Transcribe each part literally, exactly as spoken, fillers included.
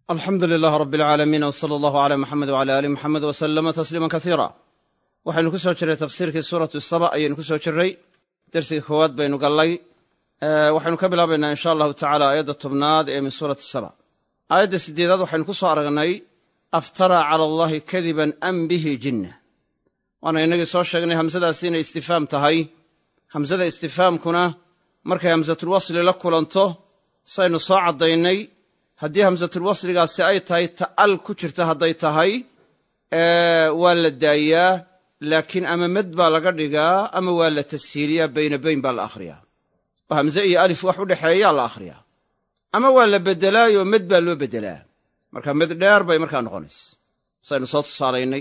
alxamdu lilaah rabi alcaalamiin w sala allahu calaa muxamed wcala aali muxamed wasalama tasliiman kasiira waxaynu ku soo jirray tafsiirkii suuratu saba ayaynu ku soo jirray dersiga koowaad baynu gallay waxaynu ka bilaabaynaa insha allahu tacala aayadda tobnaad ee min suurati saba aayadda siddeedaad waxaynu ku soo aragnay aftara cala allahi kadiban am bihi jinna waana innagii soo sheegnay hamsadaasi inay istifaam tahay hamsada istifaamkuna markay hamsatulwasli la kulanto saynu soo caddaynay haddii hamsatulwasligaasi ay tahay ta'al ku jirta hadday tahay waa la daayaa laakiin ama mad baa laga dhigaa ama waa la tashiiliyaa bayna bayn baa la akhriyaa oo hamse iyo alif wax u dhexeeyaa la akhriyaa ama waa la beddelaayoo mad baa loo beddelaa marka mad dheer bay markaa noqonaysa saynu soo tusaalaynay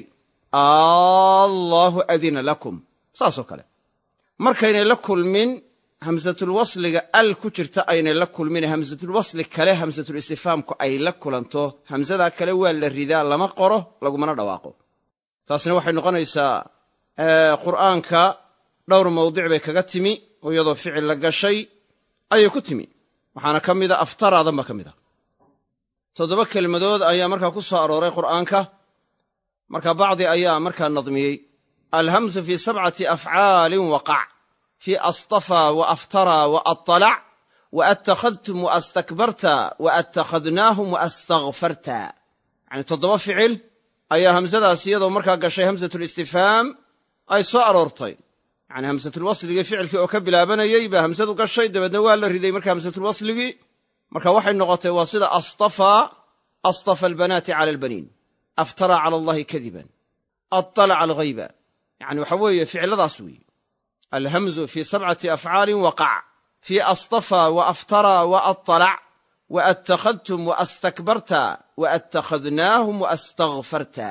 allaahu adina lakum saasoo kale markaynay la kulmin hamsatulwasliga al ku jirta aynay la kulmine hamsatulwasli kale hamsatulistifaamku ay la kulanto hamsadaa kale waa la ridaa lama qoro lagumana dhawaaqo taasna waxay noqonaysaa qur'aanka dhowr mawdic bay kaga timi oo iyadoo ficil la gashay ayay ku timi waxaana ka mida aftaraadan baa ka mid a toddoba kelmadood ayaa markaa ku soo arooray qur'aanka marka bacdi ayaa markaa nadmiyey alhamsu fii sabcati afcaalin waqac fii astafaa wa aftaraa wa aطalac wa attakhadtum wa astakbarta wa attakhadnaahum wa astakfarta yacni toddoba ficil ayaa hamsadaas iyadoo markaa gashay hamsatulistifaam ay soo aroortay yacni hamsatulwasligii ficilkii oo ka bilaabanayey baa hamsadu gashay dabeedna waa la riday marka hamsatulwasligii marka waxay noqotay waa sida astafaa astafa albanaati cala albaniin aftaraa cala allahi kadiban aطalaca alghayba yacni waxa weeye ficiladaas weeye alhamzu fii sabcati afcaalin waqac fii astafaa wa aftaraa wa aطalac wa attakhadtum wa astakbarta wa attakhadnaahum wa astakfarta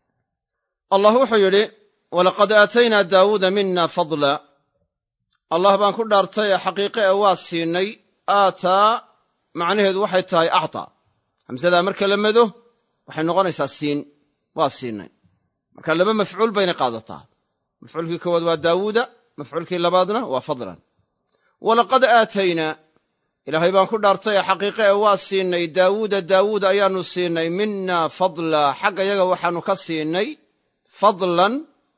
allah wuxuu yidhi walaqad aataynaa daawuuda mina fadla allah baan ku dhaartay ee xaqiiqe ee waa siinay aataa macnaheedu waxay tahay acطaa hamsadaa marka la mado waxay noqonaysaa siin waa siinay marka laba mafcuul baynay qaadataa mafcuulkii koowaad waa daawuuda mafcuulkii labaadna waa fadlan walaqad aataynaa ilaahay baan ku dhaartay ee xaqiiqe ee waa siinay daawuuda daawuud ayaannu siinay mina fadla xagga yaga waxaannu ka siinay fadlan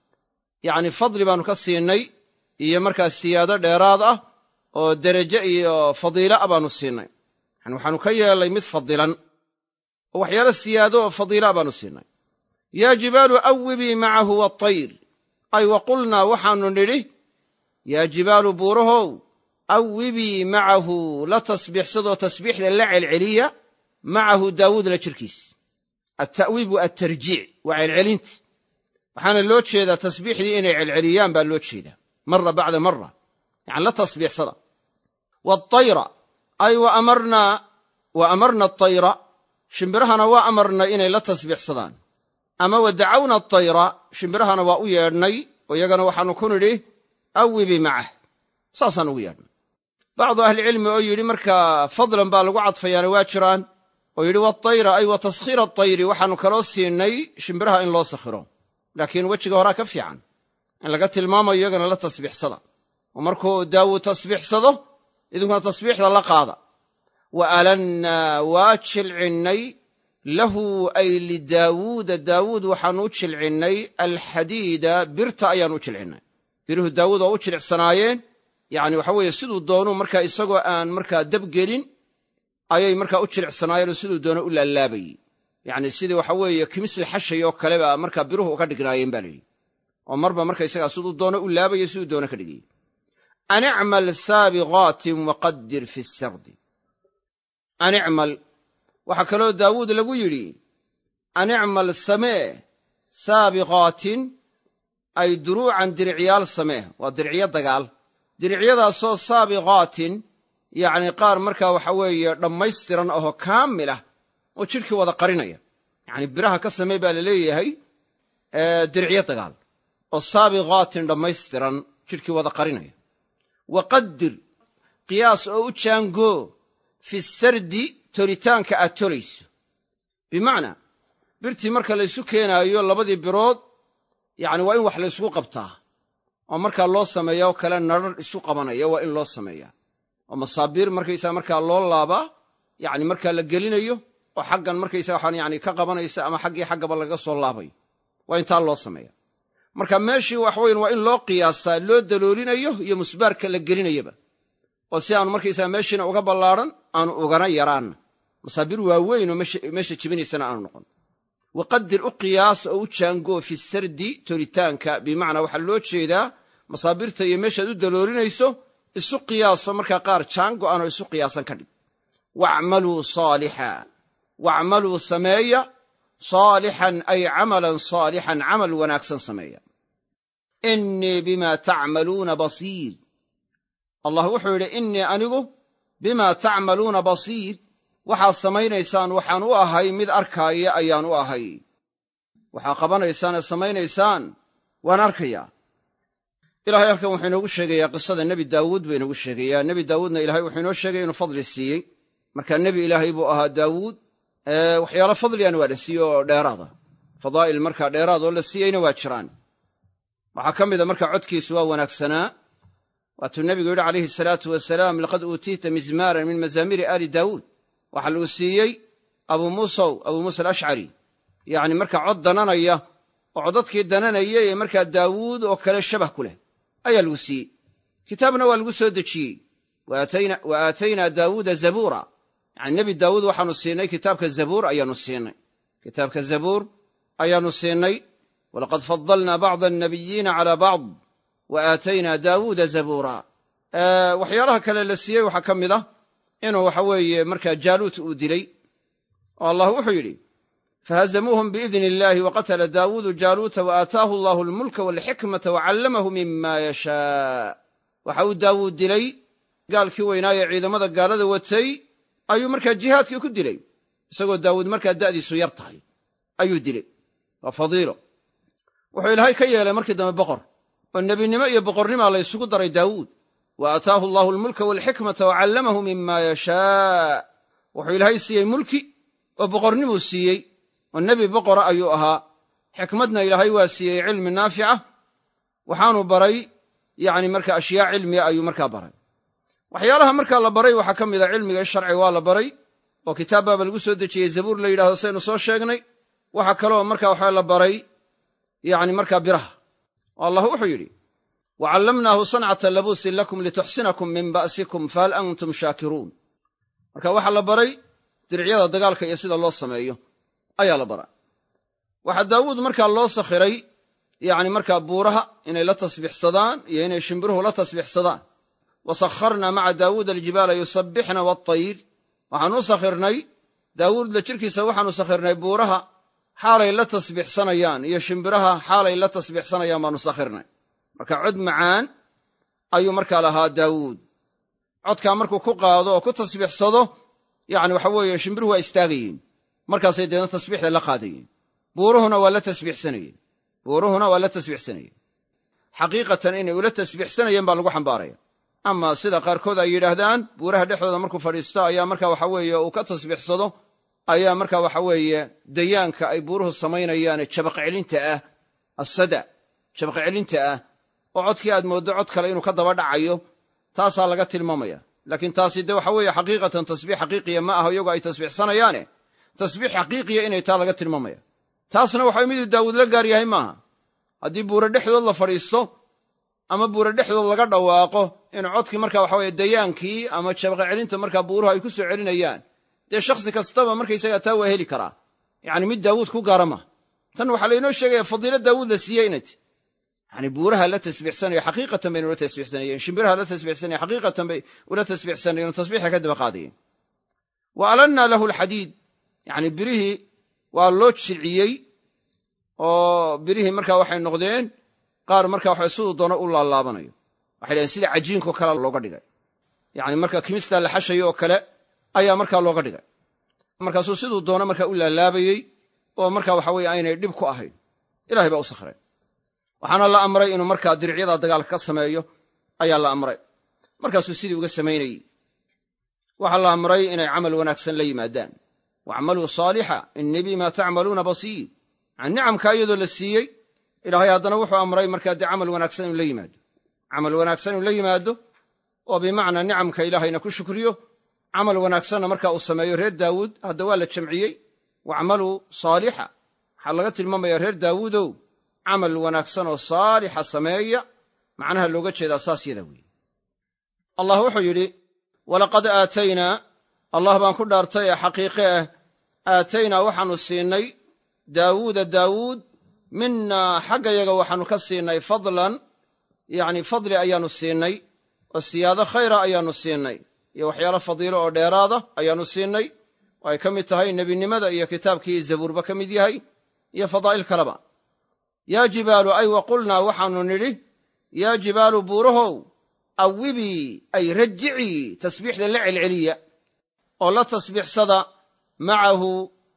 yacni fadli baannu ka siinay iyo markaa siyaado dheeraad ah oo deraje iyo fadiila ah baannu siinay yani waxaannu ka yeelnay mid fadilan oo waxyaalo siyaado oo fadiila ah baannu siinay yaa jibaalu awibii macahu waatayr ay wa qulnaa waxaannu nidhi yaa jibaalu buurahow awibii macahu la tasbiixsadoo tasbiixda la celceliya macahu daawuud la jirkiis atta'wiib wa attarjiic waa celcelinti waxaana loo jeedaa tasbiixdii inay celceliyaan baa loo jeedaa mara bacda mara yani la tasbiixsada waatayra ay wa amarnaa wa amarna atayra shimbirahana waa amarnay inay la tasbiixsadaan ama wa dacawna atayra shimbirahana waa u yeedhnay oo iyagana waxaannu ku nidhi awibii macah saasaan ugu yeedhnay bacdu ahlicilmi oo yidhi markaa fadlan baa lagu cadfayaana waa jiraan oo yidhi waatayra ay wa taskhiira atayri waxaannu kaloo siinay shimbiraha in loo sakhiro laakiin wejiga horaa ka fiican in laga tilmaamayo iyagana la tasbiixsada oo markuu daawuud tasbiixsado idinkuna tasbiixda la qaada wa alannaa waa jilcinnay lahu ay lidaawuuda daawuud waxaannu u jilcinnay alxadiida birta ayaannu u jilcinnay biruhu daawuud oo u jilicsanaayeen yacni waxa weeye siduu doonuu markaa isagoo aan markaa dabgelin ayay markaa u jilicsanaayeen oo siduu doono u laalaabayey yacni sidii waxa weeye kimisli xashay oo kale baa markaa biruhu uga dhignaayeen baa layidhi oo marba marka isagaa siduu doono u laabayey siduu doono ka dhigayey an icmal saabiqaatin waqadir fi sardi an icmal waxaa kaloo daawuud lagu yidhi an icmal samee saabiqaatin ay duruucan diricyaal samee waa diricyo dagaal diricyadaasoo saabiqaatin yacni qaar markaa waxa weeye dhammaystiran ahoo kaamilah oo jidhkii wada qarinaya yacni biraha ka samee baa la leeyahay diricyo dagaal oo saabiqaatin dhammaystiran jidhkii wada qarinaya waqadir qiyaas oo u jaangoo fi sardi toritaanka aad tolayso bimacnaa birtii marka laysu keenaayo labadii birood yacni waa in wax laysku qabtaa oo markaa loo sameeya oo kale nadrar isu qabanaya waa in loo sameeyaa oo masaabiir markaysaa markaa loo laabaa yacni markaa la gelinayo oo xaggan markaysa waxaan yani ka qabanaysa ama xaggii xaggaba laga soo laabayo waa intaa loo sameeya marka meeshii wax weyn waa in loo qiyaasaa loo daloolinayo iyo musbaarka la gelinayaba oo si aanu markaysaa meeshiina uga ballaaran aanu ugana yaraanna masaabiir waaweyn oo meesha jibinaysana aanu noqon waqadir u qiyaas oo u jaangoo fi sardi toritaanka bimacnaa waxaa loo jeedaa masaabirta iyo meeshaad u daloolinayso isu qiyaaso markaa qaar jaango aanoo isu qiyaasan ka dhig wacmaluu saalixa wacmaluu sameeya saalixan ay camalan saalixan camal wanaagsan sameeya innii bima tacmaluuna basiir allah wuxuu yidhi innii anigu bima tacmaluuna basiir waxaad samaynaysaan waxaan u ahay mid arkaaya ayaan u ahay waxaa qabanaysaan ee samaynaysaan waan arkayaa ilahay halkan wuxuu inoogu sheegayaa qisada nebi daawuud buu inoogu sheegayaa nebi daawuudna ilahay wuxuu inoo sheegaya inuu fadli siiyey markaa nebi ilaahay buu ahaa daawuud waxyaalo fadligana waa la siiyey oo dheeraada fadaa'il markaa dheeraad oo la siiyeyna waa jiraan waxaa ka mida markaa codkiisu waa wanaagsanaa waatuu nebigu yidhi calayhi salaatu wasalaam laqad uutiita mizmaaran min mazaamiiri aali daawuud waxaa lagu siiyey abuu muusow abuu muusa alashcari yacni markaa cod dananaya oo codadkii dananaya ee markaa daawuud oo kale shabah ku leh ayaa lagu siiyey kitaabna waa lagu soo dejiyey wa aataynaa daawuuda zabuura yacni nebi daawuud waxaanu siinay kitaabka zabuur ayaanu siinay kitaabka zabuur ayaanu siinay walaqad fadalnaa bacda annabiyiina calaa bacd wa aataynaa daawuuda zabuura waxyaalaha kale la siiyey waxaa ka mid ah inuu waxa weeye markaa jaaluut uu dilay oo allah wuxuu yidhi fahazamuuhum biidni illaahi waqatala daawuudu jaaluuta wa aataahu allahu almulka waalxikmata wacallamahu mima yashaa waxa uu daawuud dilay gaalkii weynaaye ciidamada gaalada watay ayuu markaa jihaadkii ku dilay isagoo daawuud markaa da'diisu yar tahay ayuu dilay waa fadiilo wuxuu ilaahay ka yeelay markii dambe boqor oo nebinimo iyo boqornimaa la ysugu daray daawuud wa aataahu allahu almulka waalxikmata wacallamahu mima yashaa wuxuu ilaahay siiyey mulki oo boqornimuu siiyey oo nebi boqora ayuu ahaa xikmadna ilaahay waa siiyey cilmi naafica waxaanu baray yacni marka ashyaa cilmiga ayuu markaa baray waxyaalaha markaa la baray waxaa ka mid a cilmiga sharciga waa la baray oo kitaab baaba lagu soo dejiyey zabuur la yidhahdo saynu soo sheegnay waxaa kaloo markaa waxaa la baray yacni markaa biraha oo allah wuxuu yidhi wacallamnaahu sancata labuusin lakum lituxsinakum min ba'sikum fahal antum shaakiruun marka waxaa la baray diricyada dagaalka iyo sida loo sameeyo ayaa la baray waxaa daawuud markaa loo sakhiray yacni markaa buuraha inay la tasbiixsadaan iyo inay shimbiruhu la tasbiixsadaan wa sakharnaa maca daawuuda aljibaala yusabbixna waatayr waxaanu sakhirnay daawuudla jirkiisa waxaanu sakhirnay buuraha xaalay la tasbiixsanayaan iyo shimbiraha xaalay la tasbiixsanayaan baanu sakhirnay marka cod macaan ayuu markaa lahaa daawuud codkaa markuu ku qaado oo ku tasbiixsado yacni waxa weeye shimbiruhu waa istaagayeen markaasay deedna tasbiixda la qaadayeen buuruhuna waa la tasbiixsanayeen buuruhuna waa la tasbiixsanayeen xaqiiqatan inay ula tasbiixsanayeen baa lagu xambaaraya ama sida qaarkood ay yidhaahdaan buuraha dhexdooda markuu fadhiisto ayaa marka waxa weeye uu ka tasbiixsado ayaa marka waxa weeye dayaanka ay buuruhu samaynayaane jabaqcelinta ah assada jabaqcelinta ah oo codkii aad mooddo cod kale inuu ka daba dhacayo taasaa laga tilmaamaya laakiin taasi de waxa weeye xaqiiqatan tasbiix xaqiiqiya ma aha iyagoo ay tasbiixsanayaane tasbiix xaqiiqiya inay taa laga tilmaamaya taasna waxa miduu daawuud la gaar yahay maaha haddii buura dhexdood la fadhiisto ama buura dhexdood laga dhawaaqo in codkii marka waxa weye dayaankii ama jabaqcelinta markaa buuruhu ay ku soo celinayaan dee shakhsi kastaba markaysagaa taa waa heli karaa yacni mid daawuud ku gaara maaha tan waxaa laynoo sheegaya fadiilo daawuud la siiyey inay ti yani buuraha la tasbiixsanaya xaqiiqatan bayna ula tasbiixsanayeen shimbiraha la tasbiixsanaya xaqiiqatan bay ula tasbiixsanayeen oo tasbiixa ka daba qaadayeen wa alannaa lahu alxadiid yacni birihii waa loo jilciyey oo birihii markaa waxay noqdeen qaar markaa waxa siduu doono u laalaabanayo waxay dhaheen sida cajiinko kale looga dhigay yacni marka kimistaa la xashayo oo kale ayaa markaa looga dhigay markaasuu siduu doono markaa u laalaabayey oo markaa waxa weye aynay dhib ku ahayn ilahay baa u sakhray waxaana la amray inuu markaa diricyada dagaalka ka sameeyo ayaa la amray markaasuu sidii uga samaynayey waxaa la amray inay camal wanaagsan la yimaadaan wacmaluu saalixa innii bimaa tacmaluuna basiir yani nicamkaa iyadoo la siiyey ilaahay haddana wuxuu amray markaa dee camal wanaagsan inuu la yimaado camal wanaagsan inuu la yimaado oo bimacnaa nicamka ilaahayna ku shukriyo camal wanaagsanna markaa uu sameeyo reer daawuud hadda waa la jamciyey wacmaluu saalixa waxaa laga tilmaamayaa reer daawuudow camal wanaagsan oo saalixa sameeya macnaha looga jeedaa saas yada weeye allah wuxuu yidhi walaqad aataynaa allah baan ku dhaartay ee xaqiiqe ah aataynaa waxaannu siinay daawuuda daawuud minnaa xaggayaga waxaannu ka siinay fadlan yacni fadli ayaannu siinay oo siyaado khayra ayaannu siinay iyo waxyaalo fadiilo oo dheeraada ayaannu siinay oo ay ka mid tahay nebinimada iyo kitaabkii zabuurba ka mid yahay iyo fadaa'il kaleba yaa jibaalu ay wa qulnaa waxaannu nidhi yaa jibaalu buurahow awibii ay rajicii tasbiixda la celceliya oo la tasbiixsada macahu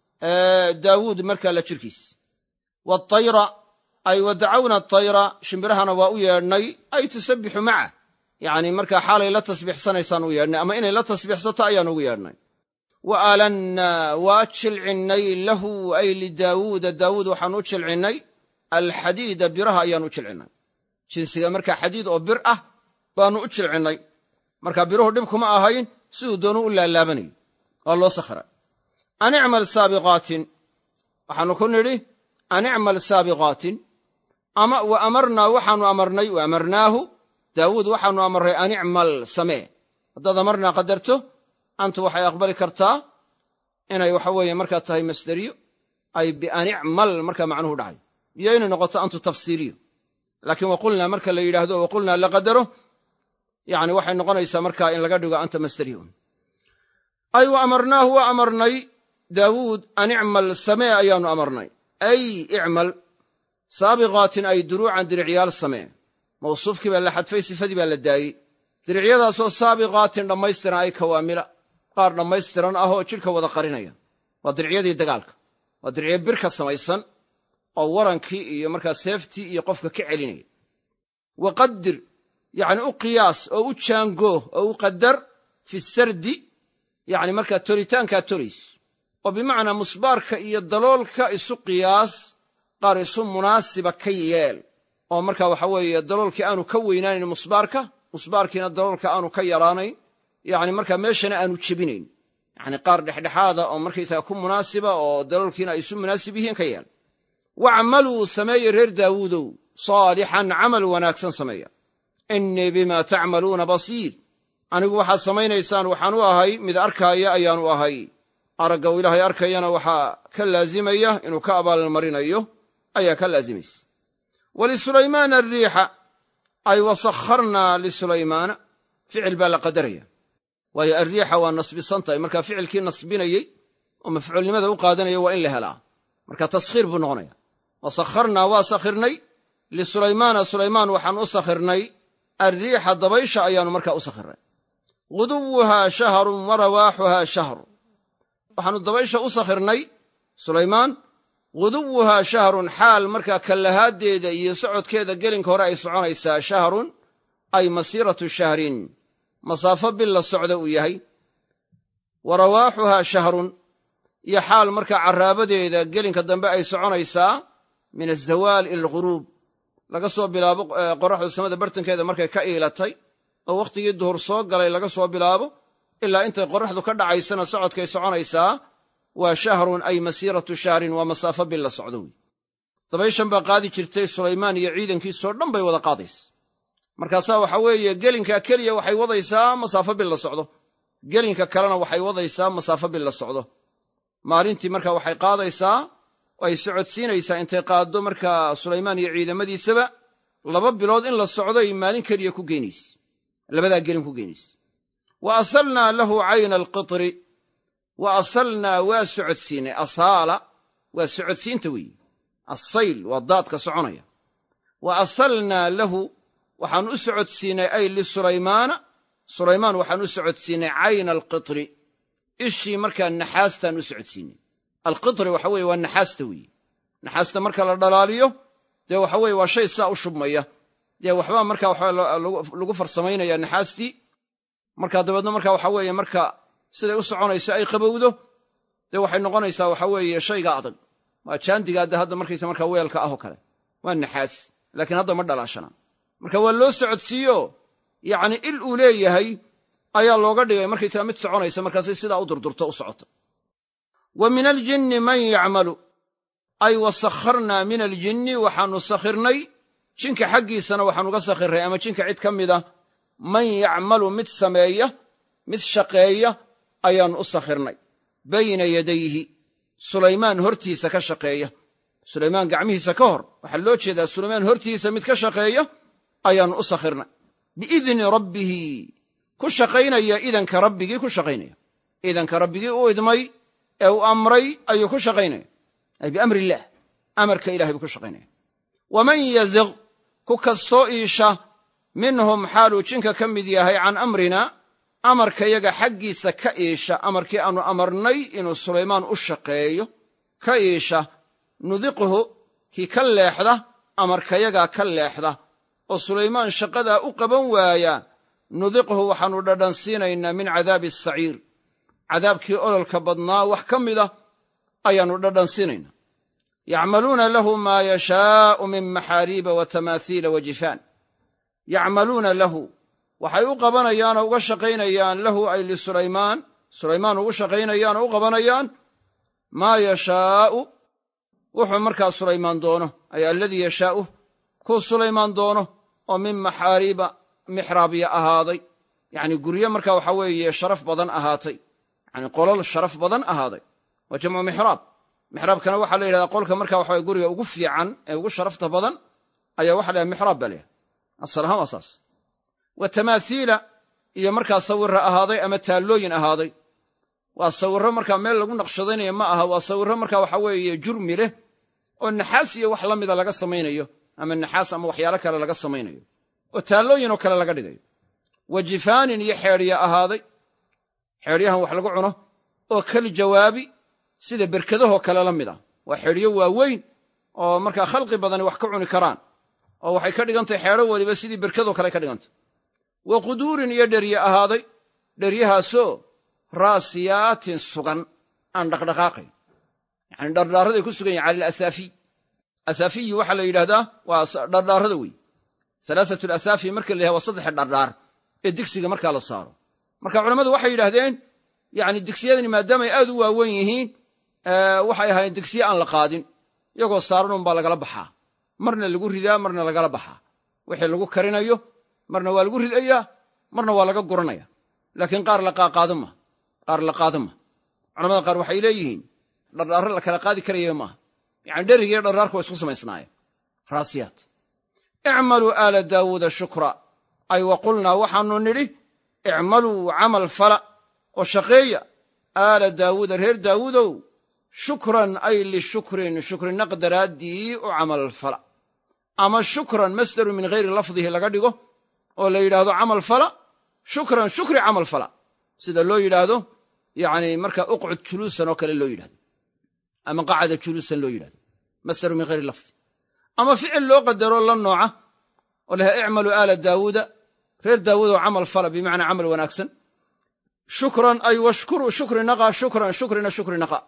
daawuud markaa la jirkiis waatayra ay wa dacawna atayra shimbirahana waa u yeedhnay ay tusabbixu maca yacni markaa xaalay la tasbiixsanaysaan u yeedhnay ama inay la tasbiixsato ayaan ugu yeedhnay wa aalannaa waa jilcinnay lahu ay lidaawuuda daawuud waxaan u jilcinnay alxadiida biraha ayaan u jilcinnay jinsiga markaa xadiid oo bir ah baannu u jilcinnay markaa biruhu dhib kuma ahayn siduu doonu u laalaabanayo waa loo sakhiray an icmal saabiqaatin waxaannu ku nidhi an icmal saabiqaatin ama wa amarnaa waxaannu amarnay wa amarnaahu daawuud waxaannu amarray an icmal samee haddaad amarnaa qadarto antu waxay aqbali kartaa inay waxa weeye markaa tahay masderiyo ay bian icmal markaa macnuhu dhacay iyo inay noqoto antu tafsiiriyo laakiin waqulnaa marka la yidhaahdo waqulnaa la qadaro yacni waxay noqonaysaa markaa in laga dhigo anta masderiyon ay wa amarnaahu waa amarnay daawuud an icmal samee ayaannu amarnay ay icmal saabiqaatin ay duruucan diricyaal samee mawsuufkii baa la xadfay sifadii baa la daayey diricyadaasoo saabiqaatin dhammaystiran ay kawaamila qaar dhammaystiran ah oo jidhka wada qarinaya waa diricyadii dagaalka waa diricyo bir ka samaysan oo warankii iyo markaa seeftii iyo qofka ka celinaya waqadir yacni u qiyaas oo u jaangoo oo u qadar fi sardi yacni markaa toritaankaa torays oo bimacnaa musbaarka iyo daloolka isu qiyaas qaar isu munaasiba ka yeel oo markaa waxa weeye daloolkii aanu ka weynaanayn musbaarka musbaarkiina daloolka aanu ka yaraanayn yacni markaa meeshana aanu jebinayn yacni qaar dhexdhexaada oo markaysaga ku munaasiba oo daloolkiina ay isu munaasib yihiin ka yeel wacmaluu sameeye reer daawuudow saalixan camal wanaagsan sameeya innii bimaa tacmaluuna basiir anigu waxaad samaynaysaan waxaan u ahay mid arkaaya ayaanu ahay aragga uu ilaahay arkayana waxaa ka laazimaya inuu ka abaalmarinayo ayaa ka laazimaysa wlisulaymaana ariixa ay wasakharnaa lisulaymaana ficil baa la qadaraya waayo arriixa waa nasbisan tahay markaa ficilkii nasbinayey oo mafcuulnimada u qaadanaya waa in la helaa marka taskhiir buu noqonaya wasakharnaa waa sakhirnay lisulaymaana sulaymaan waxaan u sakhirnay arriixa dabaysha ayaannu markaa u sakhirnay guduwuhaa shahrun wa rawaaxuhaa shahru waxaannu dabaysha u sakhirnay sulaymaan guduwuhaa shahrun xaal markaa kallahaaddeeda iyo socodkeeda gelinka hore ay soconaysaa shahrun ay masiiratu shahrin masaafo bil la socda uu yahay wa rawaaxuhaa shahrun iyo xaal markaa carraabadeeda gelinka dambe ay soconaysaa min azawaal ila alghuruub laga soo bilaabo qoraxdu samada bartankeeda markay ka iilatay oo wakhtigii duhur soo galay laga soo bilaabo ilaa intay qoraxdu ka dhacaysana socodkay soconaysaa waa shahrun ay masiiratu shahrin waa masaafo bil la socdo wey dabayshan baa qaadi jirtay sulaymaan iyo ciidankiisoo dhan bay wada qaadaysa markaasaa waxa weeye gelinkaa keliya waxay wadaysaa masaafo bil la socdo gelinka kalena waxay wadaysaa masaafo bil la socdo maalintii markaa waxay qaadaysaa oo ay socodsiinaysaa intay qaaddo markaa sulaymaan iyo ciidamadiisaba laba bilood in la socdo ay maalin keliya ku geynayse labadaa gelin ku geynayse wa asalnaa lahu cayna alqitri wa asalnaa waa socodsiinay asaala waa socodsiinta weeye assayl waa daadka soconaya wa asalnaa lahu waxaan u socodsiinay ay lisulaymaana sulaymaan waxaan u socodsiinay cayna alqitri ishii markaa naxaastaan u socodsiinay alqitri waxa weeye waa naxaasta weeye naxaasta marka la dhalaaliyo dee waxa weeye waa shay saa u shubmaya dee waxbaa markaa waxa lagu farsamaynaya naxaastii markaa dabeedna markaa waxa weeye marka siday u soconayso ay qabowdo dee waxay noqonaysaa waxa weeye shayga adag waa jaandigaadda hadda markaysa markaa weelka ah oo kale waa naxaas laakiin hadda ma dhalaashana marka waa loo socodsiiyo yacni il uu leeyahay ayaa looga dhigay markaysaga mid soconaysa markaasay sidaa u durdurto u socota. wa min aljinni man yacmalu ay wa sakharnaa min aljinni waxaannu sakhirnay jinka xaggiisana waxaanuga sakhirnay ama jinka cid ka mida man yacmalu mid sameeya mid shaqeeya ayaannu u sakhirnay bayna yadayhi sulaymaan hortiisa ka shaqeeya. sulaymaan gacmihiisa ka hor waxaa loo jeedaa sulaymaan hortiisa mid ka shaqeeya ayaannu u sakhirnay biidni rabbihi ku shaqaynaya idanka rabbigii ku shaqaynaya idanka rabbigii u idmay ee u amray ayuu ku shaqaynaya ay biamri illaah amarka ilahay buu ku shaqaynaya. waman yaziq ku kastoo iisha minhum xaaluu jinka ka mid yahay can amrina amarkayaga xaggiisa ka iisha amarkii aannu amarnay inuu sulaymaan u shaqeeyo ka iisha nudiqhu kii ka leexda amarkayagaa ka leexda oo sulaymaan shaqadaa u qaban waaya nudiqhu waxaannu dhadhansiinaynaa min cadaabi asaciir cadaabkii ololka badnaa wax ka mida ayaannu dhadhansiinaynaa. yacmaluuna lahu maa yashaa'u min maxaariiba wa tamaathiila wa jifaan. yacmaluuna lahu waxay u qabanayaanoo uga shaqaynayaan lahu ay lisulaymaan sulaymaan ugu shaqaynayaan oo u qabanayaan maa yashaa'u wuxuu markaa sulaymaan doono ay alladii yashaa'u kuu sulaymaan doono oo min maxaariiba mixraabiya ahaaday yacni guryo markaa waxaa weeye sharaf badan ahaatay yacni qolol sharaf badan ahaaday waa jamcu mixraab. mixraabkana waxaa la yidhahdaa qolka markaa waxaa guriga ugu fiican ee ugu sharafta badan ayaa waxa la yhaha mixraab baa la yhaha asal ahaan waa saas. wa tamaathiila iyo markaa sawirro ahaaday ama taallooyin ahaaday waa sawirro markaa meel lagu naqshadaynaya ma aha waa sawirro markaa waxaa weeye jurmi leh oo naxaas iyo wax la mida laga samaynayo ama naxaas ama waxyaalo kale laga samaynayo oo taallooyin oo kale laga dhigayo. wa jifaanin iyo xeedhya ahaaday xeedhyahan wax lagu cuno oo kal jawaabi sida berkadahoo kale la mid ah waa xeedhyo waaweyn oo markaa khalqi badani wax ka cuni karaan oo waxay ka dhigantahay xeedho weliba sidii berkadoo kale ka dhigantay. wa quduurin iyo dherye ahaaday dheryahaasoo raasiyaatin sugan aan dhaqdhaqaaqayn yacni dhardhaaraday ku sugan yahin cala alasaafiy asaafiyi waxaa la yidhahdaa waa dhardhaarada wey. salaasatu alasaafi marka la yhaha waa saddex dhardhaar ee digsiga markaa la saaro. marka culammadu waxay yidhahdeen yacni digsiyadani maadaamay aad u waawen yihiin waxay ahaayeen digsiye aan la qaadin iyagoo saaran unbaa lagala baxaa marna lagu ridaa marna lagala baxaa wixii lagu karinayo marna waa lagu ridayaa marna waa laga guranaya laakiin qaar la qaaqaado ma qaar la qaado ma culamada qaar waxay leeyihiin dhardhaarro la kala qaadi karaya maaha yacni dherigiiyo dhardhaarku waa isku samaysnaayeen raasiyaat. icmaluu aala daawuuda shukra ay wa qulnaa waxaannu nidhi icmaluu camal fala oo shaqeeya aala daawuuda reer daawuudow shukran ay lishukrin shukrinaq daraaddii u camal fala ama shukran masdaru min hayri lafdihi laga dhigo oo la yidhaahdo camal fala shukran shukri camal fala sida loo yidhaahdo yacni markaa uqcud juluusan oo kale loo yidhahdo ama qacada juluusan loo yidhahdo masdaru min hayri lafdi ama ficil loo qadaro la nooca oo laha icmalu aala daawuuda reer daawuud oo camal fala bimacnaa camal wanaagsan shukran ay washkuru shukri naqa shukran shukrina shukri naqa.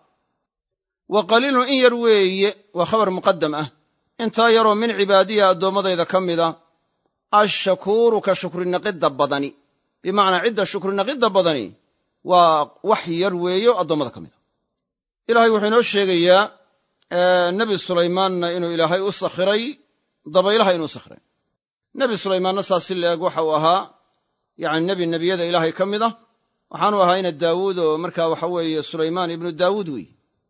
wa qaliilun in yar weeye waa khabar muqadam ah intaa yaroo min cibaadiya addoommadayda ka mida ashakuuru ka shukrinaqidda badani bimacnaa cidda shukrinaqidda badani waa wax yar weeyo addoommada ka mida. ilaahay wuxuu inoo sheegayaa nebi sulaymaanna inuu ilaahay u sakhiray dabaylaha inuu sakhiray. nebi sulaymaanna saas si leeg waxa uu ahaa yacni nebi nebiyada ilaahay ka mid ah waxaanu ahaa ina daawuud oo markaa waxa weeye sulaymaan ibnu daawuud wey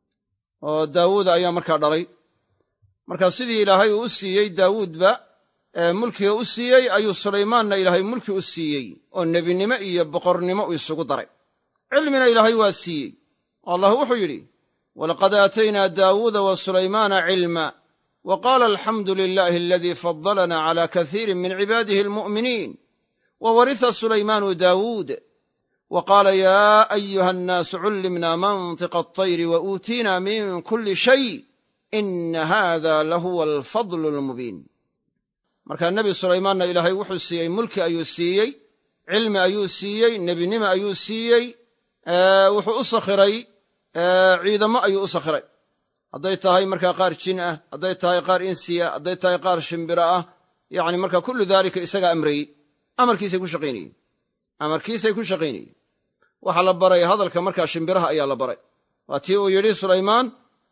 oo daawuud ayaa markaa dhalay. markaa sidii ilaahay uu u siiyey daawuudba mulkiga u siiyey ayuu sulaymaanna ilaahay mulki u siiyey oo nebinimo iyo boqornimo uu isugu daray. cilmina ilaahay waa siiyey oo allah wuxuu yidhi walaqad aataynaa daawuuda wa sulaymaana cilma wa qaala alxamdu lilaahi aladii fadalana cala kaiirin min cibaadihi almu'miniin wa warisa sulaymaanu daawuud wa qaala yaa ayuha annaasu cullimna mantiqa atayri wa uutiina min kulli shay ina haada lahuwa alfadlu almubiin. markaa nebi sulaymaanna ilaahay wuxuu siiyey mulki ayuu siiyey cilmi ayuu siiyey nebinimo ayuu siiyey wuxuu u sakhiray ciidamo ayuu u sakhiray hadday tahay markaa qaar jin ah hadday tahay qaar insiya hadday tahay qaar shimbiro ah yacni markaa kullu daalika isagaa amrayey amarkiisay ku shaqaynayeen amarkiisay ku shaqaynayeen waxaa la baray hadalka markaa shimbiraha ayaa la baray waa tii uu yidhi sulaymaan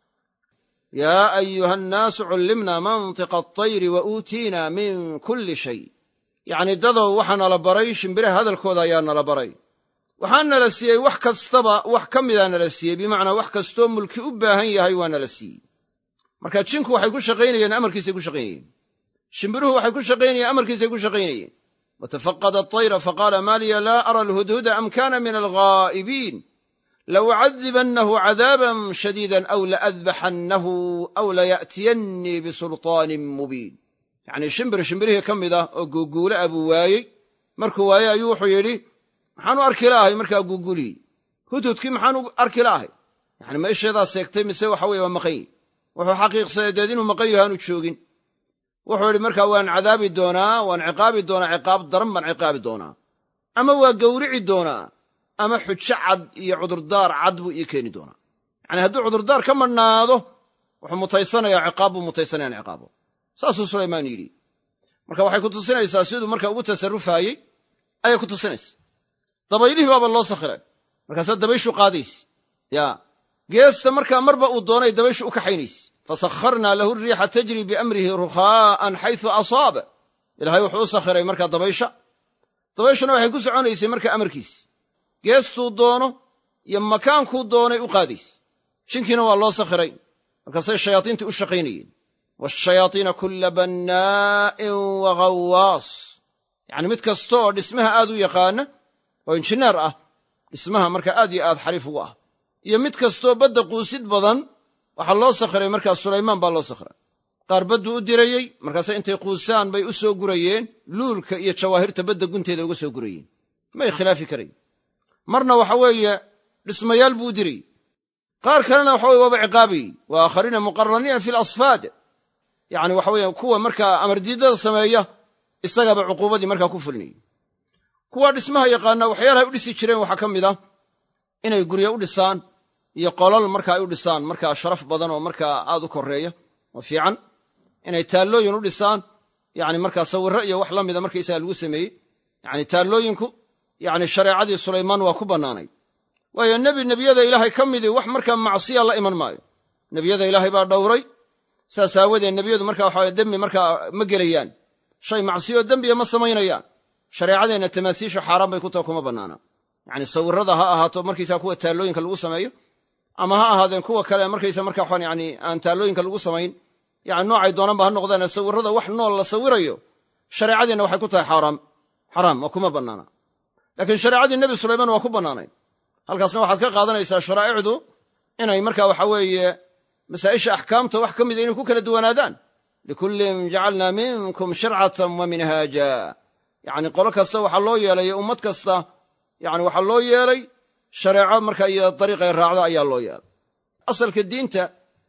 yaa ayuha annaasu cullimna mantiqa atayri wa uutiina min kulli shay yacni dadow waxaana la baray shimbiraha hadalkooda ayaa nala baray waxaa nala siiyey wax kastaba wax ka midaa nala siiyey bimacnaa wax kastoo mulki u baahan yahay waa nala siiyey marka jinku waxay ku shaqaynayeen amarkiisay ku shaqaynayeen shimbiruhu waxay ku shaqaynayeen amarkiisay ku shaqaynayeen watafaqada atayra faqaala maa liya laa ara alhudhuda am kaana min alghaa'ibiin laucadibannahu cadaaban shadiidan aw laadbaxannahu aw laya'tiyannii bisulطaanin mubiin yacnii shimbir shimbirihii ka mid ah oo guuguule ah buu waayey markuu waayey ayuu wuxuu yidhi maxaan u arki la'ahay markaa guugulihii hudhudkii maxaan u arki la'ahay yani ma isheedaa seegtay mise waxa weye waa maqan yihi wuxuu xaqiiqsaday deed inuu maqan yaho aanu joogin wuxuu yidhi markaa waan cadaabi doonaa waan ciqaabi doonaa ciqaab daran baan ciqaabi doonaa ama waa gowrici doonaa ama xujo cad iyo cudurdaar cad buu ii keeni doonaa yacni hadduu cudurdaar ka madhnaado wuxuu mutaysanayaa ciqaab buu mutaysanayaan ciqaabo saasuu sulaymaan yidhi marka waxay ku tusinaysaa siduu marka ugu tasarrufaayey ayay ku tusinaysa dabaylihii baaba loo sakhiray markaasaa dabayshu qaadayse yaa geesta markaa marba uu doonay dabayshu u kaxaynayse fasakharnaa lahu riixa tajri biamrihi rukhaa'an xaysu asaaba ilaahay wuxuu u sakhiray markaa dabaysha dabayshuna waxay ku soconaysay markaa amarkiis geestuu doono iyo makaankuu doonay u qaadayse jinkiina waa loo sakhiray markaasay shayaadiintii u shaqaynayeen waashayaatiina kulla bannaa'in wa ghawaas yacni mid kasta oo dhismaha aad u yaqaana oo injineer ah dhismaha markaa aad iyo aad xariif ugu ah iyo mid kastoo badda quusid badan waxaa loo sakhiray markaa sulaymaan baa loo sakhiray qaar badduu u dirayey markaase intay quusaan bay u soo gurayeen luulka iyo jawaahirta badda gunteeda uga soo gurayeen may khilaafi karayn marna waxa weeye dhismayaal buu u dirayey qaar kalena waxa weye waaba ciqaabayey wa aakhariina muqarraniina fi lasfaad yacni waxa weeye kuwa markaa amardiidada sameeya isagaaba cuquubadii markaa ku fulinayey kuwa dhismaha yaqaana waxyaalahay u dhisi jireen waxaa ka mid ah inay guryo u dhisaan iyo qolal marka ay u dhisaan markaa sharaf badan oo markaa aad u koreeya oo fiican inay taallooyin u dhisaan yani markaa sawirro iyo wax la mida markaysaga lagu sameeyey yani taallooyinku yani shareecadii sulaymaan waa ku bannaanay waayo nebi nebiyada ilaahay ka midii wax markaa macsiya la iman maayo nebiyada ilaahay baa dhowray saas aawadeed nebiyadu markaa waxaa dembi markaa ma gelayaan shay macsiyo dembiya ma samaynayaan shareecadeenna tamaasiishu xaaraan bay ku taha kuma bannaana yacni sawirrada ha ahaato markaysaa kuwa taallooyinka lagu sameeyo ama ha ahaadeen kuwa kale markaysa markaa waxaan yani aan taallooyinka lagu samayn yani noocay doonanba ha noqdeen sawirrada wax nool la sawirayo shareecadeenna waxay ku tahay xaaraam xaraam waa kuma bannaana laakiin shareecadii nebi sulaymaan waa ku bannaanay halkaasna waxaad ka qaadanaysaa sharaa'icdu inay markaa waxa weeye masaa'isha axkaamta wax ka mida inay ku kala duwanaadaan likullin jacalnaa minkum shircatan wa minhaaja yacni qolo kasta waxaa loo yeelay ummad kasta yani waxaa loo yeelay shareeco markaa iyo dariiqay raacda ayaa loo yeelay asalka diinta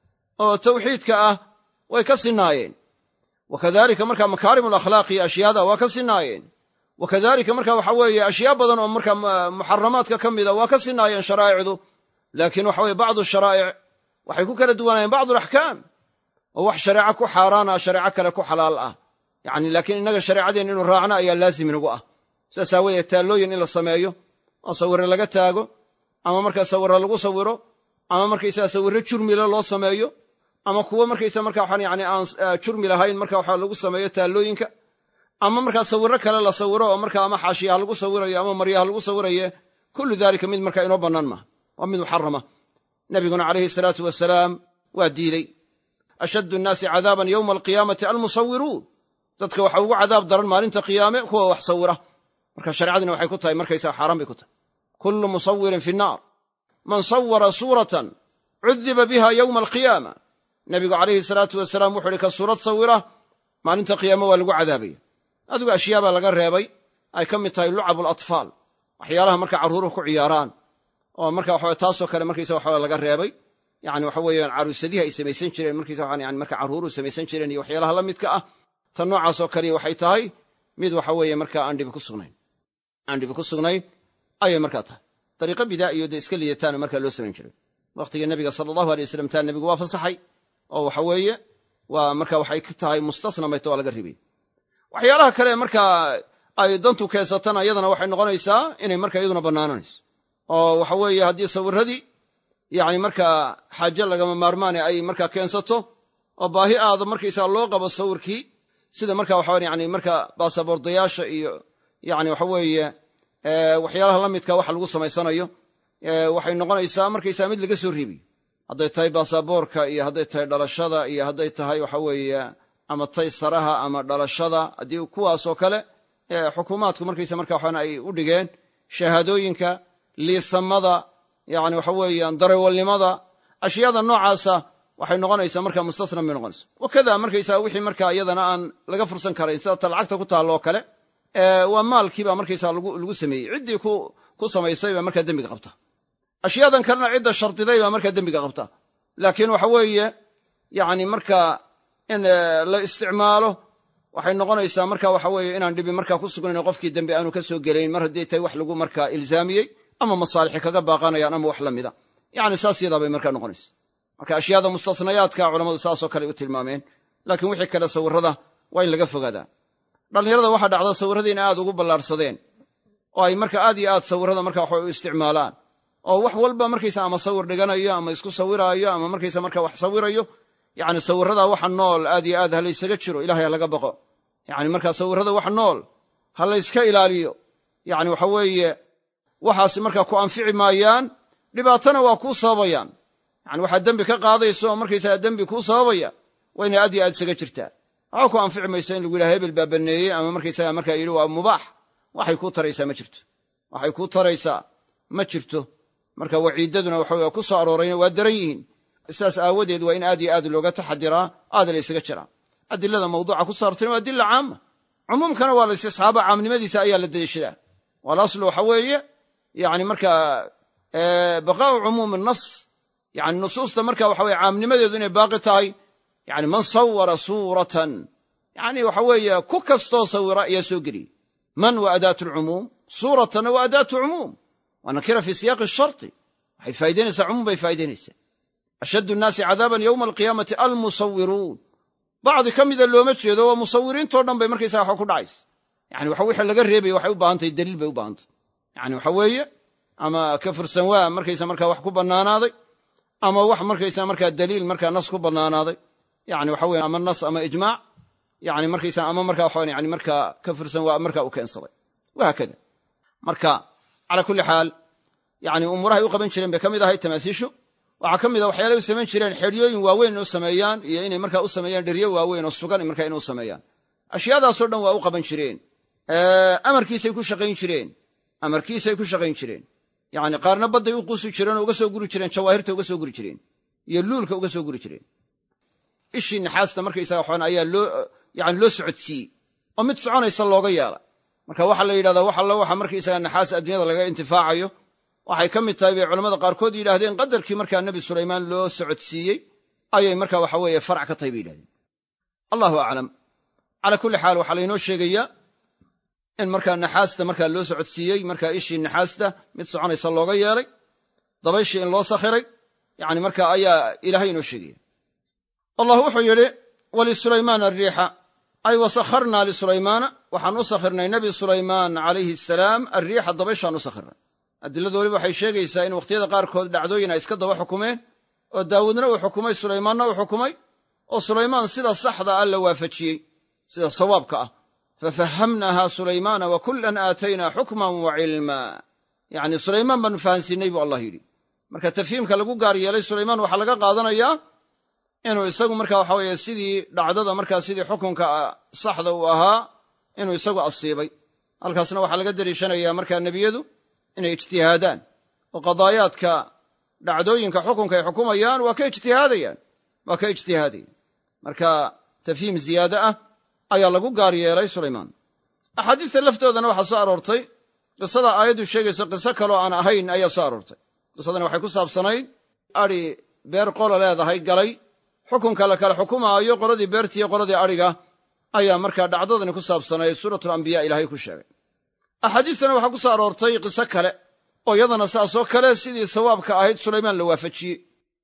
oo tawxiidka ah way ka sinaayeen wa kadalika markaa makaarim alakhlaaqi ashyaada waa ka sinaayeen wa kadalika marka waxa weeye ashyaa badan oo markaa muxaramaadka ka mida waa ka sinaayeen sharaa'icdu laakiin waxa weye bacdu sharaa'ic waxay ku kala duwanaayeen bacdu alaxkaam oo wax shareeco ku xaaraana shareeco kale ku xalaal ah yani laakiin innaga shareecadeen inuu raacno ayaa laazim inagu ah saas aawadeed taallooyin in la sameeyo oo sawirre laga taago ama markaa sawirre lagu sawiro ama markaysaga sawirre jurmila loo sameeyo ama kuwo markaysa markaa waxaan yani aan jurmi lahayn marka waxa lagu sameeyo taallooyinka ama markaa sawirro kale la sawiro oo markaa ama xaashiyaha lagu sawirayo ama maryaha lagu sawiraye kullu daalika mid markaa inoo bannaan maaha waa mid muxarama nabiguna calayhi salaatu wasalaam waa diidey ashaddu nnaasi cadaaban yowma alqiyaamati almusawiruun dadka waxa ugu cadaab daran maalinta qiyaame kuwa wax sawira marka shareecadina waxay ku tahay markaysaa xaaraan bay ku tahay kullu musawirin fi nnaar man sawara suuratan cudiba biha yowma alqiyaama nebigu calayhi salaatu wasalaam wuxu uhi ka suurad sawira maalinta qiyaame waa lagu cadaabaya adigu ashyaabaa laga reebay ay ka mid tahay lucabu alatfaal waxyaalaha marka carruuruhu ku ciyaaraan oo marka waxa taasoo kale markaysa waxa laga reebay yani waxa weeyaan caruusadihi ay samaysan jireen markaysa waxaan yani marka carruuruhu samaysan jireen iyo waxyaalaha la midka ah tan noocaasoo kaliya waxay tahay mid waxa weeye markaa aan dhibi ku sugnayn aan dhibi ku sugnayn ayay markaa tahay dariiqo bidaa'iyo dee iska liidataana markaa loo samayn jiray wakhtigii nebiga sala allahu alay wasalam taa nebigu waa fasaxay oo waxa weeye waa marka waxay ka tahay mustasna mayto waa laga ribay waxyaalaha kale markaa ay dantu keensatana iyadana waxay noqonaysaa inay markaa iyaduna bannaananayso oo waxa weeye haddii sawirradii yacni markaa xaajo lagama maarmaane ay markaa keensato oo baahi aada markaysaa loo qabo sawirkii sida markaa waxa yani markaa baasaboordayaasha iyo yani waxa weeye waxyaalaha la midka waxa lagu samaysanayo waxay noqonaysaa markaysaa mid laga soo reebiyo hadday tahay baasaboorka iyo hadday tahay dhalashada iyo hadday tahay waxa weeye ama taysaraha ama dhalashada haddii kuwaasoo kale xukuumaadku markaysa markaa waxaana ay u dhigeen shahaadooyinka liisamada yani waxa weeyaan darawalnimada ashyaada noocaasa waxay noqonaysaa markaa mustasna may noqonaysa wakada markaysaa wixii markaa iyadana aan laga fursan karayn sida ta lacagta ku taalloo kale waa maalkiibaa markaysaa lagu sameeyey ciddii ku samaysay baa markaa dembiga qabta ashyaadan kalena cidda shardiday baa markaa dembiga qabta laakiin waxa weeye yani markaa in la isticmaalo waxay noqonaysaa marka waxa weeye inaan dhibi markaa ku sugnayn qofkii dembi aanu ka soo gelayn mar haddii tahay wax lagu markaa ilzaamiyey ama masaalixi kaga baaqanayaan ama wax la mida yani saas yadaa bay markaa noqonaysa marka ashyaada mustasnayaadka culammadu saasoo kale u tilmaameen laakiin wixii kale sawirrada waa in laga fogaadaa dhallinyarada waxaa dhacda sawirrada inay aad ugu ballaarsadeen oo ay marka aad iyo aad sawirrada marka wax u isticmaalaan oo wax walba markaysa ama sawir dhiganayo ama isku sawiraayo ama markaysa marka wax sawirayo yani sawirrada waxa nool aad iyo aad ha laysaga jiro ilahay ha laga baqo yani markaa sawirrada wax nool ha layska ilaaliyo yani waxa weeye waxaas markaa ku anfici maayaan dhibaatana waa kuu sababayaan yani waxaad dembi ka qaadayso oo markaysaga dembi kuu sababaya waa inay aad iyo aad isaga jirtaa waxaa ku anfici mayso in lagu yidhaha hebel baa baneeyey ama markaysaga markaa yidhi waa mubaax waxay kuu taraysaa ma jirto waxay kuu taraysaa ma jirto marka waciidaduna waxa wey ku soo aroorayna waa daran yihiin sidaas aawadeed waa in aad iyo aad looga taxadiraa aada la ysaga jiraa adilada mawduuca ku saartayna waa adila caama cumuumkana waa la istisxaaba caamnimadiisa ayaa la daliishadaa walaslu waxa weeye yani markaa baqaa'u cumuumi nas yani nusuusta marka waxa weye caamnimadeedu inay baaqi tahay yani man sawara suuratan yani waxa weeye ku kastoo sawira ayaa soo geliyey man wa adaatu alcumuum suuratanna wa adaatu cumuum waa nakira fii siyaaqi sharti waxay faa'idaynaysaa cumuum bay faa'idaynaysaa ashaddu nnaasi cadaaban yowma alqiyaamati almusawiruun bacdi ka mida looma jeedo waa musawiriintoo dhan bay markaysaga wax ku dhacaysa yani waxa wixii laga reebaya waxay u baahantahay daliil bay u baahantahy yani waxa weeye ama ka fursan waa markaysa markaa wax ku bannaanaaday ama wax markaysa markaa daliil markaa nas ku bannaanaaday yani waxa weye ama nas ama ijmaac yani markaysa ama markaa waxaan yani markaa ka fursan waa markaa u keensaday wahaakada marka calaa kulli xaal yani umuurahay u qaban jireen bay ka mid ahay tamaasiishu waxaa ka mid a waxyaalahay u samayn jireen xeryooyin waaweyn u sameeyaan iyo inay markaa u sameeyaan dheryo waaweyn oo sugan markaa inay u sameeyaan ashyaadaasoo dhan waa u qaban jireen amarkiisay ku shaqayn jireen amarkiisay ku shaqayn jireen yani qaarna badday u quusi jireen oo uga soo guri jireen jawaahirta uga soo guri jireen iyo luulka uga soo guri jireen ishii naxaasta markaysaga waxaan ayaa loo yani loo socodsiiyey oo mid soconaysa looga yeela marka waxaa la yidhahdaa wax alla waxa markaysaga naxaas adduunyada laga intifaacayo waxay ka mid tahay bay culamada qaarkood yidhahdeen qadarkii markaa nebi sulaymaan loo socodsiiyey ayay markaa waxa weeye farac ka tahay bay yidhahdeen allahu aclam calaa kulli xaal waxaa laynoo sheegayaa in markaa naxaasta markaa loo socodsiiyey markaa ishii naxaasta mid soconaysa looga yeelay dabayshii in loo sakhiray yani markaa ayaa ilaahay inoo sheegaya allah wuxuu yidhi wlisulaymaana ariixa ay wasakharnaa lisulaymaana waxaan u sakhirnay nebi sulaymaan calayhi asalaam arriixa dabayshaan u sakhirnay adiladu weliba waxay sheegaysaa in wakhtiyada qaarkood dhacdooyin ay iska daba xukumeen oo daawuudna uu xukumay sulaymaanna uu xukumay oo sulaymaan sida saxda ah la waafajiyey sida sawaabka ah fafahamnaaha sulaymaana wa kullan aataynaa xukman wa cilma yacni sulaymaan baanu fahansiinay buu allah yidhi marka tafhiimka lagu gaar yeelay sulaymaan waxaa laga qaadanayaa inuu isagu marka waxa weeye sidii dhacdada markaa sidii xukunka saxda uu ahaa inuu isagu asiibay halkaasna waxaa laga deliishanayaa markaa nebiyadu inay ijtihaadaan oo qadaayaadka dhacdooyinka xukunka ay xukumayaan waa ka ijtihaadayaan waa ka ijtihaadayaan marka tafhiim ziyaade ah ayaa lagu gaar yeelay sulaymaan axaadiista laftoodana waxaa soo aroortay qisada aayaddu sheegaysa qiso kaloo aan ahayn ayaa soo aroortay qisadani waxay ku saabsanayd adhi beer qola leedahay galay xukunka la kala xukumaayo qoladii beertiiyo qoladii adhiga ayaa markaa dhacdadani ku saabsanayd suuratulambiya ilaahay ku sheegay axaadiistana waxaa ku soo aroortay qiso kale oo iyadana saasoo kale sidii sawaabka ahayd sulaymaan la waafajiyey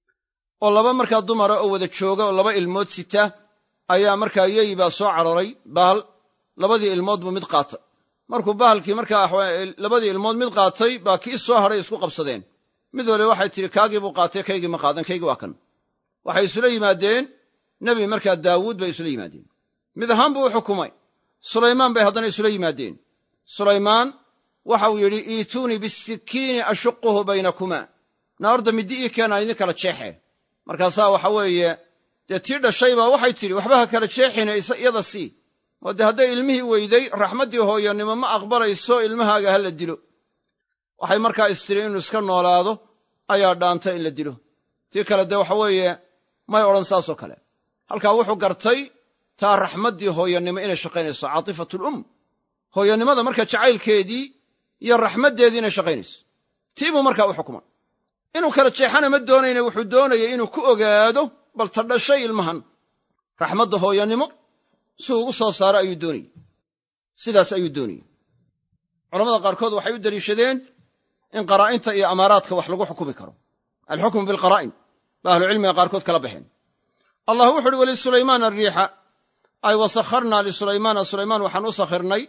oo laba markaa dumara oo wada jooga oo laba ilmood sita ayaa markaa yey baa soo cararay baal labadii ilmood buu mid qaatay markuu bahalkii markaa labadii ilmood mid qaatay baa kii soo hadhay isku qabsadeen mid waliba waxay tidhi kaagii buu qaatay kaygii ma qaadan kaygii waa kan waxay isula yimaadeen nebi markaa daawuud bay isula yimaadeen mid ahaan buu u xukumay sulaymaan bay haddana isula yimaadeen sulaymaan waxa uu yidhi iituunii bisikiini ashuquhu baynakumaa naarda middi ii keenaan idin kala jeexe markaasaa waxa weeye dee tii dhashaybaa waxay tidhi waxba ha kala jeexine iyada sii oo dee hadday ilmihii weyday raxmaddii hooyanimo ma aqbalayso ilmahaaga ha la dilo waxay markaa istiri inuu iska noolaado ayaa dhaanta in la dilo tii kale dee waxa weeye may odhan saasoo kale halkaa wuxuu gartay taa raxmaddii hooyanimo inay shaqaynayso caatifatulum hooyanimada marka jacaylkeedii iyo raxmaddeedii inay shaqaynayso tii buu markaa u xukmay inuu kala jeexana ma doonayne wuxuu doonayay inuu ku ogaado bal ta dhashay ilmahan raxmadda hooyanimo si ugu soo saaro ayuu doonayey sidaas ayuu doonayey culamada qaarkood waxay u deliishadeen in qaraa'inta iyo amaaraadka wax lagu xukumi karo alxukmu bilqaraa'in ba ahlucilmiga qaarkood kala baxeen allah wuxu uhi wlisulaymaana ariixa ay wasakharnaa lisulaymaana sulaymaan waxaan u sakhirnay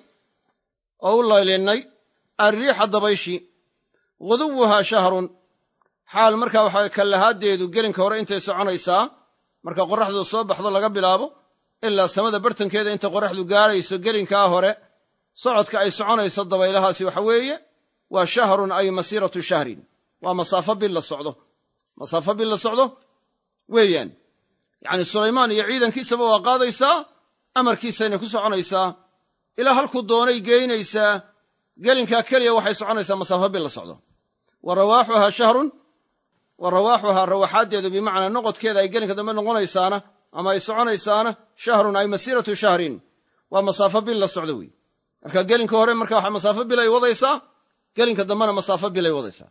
oo u laylinnay alriixa dabayshii guduwuhaa shahrun xaal markaa waxaa kallahaaddeedu gelinka hore intay soconaysaa marka qorraxdu soo baxdo laga bilaabo ilaa samada bartankeeda intay qorraxdu gaadhayso gelinkaa hore socodka ay soconayso dabaylahaasi waxa weeye waa shahrun ay masiiratu shahrin waa masaafo bil la socdo masaafo bil la socdo weeyaan yacni sulaymaan iyo ciidankiisaba waa qaadaysaa amarkiisayna ku soconaysaa ilaa halkuu doonay geynaysaa gelinkaa keliya waxay soconaysaa masaafo bil la socdo wa rawaaxuhaa shahrun wa rawaaxuhaa rawaxaaddeedu bimacnaa noqodkeeda ay gelinka dambe noqonaysaana ama ay soconaysaana shahrun ay masiiratu shahrin waa masaafo bil la socdo wey marka gelinka hore marka waxa masaafo bil ay wadaysaa gelinka dambena masaafo bil ay wadaysaa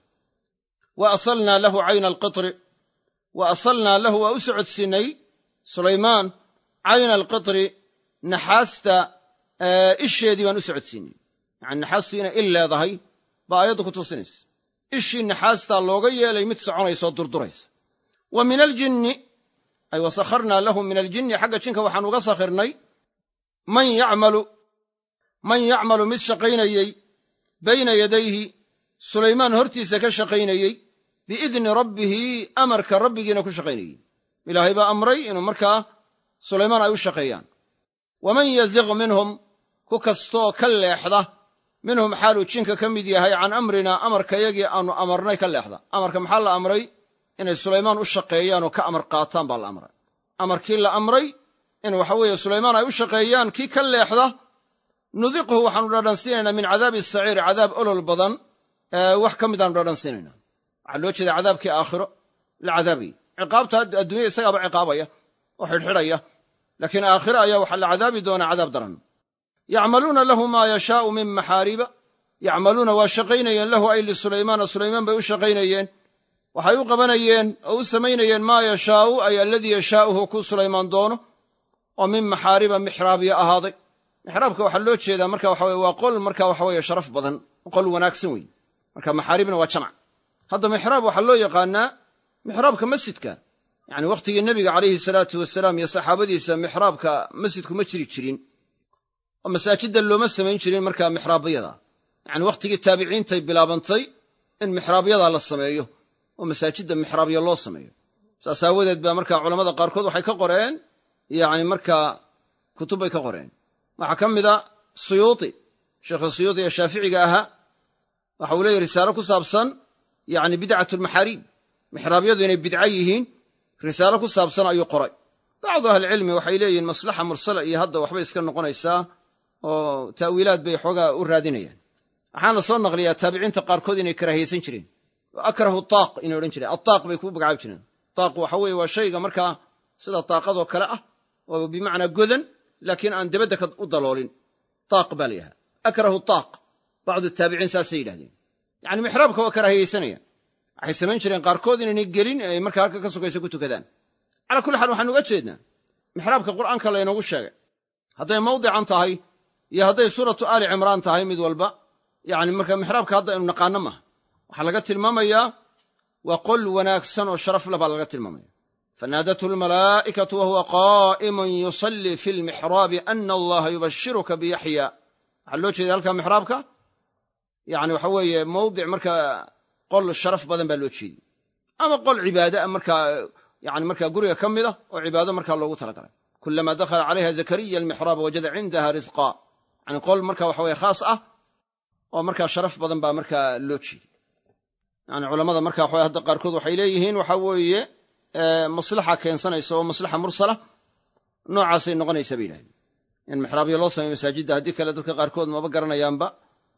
wa asalnaa lahu cayna alqitri wa asalnaa lahu waa u socodsiinay sulaymaan cayna alqitri naxaasta isheedii baan u socodsiinay yani naxaastu inay il leedahay baa aayaddu ku tusinaysa ishii naxaastaa looga yeelay mid soconaysoo durduraysa wa min aljinni ay wasakharnaa lahu min aljinni xagga jinka waxaan uga sakhirnay man yacmalu man yacmalu mid shaqaynayey bayna yadayhi sulaymaan hortiisa ka shaqaynayey biidni rabbihi amarka rabbigiina ku shaqaynayey ilaahay baa amray inuu markaa sulaymaan ay u shaqeeyaan waman yaziq minhum ku kastoo ka leexda minhum xaaluu jinka ka mid yahay can amrinaa amarkayagii aanu amarnay ka leexda amarka maxaa la amray inay sulaymaan u shaqeeyaan oo ka amar qaataan baa la amray amarkii la amray in waxa weeye sulaymaan ay u shaqeeyaan kii ka leexda nudiqhu waxaanu dhadhansiinaynaa min cadaabi saciir cadaab olol badan wax ka midaanu dhadhansiinaynaa waxaa loo jeeda cadaabkii aakhiro la cadaabayay ciqaabta adduunya isagaaba ciqaabaya oo xidhxidhaya laakiin aakhiro ayaa waxaa la cadaabi doonaa cadaab daran yacmaluuna lahu maa yashaau min maxaariba yacmaluuna waa shaqaynayeen lahu ay lisulaymaana sulaymaan bay u shaqaynayeen waxay u qabanayeen oo u samaynayeen maa yashaau ay aladii yashaa'uhu kuu sulaymaan doono oo min maxaariba mixraabya ahaaday mixraabka waxaa loo jeedaa marka waxa weye waa qol marka waxa weeye sharaf badan qol wanaagsan weeye marka maxaaribna waa jamac hadda mixraab waxaa loo yaqaanaa mixraabka masjidka yani wakhtigii nebiga calayhi salaatu wasalaam iyo saxaabadiisa mixraabka masjidku ma jiri jirin oo masaajidda looma samayn jirin markaa mixraabyada yani wakhtigii taabiciintay bilaabantay in mixraabyadaa la sameeyo oo masaajidda mixraabya loo sameeyo saas aawadeed baa markaa culammada qaarkood waxay ka qoreen yani markaa kutub bay ka qoreen waxaa ka mida suyuuti sheekha suyuuti ee shaaficiga ahaa waxa uu leeyahy risaalo ku saabsan yani bidcat almaxaariib mixraabyadu inay bidca yihiin risaalo ku saabsan ayuu qoray bacdu ahlicilmi waxay leeyihiin maslaxa mursala iyo hadda waxbay iska noqonaysaa oo ta'wiilaad bay xoogaa u raadinayaan waxaana soo naqliyaa taabiciinta qaarkood inay karaahiyaysan jireen oo akrahu taaq inay odhan jireen ataaq bay ku magacaabi jireen taaq waxa weeye waa shayga markaa sida taaqadoo kale ah oo bimacnaa godan laakiin aan debadda u daloolin taaq baa layahaa akrahu taaq bacdu taabiciin saasay yidhahdeen yani mixraabka waa karaahiyaysanayaan waxay samayn jireen qaarkood inaynay gelin ay markaa halka ka sokayso ku tukadaan calaa kulli xaal waxaan uga jeednaa mixraabka qur'aanka laynoogu sheegay hadday mawdican tahay iyo hadday suuratu aali cimraan tahay mid walba yani marka mixraabka hadda aynu naqaano maaha waxaa laga tilmaamayaa waa qol wanaagsan oo sharaf le baa laga tilmaamaya fanaadathu almalaa'ikatu wahuwa qaa'imun yusallii fi lmixraabi ana allaha yubashiruka biyaxya waxaa loo jeeda halkaa mixraabka yani waxa weeye mawdic markaa qol sharaf badan baa loo jeediy ama qol cibaada markaa yani markaa guriga ka mid ah oo cibaado markaa loogu talagalay kulamaa dakhala calayha zakariya almixraaba wajada cindaha risqa yani qol marka waxa weye khaas ah oo markaa sharaf badan baa markaa loo jeediy yani culamada marka waxa hadda qaarkood waxay leeyihiin waxa weeye maslaxa keensanaysa oo maslaxa mursala noocaasay noqonaysaa bay yidhahdeen in mixraabyo loo sameeyo masaajidda haddii kale dadka qaarkood maba garanayaanba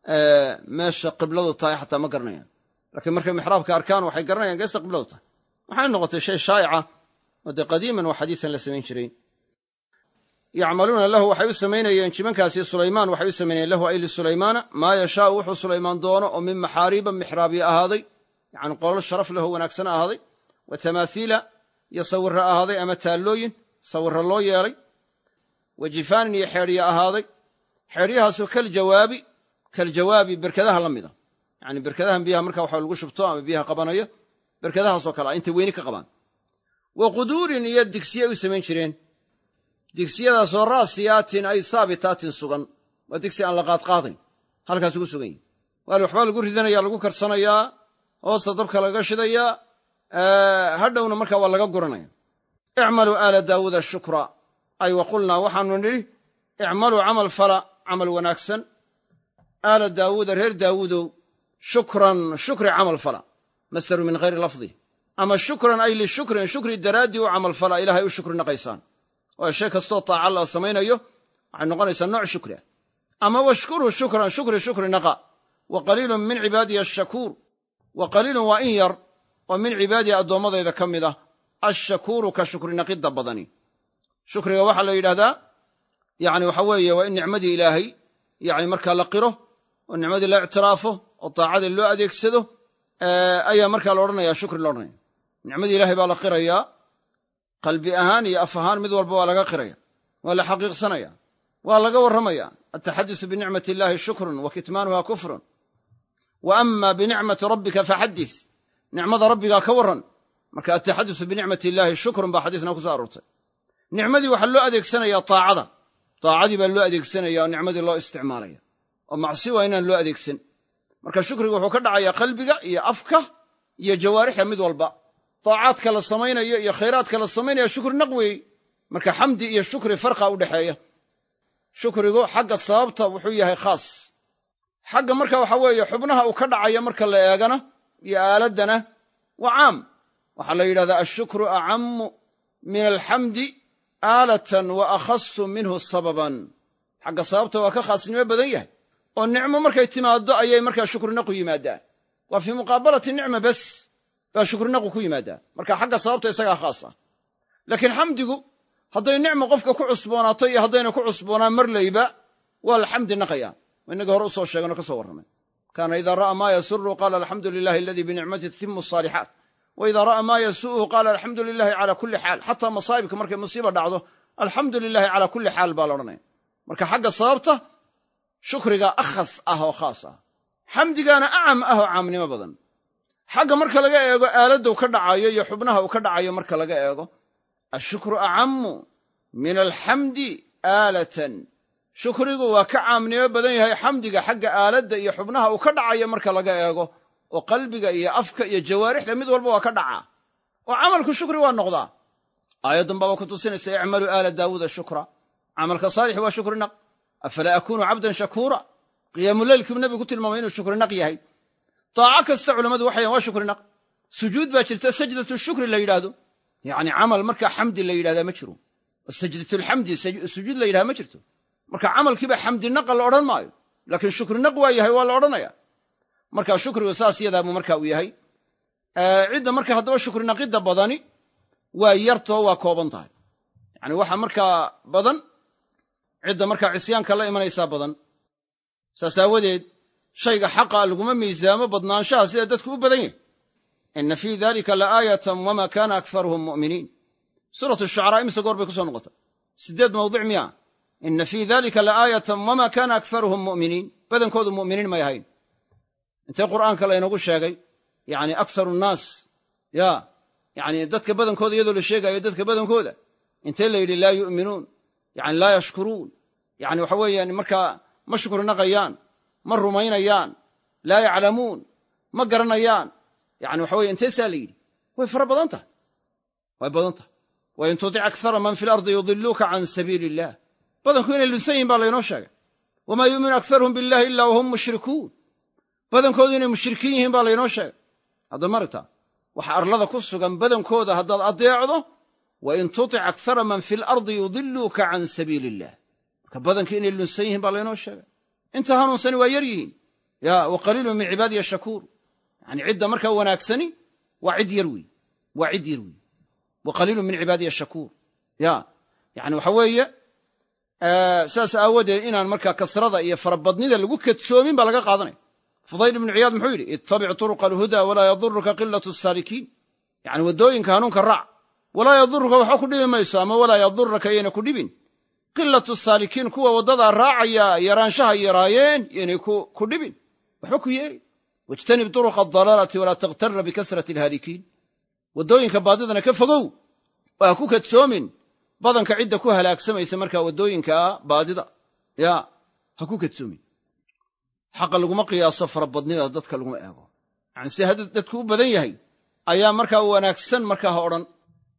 meesha qibladu tahay xataa ma garanayaan laakiin markay mixraabka arkaan waxay garanayaan geesta qibladu tahay waxay noqotay shay shaa'ica oo dee qadiiman wa xadiisan la samayn jiray yacmaluuna lahu waxay u samaynayeen jimankaasi sulaymaan waxay u samaynayeen lahu ay lisulaymaana maa yashaau wuxuu sulaymaan doono oo min maxaariiba mixraabya ahaaday yani qolol sharaf leho wanaagsan ahaaday wa tamaathiila iyo sawirra ahaaday ama taallooyin sawirra loo yeelay wa jifaanin iyo xeedhya ahaaday xeedhyahaasoo kaljawaabi kaljawaabi berkadaha la mida yani berkadahan biyaha marka waxa lagu shubto ama biyaha qabanaya berkadahaasoo kale a intay weyni ka qabaan wa quduurin iyo digsiye ay u samayn jireen digsiyadaasoo raasiyaatin ay saabitaatin sugan waa digsi aan la qaadqaadayn halkaas ugu sugan yihin waal waxbaa lagu ridanaya lagu karsanayaa hoosta dabka laga shidayaa hadhowna marka waa laga guranaya icmaluu aala daawuuda shukra ay wa qulnaa waxaanu nidhi icmaluu camal fala camal wanaagsan aala daawuuda reer daawuudow shukran shukri camal fala masdaru min hayri lafdi ama shukran ay lishukrin shukri daraaddii u camal fala ilaahay u shukri naqaysaan oo shay kastoo taaca la samaynayo waxay noqonaysaa nooc shukri ah ama washkurhu shukran shukri shukri naqa wa qaliilun min cibaadiya ashakuur wa qaliilun waa in yar oo min cibaadiya addoommadayda ka mid ah ashakuuru ka shukri naqidda badani shukriga waxaa la yidhahdaa yani waxa weeye waa in nicmadii ilaahay yani markaa la qiro oo nicmadii la ictiraafo oo taacadii loo adeegsado ayaa markaa la odhanaya shukri la odhanaya nicmadii ilaahay baa la qirayaa qalbi ahaan iyo af ahaan mid walba waa laga qiraya waa la xaqiiqsanaya waa laga warramaya altaxadisu binicmati illaahi shukrun wa kitmaanuha kufrun wa ama binicmati rabbika faxadis nicmada rabbigaa ka warran marka altaxadisu binicmati illaahi shukrun baa xadiisna ku soo aroortay nicmadii waxaa loo adeegsanaya taacada taacadii baa loo adeegsanaya oo nicmadii loo isticmaalaya oo macsi waa inaan loo adeegsan marka shukriga wuxuu ka dhacayaa qalbiga iyo afka iyo jawaarixda mid walba taacaadka la samaynayo iyo khayraadka la samaynaya shukri naq weey marka xamdi iyo shukri farqa u dhexeeya shukrigu xagga sababta wuxuu yahay khaas xagga marka waxa weeye xubnaha uu ka dhacaya marka la eegana iyo aaladdana waa caam waxaa la yidhahdaa ashukru acamu min alxamdi aalatan wa akhasu minhu sababan xagga sababta waa ka khaasnimo badan yahay oo nicmo markay timaaddo ayay markaa shukrinaqu yimaaddaa waa fii muqaabalati nicma bas baa shukrinaqu ku yimaaddaa marka xagga sababta isagaa khaas ah laakiin xamdigu hadday nicmo qofka ku cusboonaato iyo haddayna ku cusboonaan marlayba waa la xamdi naqaya innaga hore usoo sheeganoo ka soo warramay kaana idaa ra'aa maa yasuru qaala alxamdu lilahi aladii binicmati tatimu asaalixaat wa idaa ra'aa maa yasuu'uhu qaala alxamdu lilahi calaa kulli xaal xataa masaa'ibka markay musiiba dhacdo alxamdu lilahi calaa kulli xaal baa la odhanaya marka xagga sababta shukriga akhas ah oo khaas ah xamdigaana acam ah oo caamnimo badan xagga marka laga eego aaladda u ka dhacayo iyo xubnaha uu ka dhacayo marka laga eego ashukru acamu min alxamdi aalatan shukrigu waa ka caamnimo badan yahay xamdiga xagga aaladda iyo xubnaha uu ka dhacayo marka laga eego oo qalbiga iyo afka iyo jawaarixda mid walba waa ka dhacaa oo camalku shukri waa noqdaa aayaddan baaba ku tusinaysa icmaluu aala daawuuda shukra camalka saalix waa shukri naq afalaa akuunu cabdan shakuura qiyaamuleylkiibu nebigu ku tilmaamay inuu shukri naq yahay daaco kasta culammadu waxay yahan waa shukri naq sujuud baa jirta sajdatu shukri la yidhaahdo yacni camal markaa xamdi la yidhahdaa ma jiro oo sajdatulxamdi sujuud la yidhahda ma jirto marka camalkiiba xamdi naqa la odhan maayo laakiin shukri naq waa yahay waa la odhanaya marka shukrigu saas yadaabuu marka uu yahay cidda marka haddaba shukri naqidda badani waa yartoo waa kooban tahay yani waxa markaa badan cidda markaa cisyaanka la imanaysaa badan saas aawadeed shayga xaqa laguma miisaamo badnaanshaha sida dadku u badan yahay ina fii dalika laaayatan wama kana akharuhum mu'miniin suuratu shucaraa imise goor bay ku soo noqotay siddeed mawdic miya ina fii dalika laaayatan wama kana akharuhum mu'miniin badankoodu mu'miniin may ahayn intee qur'aanka laynoogu sheegay yani akharu nnaas ya yani dadka badankooda iyadoo la sheegayo dadka badankooda intee la yidhi laa yu'minuun yani laa yashkuruun yani waxa weeyaan markaa ma shukrinaqayaan ma rumaynayaan laa yaclamuun ma garanayaan yani waxa weye inteesaa la yidhi way fara badan tahay way badan tahay wain tutic akara man fi lardi yudiluuka can sabiili illah badanku inay lunsan yihin baa laynoo sheegay wamaa yuuminu akaruhum billahi ila wahum mushrikuun badankoodu inay mushrikiin yihiin baa laynoo sheegay hadda maragta waxa arlada ku sugan badankooda haddaad adeecdo wain tutic akara man fi lardi yudiluuka can sabiili illah marka badanka inay lunsan yihiin baa laynoo sheegay inta hanuunsani waa yar yihiin ya wa qaliilun min cibaadiya shakuur yani cidda markaa wanaagsani waa cid yar wey waa cid yar wey wa qaliilun min cibaadiya shakuur ya yani waxa weeye saas aawadeed inaan markaa kasrada iyo farabadnida lagu kadsoomin baa laga qaadanaya fudayl ibnu ciyaad muxuu yidhi ittabic turuqa alhuda walaa yaduruka qilatu saalikiin yani waddooyinka hanuunka raac walaa yaduruka waxba ku dhibi mayso ama walaa yaduraka yayna ku dhibin qilatu saalikiin kuwa waddadaa raacaya yaraanshaha yaraayeen yaynay ku dhibin waxba ku yeeri wajtanib turuqa adalaalati walaa takhtara bikasrati alhaalikiin waddooyinka baadidana ka fogow oo ha ku kadsoomin badanka cidda ku halaagsamaysa markaa waddooyinka baadida ya ha ku kadsoomin xaqa laguma qiyaaso farabadnida dadka laguma eego yani si hadduu dadku u badan yahay ayaa markaa wanaagsan markaa ha odhan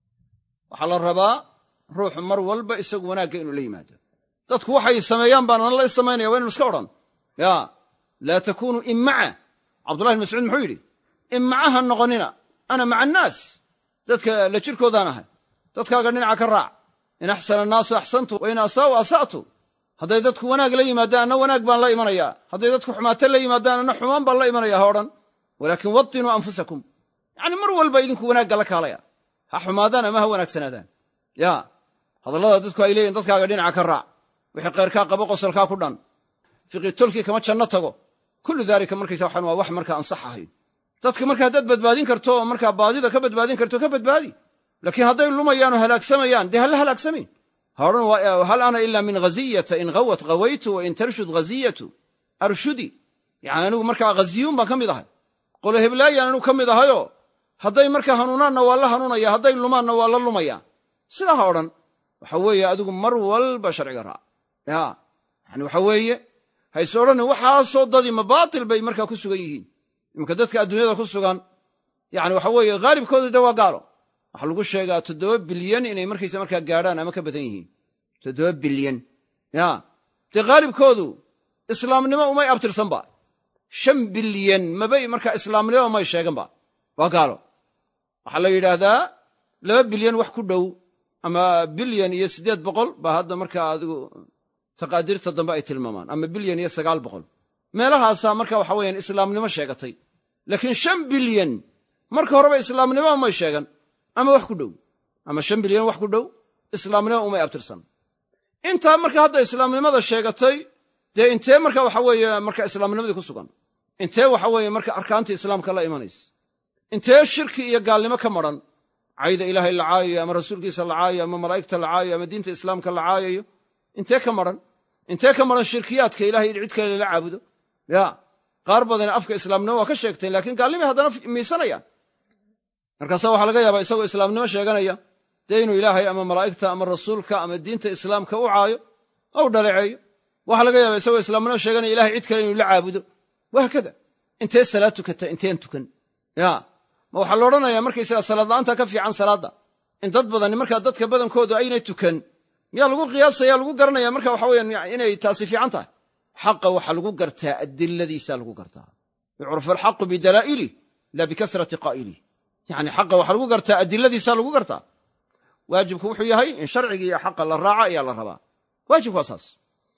waxaa la rabaa ruuxu mar walba isagu wanaagga inuu la yimaado dadku waxay sameeyaan baan ana la samaynaya waa inu iska odhan ya laa takunuu immaca cabdullahi bn mascuud muxuu yidhi immacaha noqonina ana maca annaas dadka la jirkoodaan ahay dadkaaga dhinaca ka raac in axsana annaasu axsantu wa in asaa'u asa'tu hadday dadku wanaag la yimaadaan anna wanaag baan la imanayaa hadday dadku xumaato la yimaadaan anna xumaan baan la imanaya ha odhan walaakin watinuu anfusakum yacni mar walba idinku wanaagga la kaalaya ha xumaadaan ama ha wanaagsanaadaan ya hadallada dadku ay leeyihin dadkaaga dhinaca ka raac wixii kayrkaa qabo qosolkaa ku dhan fiqi tolkii kama janno tago kullu daalika markaysa waxaan waa wax markaa ansax ahayn dadka marka haddaad badbaadin karto oo markaa baadida ka badbaadin karto ka badbaadi laakiin hadday lumayaan oo halaagsamayaan dee hala halaagsamayn ha odhan hal ana ila min ghaziyata in ghawat ghawaytu wa in tarshud ghaziyatu arshudi yani anigu markaa ghaziyuun baan ka mid ahay qolo heblaayaan anigu ka mid ahayoo hadday markaa hanuunaanna waa la hanuunaya hadday lumaanna waa la lumaya sidaa ha odhan waxa weeye adigu mar walba sharciga raac ya yani waxa weeye hayse odhanin waxaasoo dadii mabaatil bay markaa ku sugan yihiin iminka dadka adduunyada ku sugan yani waxa weeye haalibkooda de waa gaalo waxaa lagu sheegaa toddoba bilyan inay markaysa markaa gaadhaan ama ka badan yihiin toddoba bilyan ya dee haalibkoodu islaamnimo umay abtirsanba shan bilyan mabay markaa islaamnimo may sheeganba waa gaalo waxaa la yidhaahdaa laba bilyan wax ku dhow ama bilyan iyo siddeed boqol baa hadda markaa adigu taqaadiirta dambe ay tilmaamaan ama bilyan iyo sagaal boqol meelahaasaa marka waxa weyaan islaamnimo sheegatay laakiin shan bilyan marka horeba islaamnimo may sheegan ama wax ku dhow ama shan bilyan wax ku dhow islaamnimo umay abtirsan intaa marka hadda islaamnimada sheegatay dee intee marka waxa weeye marka islaamnimadii ku sugan intee waxa weeye marka arkaantii islaamka la imanaysa intee shirki iyo gaalnimo ka maran cayda ilaahay la caayayo ama rasuulkiisa la caayayo ama malaa'igta la caayayo ama diinta islaamka la caayayo intee ka maran intee ka maran shirkiyaadka ilahay in cid kale lala caabudo ya qaar badana afka islaamnimo waa ka sheegteen laakiin gaalnimay haddana miisanayaan markaasa waxaa laga yaabaa isagoo islaamnimo sheeganaya dee inuu ilaahay ama malaa'igta ama rasuulka ama diinta islaamka u caayo oo u dhaleeceeyo waxaa laga yaabaa isagoo islaamnimo sheeganaya ilahay cid kale inuu la caabudo wahaakada intee salaad tukata inteen tukan ya ma waxaa la odhanayaa markaysaga salaadla'aanta ka fiican salaadda in dad badani markaa dadka badankoodu aynay tukan miyaa lagu qiyaasaya lagu garanaya marka waxa weyaan inay taasi fiican tahay xaqa waxaa lagu gartaa adiladiisaa lagu gartaa yucrafu alxaqu bidalaa'ilih la bikasrati qaa'ilih yani xaqa waxaa lagu gartaa adiladiisaa lagu gartaa waajibku wuxuu yahay in sharcigii iyo xaqa la raaca ayaa la rabaa waajibku waa saas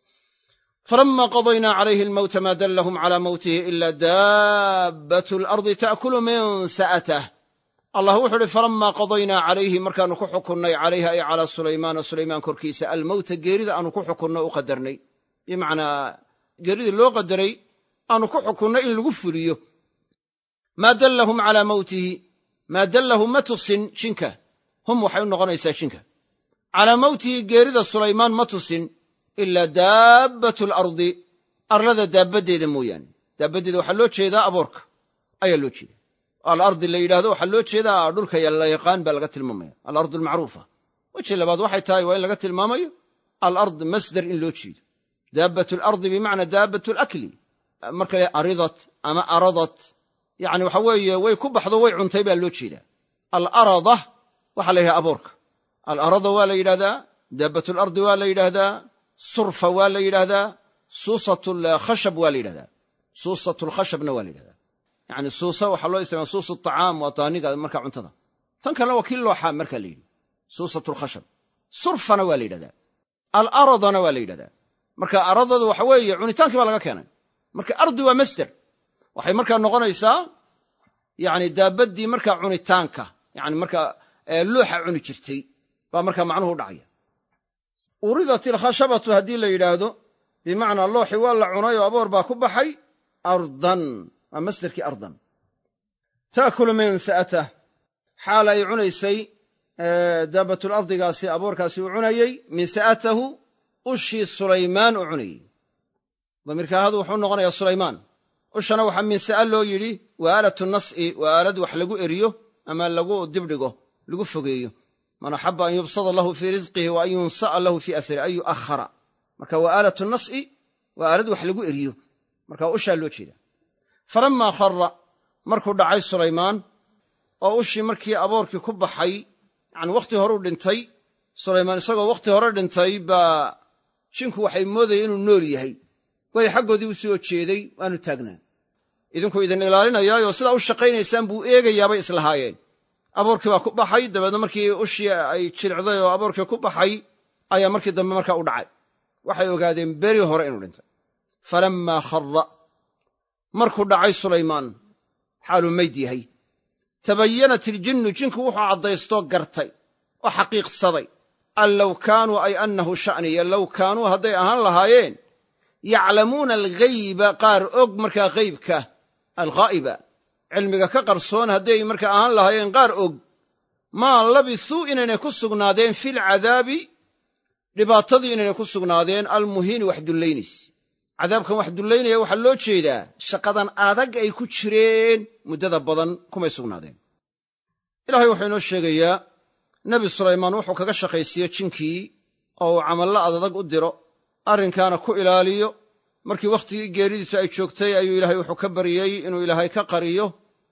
falama qadaynaa calayhi almawta maa dallahum calaa mawtihi ila daabbatu alardi ta'kulu min sa'atah allah wuxuu uhi falamaa qadaynaa calayhi markaannu ku xukunnay calayha ay calaa sulaymaana sulaymaan korkiisa almowta geerida aanu ku xukunno u qadarnay bimacnaa geeridii loo qadaray aanu ku xukunnay in lagu fuliyo maa dallahum calaa mawtihi maa dallahu ma tusin jinka hum waxay u noqonaysaa jinka calaa mawtihi geerida sulaymaan ma tusin ilaa daabbatu alardi arlada daabaddeeda mooyaane daabaddeeda waxaa loo jeedaa aboorka ayaa loo jeeda alardi la yidhahdo waxaa loo jeedaa dhulka la yaqaan baa laga tilmaamaya alardu almacruufa weji labaad waxay tahay waa in laga tilmaamayo alard masdar in loo jeedo daabbatu alardi bimacnaa daabbatu alakli marka la aridat ama aradat yacni waxa weeye way ku baxdo way cuntay baa loo jeedaa alarada waxaa la yidhaha aboorka alarada waa la yidhahdaa daabbatu alardi waa la yidhaahdaa surfa waa la yidhaahdaa suusat alkhashab waa la yidhahdaa suusat alkhashabna waa la yidhahdaa yacni suusa waxaa loo isticmaala suusu aطacaam waa taaniga marka cuntada tan kalena waa kii looxaa marka la yidhi suusat alkhashab surfana waa la yidhahdaa alaradana waa la yidhahdaa marka aradadu waxa weeye cunitaankii baa laga keenay marka ardi waa masder waxay markaa noqonaysaa yani daabaddii markaa cunitaanka yani markaa looxa cuni jirtay baa markaa macnuhu dhacaya uridat ilkhashabatu haddii la yidhaahdo bimacnaa looxi waa la cunay oo aboor baa ku baxay ardan waa masderkii ardan taakulu min sa'atah xaal ay cunaysay daabatulardigaasi aboorkaasi uu cunayey min sa'atahu ushii sulaymaan u cunayey damiirka ahadu wuxuu noqonayaa sulaymaan ushana waxaa min sa'a loo yidhi waa aalatu nas'i waa aalad wax lagu eriyo ama lagu dibdhigo lagu fogeeyo man axaba an yubsada lahu fii risqihi wa an yunsa'a lahu fii asri an yu'ahara marka waa aalatu nas'i waa aalad wax lagu eriyo marka ushaa loo jeeda falammaa khara markuu dhacay sulaymaan oo ushii markii aboorkii ku baxay yani wakhti horuu dhintay sulaymaan isagoo wakhti hore dhintay baa jinku waxay moodayeen inuu nool yahay way xaggoodii u soo jeeday waanu taagnaa idinku idin ilaalinayaayoo sidaa u shaqaynaysaan buu eegayaabay islahaayeen aboorkii baa ku baxay dabeedna markii ushii ay jilicday oo aboorkii ku baxay ayaa markii dambe markaa u dhacay waxay ogaadeen beri hore inuu dhintay falammaa khara markuu dhacay sulaymaan xaaluu mayd yahay tabayanat iljinnu jinku wuxuu caddaystoo gartay oo xaqiiqsaday an low kaanuu ay annahu sha'niya low kaanuu hadday ahaan lahaayeen yaclamuuna alghayba qaar og markaa haybka alghaa'iba cilmiga ka qarsoon hadday markaa ahaan lahaayeen qaar og maa labisuu inaynay ku sugnaadeen filcadaabi dhibaatadii inaynay ku sugnaadeen almuhiini wax dullaynayse cadaabkan wax dullaynaya waxaa loo jeedaa shaqadan adag ay ku jireen muddada badan kumay sugnaadeen ilaahay wuxuu inoo sheegayaa nebi sulaymaan wuxuu kaga shaqaysiiye jinkii oo uu camallo adadag u diro arrinkaana ku ilaaliyo markii wakhtigii geeridiisu ay joogtay ayuu ilaahay wuxuu ka baryey inuu ilaahay ka qariyo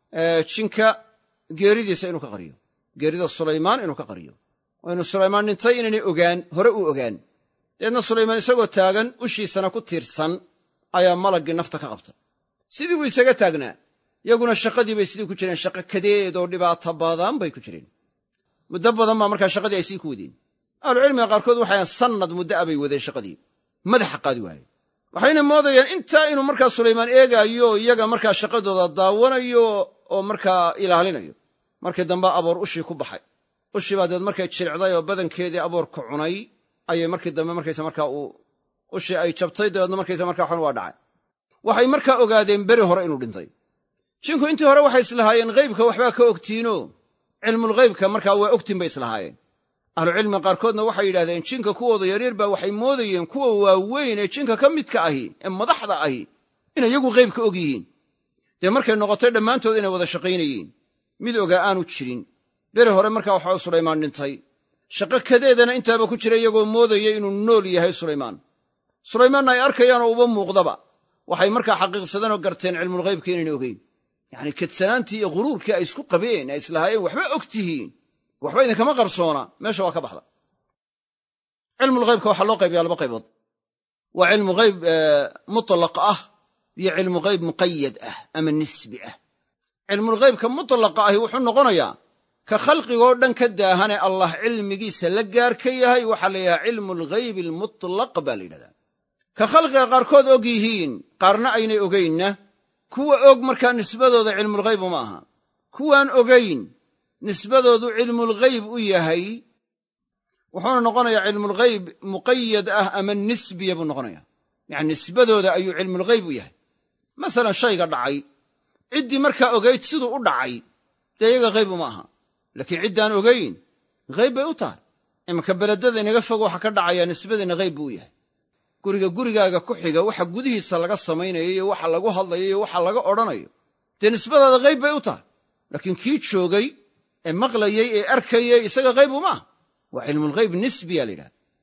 jinka geeridiisa inuu ka qariyo geerida sulaymaan inuu ka qariyo oo inuu sulaymaan dhintay inaynay ogaan hore uu ogaan dabeedna sulaymaan isagoo taagan ushiisana ku tiirsan ayaa malaggii nafta ka qabtay sidii buu isaga taagnaa yaguna shaqadii bay sidii ku jireen shaqo kadeed oo dhibaato badan bay ku jireen muddo badan baa markaa shaqadii ay sii ku wadeen ahlucilmiga qaarkood waxay sannad muddo a bay wadeen shaqadii madaxa qaadi waaye waxayna moodayaan intaa inuu markaa sulaymaan eegaayo iyaga markaa shaqadooda daawanayo oo markaa ilaalinayo markii dambe aboor ushii ku baxay ushii baa deed markay jilicday oo badankeedii aboorka cunay ayay markii dambe markaysa markaa uu ushii ay jabtay dabeedna markaysa markaa xun waa dhacay waxay markaa ogaadeen beri hore inuu dhintay jinku intii hore waxay islahaayeen haybka waxbaa ka ogtiino cilmulghaybka markaa waa ogtiin bay islahaayeen ahlucilmiga qaarkoodna waxay yidhahdeen jinka kuwooda yaryar baa waxay moodayeen kuwa waaweyn ee jinka ka midka ahi ee madaxda ahi inay iyagu haybka og yihiin dee markay noqotay dhammaantood inay wada shaqaynayeen mid ogaa aanu jirin beri hore markaa waxaa sulaymaan dhintay shaqo kadeedana intaaba ku jira iyagoo moodaya inuu nool yahay sulaymaan sulaymaanna ay arkayaan oo uba muuqdaba waxay markaa xaqiiqsadeen oo garteen cilmulghaybka inaynay ogeyn yacni kadsanaantii iyo ghuruurkii ay isku qabeen ay islahaayeen waxba og tihiin waxba idinkama qarsoona meesha waa ka baxda cilmulghaybka waxaa loo qaybiyaa laba qaybood waa cilmu ghayb mutlaq ah iyo cilmu ghayb muqayad ah ama nisbi ah cilmulghaybka mutlaqa ahi wuxuu noqonayaa ka khalqigoo dhan ka daahanee allah cilmigiisa la gaar ka yahay waxaa la yidhaha cilmulghaybi almutlaq baa la yidhahdaa ka khalqiga qaarkood og yihiin qaarna aynay ogaynna kuwa og markaa nisbadooda cilmulghayb uma aha kuwaan ogayn nisbadoodu cilmulghayb u yahay wuxuuna noqonayaa cilmulghayb muqayad ah ama nisbiya buu noqonayaa yacni nisbadooda ayuu cilmulghayb u yahay masalan shayga dhacay ciddii markaa ogayd siduu u dhacay dee iyaga hayb uma aha laakiin ciddaan ogayn hayb bay u tahay imanka beledada inaga fog waxa ka dhacayaa nisbadiina hayb buu u yahay guriga gurigaaga ku xiga waxa gudihiisa laga samaynayo iyo waxa lagu hadlayo iyo waxa laga odhanayo dee nisbadaada hayb bay u tahay laakiin kii joogay ee maqlayey ee arkayey isaga hayb uma aha waa cilmulghayb nisbiya la yidhahda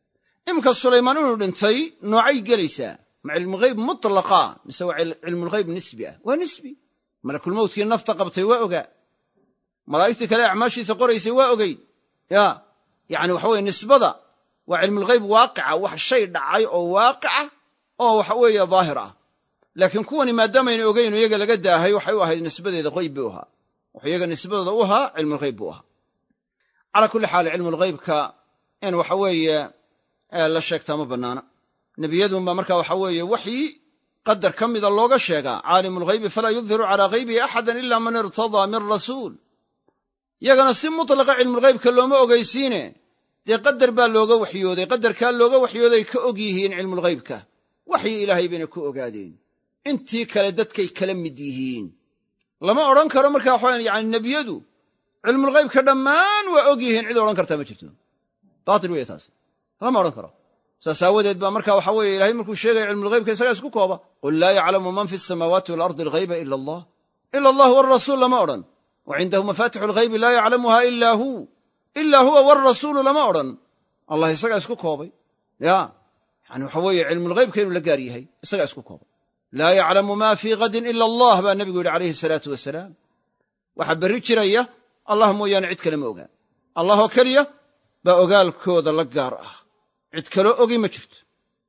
imka sulaymaan inuu dhintay noocay gelaysaa ma cilmulghayb mutlaqa mise waa cilmulghayb nisbi ah waa nisbi malakulmowtkii nafta qabtay waa ogaa malaa'igtii kale acmaashiisa qoraysay waa ogey ya yacni waxa weye nisbada waa cilmulghayb waaqica wax shay dhacay oo waaqica oo waxa weeye daahir ah laakiin kuwani maadaamaayna ogayn iyaga laga daahay waxay u ahayd nisbadeeda qayb buu ahaa wax iyaga nisbadooda u ahaa cilmulghayb buu ahaa calaa kulli xaal cilmulghaybka in waxa weeye la sheegtaa ma bannaana nebiyadunba marka waxa weeye waxyi qadar ka mida looga sheegaa caalimulghaybi falaa yudhiru calaa ghaybihi axadan ila man irtadaa min rasuul yagana si mutlaqa cilmulghaybka looma ogaysiine dee qadar baa looga waxyooday qadarkaa looga waxyooday ka og yihiin cilmulghaybka waxyi ilaahay bayna ku ogaadeen intii kale dadkay kala mid yihiin lama odhan karo markaa waxaa yani nebiyadu cilmulghaybka dhammaan waa og yihiin cid odhan kartaa ma jirto baatil weeye taas lama odhan karo saas aawadeed baa marka waxa weeye ilahay markuu sheegaya cilmulghaybka isagaa isku kooba qul laa yaclamu man fi asamaawaati waalardi alghayba ila allah ila allah waalrasuul lama odhan wa cindahu mafaatixu alghaybi laa yaclamuha ila hu ila huwa waalrasuulu lama odhan allah isagaa isku koobay ya yani waxa weeye cilmulghaybka inuu la gaar yahay isagaa isku koobay laa yaclamu ma fii gadin ila allah baa nebigu yidhi calayhi salaatu wasalaam waxaa berri jiraya allah mooyaane cid kale ma ogaa allah oo keliya baa ogaalkooda la gaar ah cid kaloo ogi ma jirto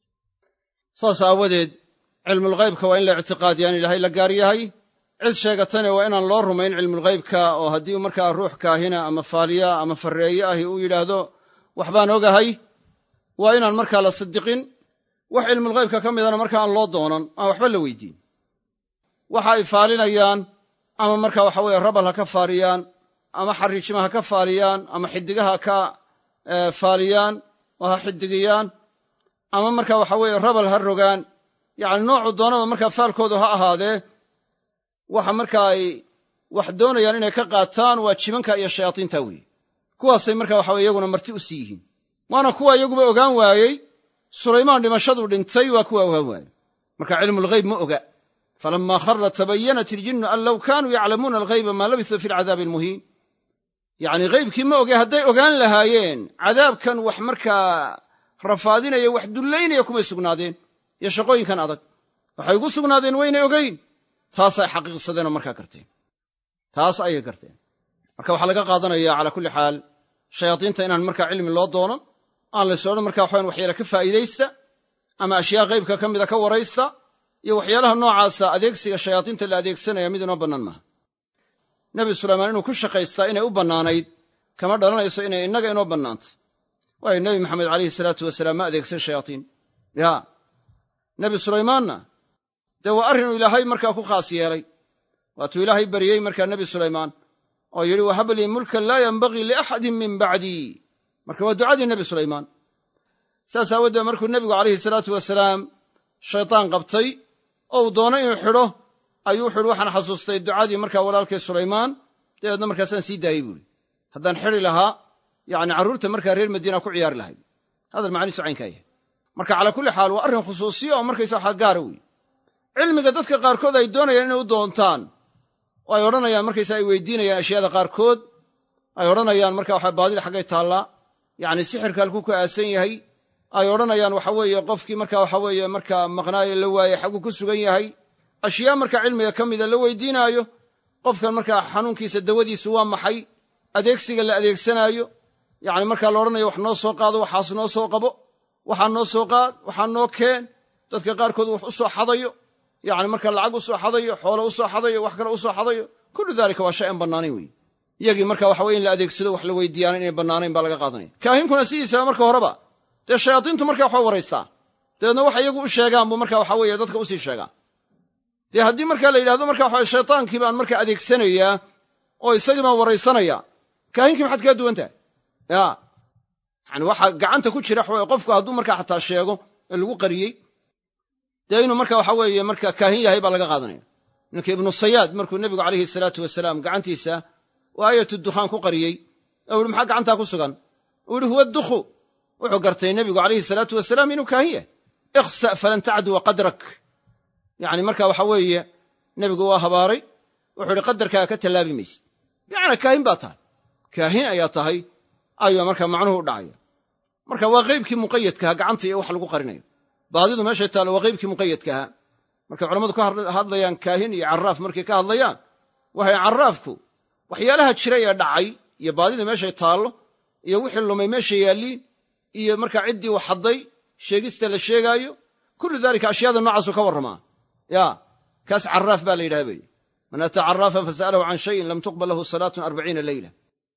saas aawadeed cilmulghaybka waa in la ictiqaadiya in ilaahay la gaar yahay cid sheegatane waa inaan loo rumayn cilmulghaybka oo haddii markaa ruux kaahina ama faaliya ama farreeye ahi uu yidhaahdo waxbaan ogahay waa inaan markaa la sadiqin wax cilmulghaybka ka midana marka aan loo doonan aan waxba la weydiin waxa ay faalinayaan ama marka waxa weeye rabal ha ka faaliyaan ama xariijima ha ka faaliyaan ama xidigaha ka faaliyaan oo ha xidigiyaan ama marka waxa weeye rabal ha rogaan yacni noocu doonaba markaa faalkoodu ha ahaadee waxa marka ay wax doonayaan inay ka qaataan waa jimanka iyo shayaadiinta weeye kuwaasay marka waxa weye iyaguna marti u sii yihiin waana kuwa iyaguba ogaan waayey sulaymaan dhimashadu dhintay waa kuwa ogaan waayey marka cilmulghayb ma oga falammaa khara tabayanat iljinnu an low kaanuu yaclamuuna alghayba maa labisuu fi alcadaabi almuhiin yacni ghaybkii ma oge hadday ogaan lahaayeen cadaabkan wax markaa rafaadinaya wax dullaynaya kumay sugnaadeen iyo shaqooyinkan adag waxay ugu sugnaadeen waynay ogayn taasay xaqiiqsadeenoo markaa garteen taas ayay garteen marka waxaa laga qaadanaya calaa kulli xaal shayaadiinta inaan markaa cilmi loo doonan aan lays odhan markaa waxawan waxyaala ka faa'iidaysta ama ashyaa ghaybka ka mida ka waraysta iyo waxyaalaha noocaasa adeegsiga shayaadiinta la adeegsanaya mid inoo bannaan maaha nebi sulaymaan inuu ku shaqaystaa inay u bannaanayd kama dhalanayso inay innaga inoo bannaantay waayo nebi maxamed calayhi salaatu wasalaam ma adeegsan shayaadiin ya nebi sulaymaanna dee waa arrinuu ilaahay markaa ku khaas yeelay waatuu ilaahay baryey markaa nebi sulaymaan oo yidhi wahab lii mulkan laa yenbagii liaxadin min bacdii marka waa ducadii nebi sulaymaan saas aawoodee markuu nebigu calayhi salaatu wasalaam shaydaan qabtay oo uu doonay inuu xidho ayuu wuxu uhi waxaan xasuustay ducadii markaa walaalkay sulaymaan dabeedna markaasaan sii daayey buuhi haddaan xidhi lahaa yacni carruurta markaa reer madiina ku ciyaari lahay hadal macniisu caynkaa yahay marka calaa kulli xaal waa arrin khusuusiya oo markaysa waxaa gaara weeye cilmiga dadka qaarkood ay doonayaan inay u doontaan oo ay odhanayaan markaysa ay weydiinayaan ashyaada qaarkood ay odhanayaan marka waxa baadida xaggay taallaa yacni sixirka halkuu ku aasan yahay ay odhanayaan waxa weeye qofkii marka waxa weeye markaa maqnaayo la waayey xagguu ku sugan yahay ashyaa marka cilmiga ka mida la weydiinaayo qofkan markaa xanuunkiisa dawadiisu waa maxay adeegsiga la adeegsanaayo yacni markaa la odhanayo wax noo soo qaado waxaas noo soo qabo waxaa noo soo qaad waxaa noo keen dadka qaarkood wax u soo xadayo yacni marka lacag u soo xadayo xoolo u soo xadayo wax kale u soo xadayo kullu daalika waa shay aan bannaanayn weeye iyagii marka waxa weye in la adeegsado wax la weydiiyaan inay bannaanayn baa laga qaadanaya kaahinkuna sidiisaba marka horeba dee shayaadiintu markaa waxba waraystaa dabeedna waxa iyagu u sheegaan buu marka waxa weeye dadka usii sheegaa dee haddii markaa la yidhahdo marka waxa shaytaankii baan markaa adeegsanayaa oo isagii baan waraysanaya kaahinkii maxaad kaga duwan tahay ya yani waxa gacanta ku jira waxaweye qofku hadduu markaa xataa sheego ee lagu qariyey dee inuu marka waxa weeye marka kaahin yahay baa laga qaadanaya ninka ibnu sayaad markuu nebigu calayhi salaatu wasalaam gacantiisa oo aayatu dukhaan ku qariyey oo uhi maxaa gacantaa ku sugan uu yihi huwa dukhu wuxuu gartay nebigu calayhi salaatu wasalaam inuu kaahin yahay ikhsa falan tacduwa qadrak yacni marka waxa weeye nebigu waa habaaray wuxuu ihi qadarkaaga ka tallaabi maysid bimacnaa kaahin baa tahay kaahin ayaa tahay ayuu markaa macnuhu u dhacaya marka waa qaybkii muqayadkaha gacanta iyo wax lagu qarinayo baadidu meeshay taalo waa qaybkii muqayadkaha markay culammadu ka hadlayaan kaahin iyo carraaf markay ka hadlayaan waxay carraafku waxyaalaha jira ee dhacay iyo baadida meeshay taallo iyo wixii lumay meesha yaalliin iyo markaa ciddii u xadday sheegista la sheegaayo kullu daalika ashyaada noocaasuu ka warramaa yaa kaas carraaf baa la yidhaha bay man ataa carraafan fasa'alahu can shayin lam tuqbal lahu salaatun arbaciina leyla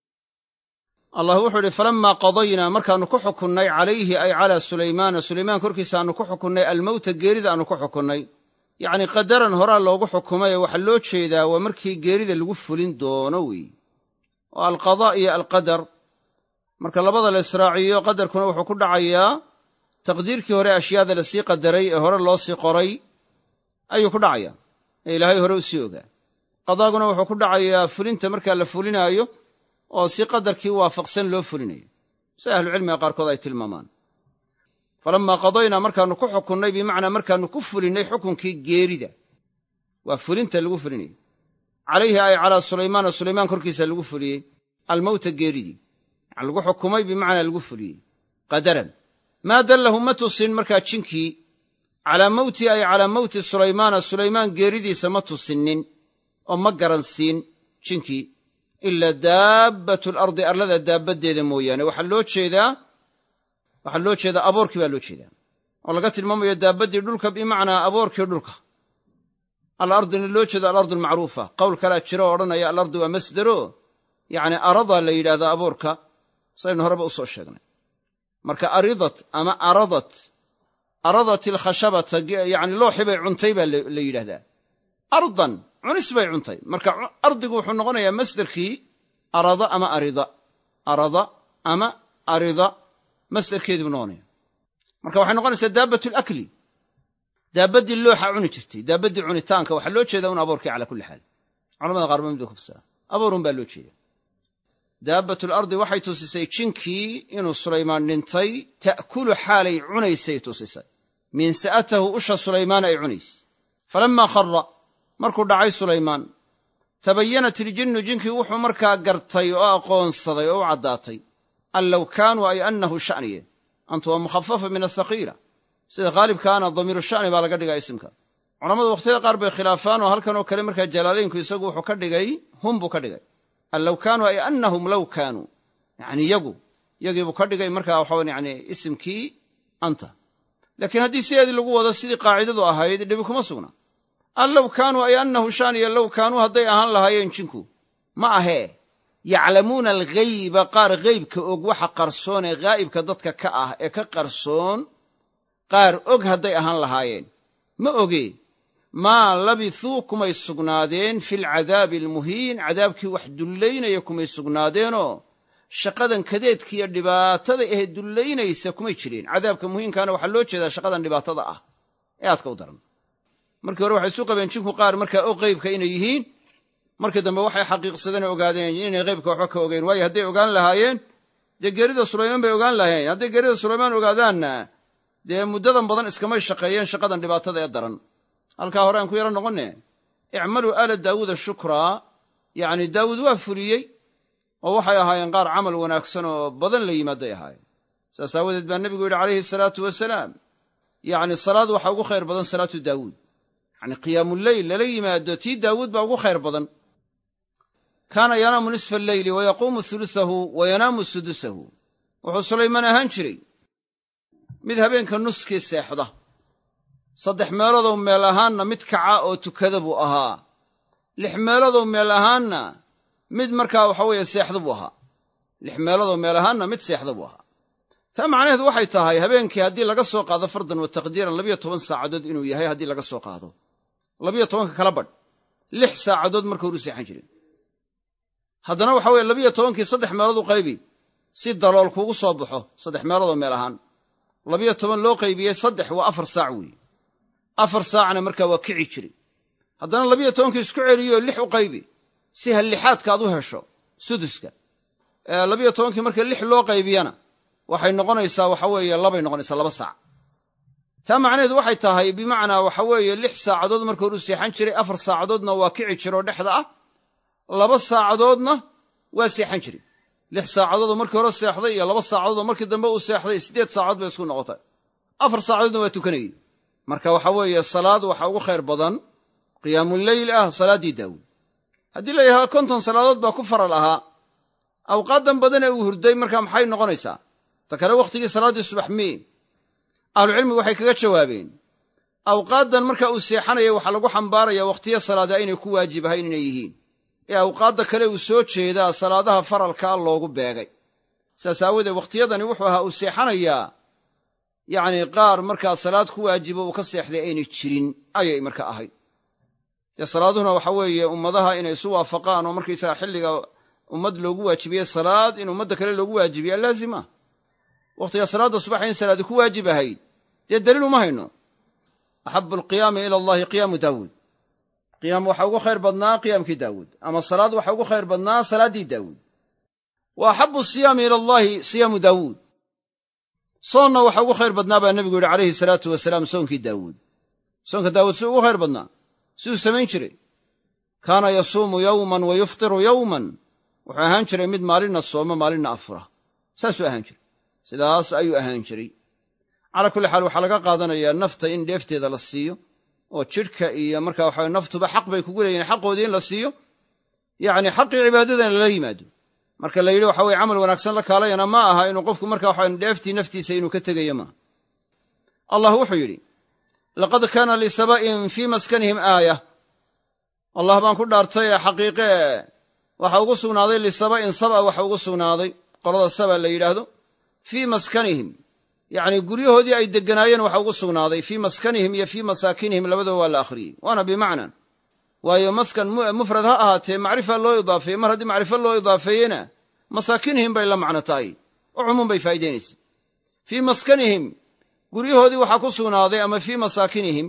allah wuxuu idhi falammaa qadaynaa markaannu ku xukunnay calayhi ay calaa sulaymaana sulaymaan korkiisa aannu ku xukunnay almowta geerida aannu ku xukunnay yacnii qadaran horaa loogu xukumay ee waxaa loo jeedaa waa markii geerida lagu fulin doono weeye oo alqadaa iyo alqadar marka labada la israaciyo qadarkuna wuxuu ku dhacayaa taqdiirkii hore ashyaada la sii qadaray ee hore loo sii qoray ayuu ku dhacayaa ee ilaahay hore u sii ogaa qadaaguna wuxuu ku dhacayaa fulinta markaa la fulinaayo oo si qadarkii waafaqsan loo fulinayo si ahlucilmiga qaarkood ay tilmaamaan falammaa qadaynaa markaannu ku xukunnay bimacnaa markaannu ku fulinnay xukunkii geerida waa fulinta lagu fulinayo calayhi ay calaa sulaymaana sulaymaan korkiisa lagu fuliyey almowta geeridii yani lagu xukumay bimacnaa lagu fuliyey qadaran maa dallahu ma tusin markaa jinkii calaa mowti ay calaa mowti sulaymaana sulaymaan geeridiisa ma tusinnin oo ma garansiin jinkii ilaa daabbatu alardi arlada daabaddeeda mooyaane waxaa loo jeedaa waxaa loo jeedaa aboorkii baa loo jeedaa oo laga tilmaamayo daabaddii dhulka bimacnaa aboorkii dhulka alardina loo jeedo alardu almacruufa qowl kalaa jira oo odhanaya alardu waa masdero yacni aradaa la yidhahdaa aboorka saynu horeba u soo sheegnay marka aridat ama aradat aradat ilkhashabata yacni looxi bay cuntay baa la yidhahdaa ardan cunis bay cuntay marka ardigu wuxuu noqonayaa masderkii arada ama arida arada ama arida masderkeedii buu noqonaya marka waxay noqonaysaa daabbat alakli daabaddii looxa cuni jirtay daabaddii cunitaanka waxaa loo jeedaa un aboorkii calaa kulli xaal culamada qaar ba mid ku fasira aboorun baa loo jeeda daabbat alardi waxay tusisay jinkii inuu sulaymaan dhintay ta'kulu xaalay cunaysay tusisay minsa'atahu usha sulaymaan ay cunaysay falammaa khara markuu dhacay sulaymaan tabayanat iljinnu jinkii wuxuu markaa gartay oo aqoonsaday oo u caddaatay an low kaanuu ay annahu sha'niye antu waa mukhafafa min ahaqiila sida qaalibkaana damiiru sha'ni baa laga dhigaa isimka culammadu wakhtiyada qaar bay khilaafaan oo halkan oo kale markaa jalaalaynku isagu wuxuu ka dhigay hum buu ka dhigay an low kaanuu ay annahum low kaanuu yacni yagu yagiibuu ka dhigay markaa waxaa yani isimkii anta laakiin haddii sideedii lagu wado sidii qaacidadu ahayd dhibi kuma sugna an low kaanuu ay annahu shaaniya low kaanuu hadday ahaan lahaayeen jinku ma ahee yaclamuuna alghayba qaar ghaybka og waxa qarsoon ee ghaa'ibka dadka ka ah ee ka qarsoon qaar og hadday ahaan lahaayeen ma ogee maa labithuu kumay sugnaadeen filcadaabi almuhiin cadaabkii wax dullaynaya kumay sugnaadeenoo shaqadan kadeedkiiyo dhibaatada ahe dullaynaysa kumay jireen cadaabka muhiimkaana waxaa loo jeedaa shaqadan dhibaatada ah ee aadka u daran markii hore waxay isu qabeen jinku qaar markaa og qaybka inay yihiin markii dambe waxay xaqiiqsadeen oo ogaadeen inay qaybka waxba ka ogeyn waayo hadday ogaan lahaayeen dee geerida sulaymaan bay ogaan lahayn hadday geerida sulaymaan ogaadaanna dee muddadan badan iskamay shaqeeyeen shaqadan dhibaatada ee daran halkaa hore aan ku yaro noqonne icmaluu aala daawuuda shukraa yacni daawuud waa fuliyey oo waxay ahaayeen qaar camal wanaagsan oo badan la yimaadday ahaayeen saas aawadeed baa nebigu yidhi calayhi salaatu wasalaam yacni salaad waxaa ugu khayr badan salaatu daawuud yacni qiyaamuleyl lala yimaado tii daawuud baa ugu khayr badan kaana yanaamu nisfa alleyli wa yaquumu hulusahu wa yanaamu sudusahu wuxuu sulaymaan ahaan jiray mid habeenka nuskii seexda saddex meelodow meel ahaanna mid kaca oo tukada buu ahaa lix meelodow meel ahaanna mid markaa waxa weeye seexda buu ahaa lix meelodow meel ahaanna mid seexda buu ahaa taa macnaheedu waxay tahay habeenkii haddii laga soo qaado fardan wa taqdiiran labiyo toban saacadood inuu yahay haddii laga soo qaado labiyo tobanka kala badh lix saacadood marka horu seexan jirin haddana waxa weeye labiyo tobankii saddex meelood u qaybi si dalool kuugu soo baxo saddex meeloodoo meel ahaan labiyo toban loo qaybiyey saddex waa afar saac weeye afar saacna markaa waa kici jiray haddana labiyo tobankii isku celiyoo lix u qaybi si hallixaadka aad u hesho suduska labiyo tobankii marka lix loo qaybiyana waxay noqonaysaa waxa weeye labay noqonaysaa laba saac taa macnaheedu waxay tahay bimacnaa waxa weeye lix saacadood marka hor u seexan jiray afar saacadoodna waa kici jiroo dhexda ah laba saacadoodna waa seexan jiray lix saacadoodoo markii hore seexday iyo laba saacadoodoo markii dambe uu seexday siddeed saacadood bay isku noqotay afar saacadoodna waa tukanayey marka waxaa weeye salaad waxaa ugu khayr badan qiyaamuleyl ah salaaddii daawuud haddii la yidhahdo konton salaadood baa ku faral ahaa awqaaddan badan ee uu hurday markaa maxay noqonaysaa ta kale wakhtigii salaaddii subax mee ahlucilmigu waxay kaga jawaabeen awqaaddan marka uu seexanaya waxaa lagu xambaarayaa wakhtiyo salaada aynay ku waajib ahayn inay yihiin ee awqaadda kale uu soo jeedaa salaadaha faralkaa loogu beegay saas aawadeed wakhtiyadani wuxuu ahaa uu seexanayaa yacnii qaar markaa salaad ku waajibo uu ka seexday aynay jirin ayay marka ahayd dee salaaduhuna waxa weeye ummadaha inay isu waafaqaan oo markaysaga xilliga ummad loogu waajibiye salaad in ummadda kale loogu waajibiyaa laazim ah wakhtiga salaadda subaxa in salaadi ku waajib ahayd dee daliil uma hayno axabu alqiyaami ila allahi qiyaamu daawuud qiyaam waxaa ugu khayr badnaa qiyaamkii daawuud ama salaad waxaa ugu khayr badnaa salaaddii daawuud wa axabu siyaami ila allahi siyaamu daawuud soonna waxaa ugu khayr badnaa baa nebigu yidhi calayhi salaatu wasalaam soonkii daawuud soonka daawuud si ugu khayr badnaa siduu samayn jiray kaana yasuumu yowman wa yuftiru yowman wuxuu ahaan jiray mid maalinna sooma maalinna afura saasuu ahaan jiray sidaas ayuu ahaan jiray calaa kulli xaal waxaa laga qaadanayaa nafta in dheefteeda la siiyo oo jidhka iyo markaa waxa naftuba xaq bay kugu leeyihin xaqoodii in la siiyo yacni xaqii cibaadadana lala yimaado marka la yidhi waxa weye camal wanaagsan la kaalayana ma aha inuu qofku marka waxa dheeftii naftiisa inuu ka tegayo maaha allah wuxuu yidhi laqad kaana lisaba'in fii maskanihim aaya allah baan ku dhaartay ee xaqiiqee waxa ugu sugnaaday lisaba'in sab'a waxa ugu sugnaaday qolada saba la yidhaahdo fii maskanihim yacnii guryahoodii ay degganaayeen waxa ugu sugnaaday fii maskanihim iyo fii masaakinihim labadaba waa la akhriyey waana bimacnan waayo maskan mufrad ha ahaatee macrifa loo idaafeeye mar haddii macrifo loo idaafeeyena masaakinihim bay la macno tahay oo cumuum bay faa'idaynaysa fii maskanihim guryahoodii waxaa ku sugnaaday ama fii masaakinihim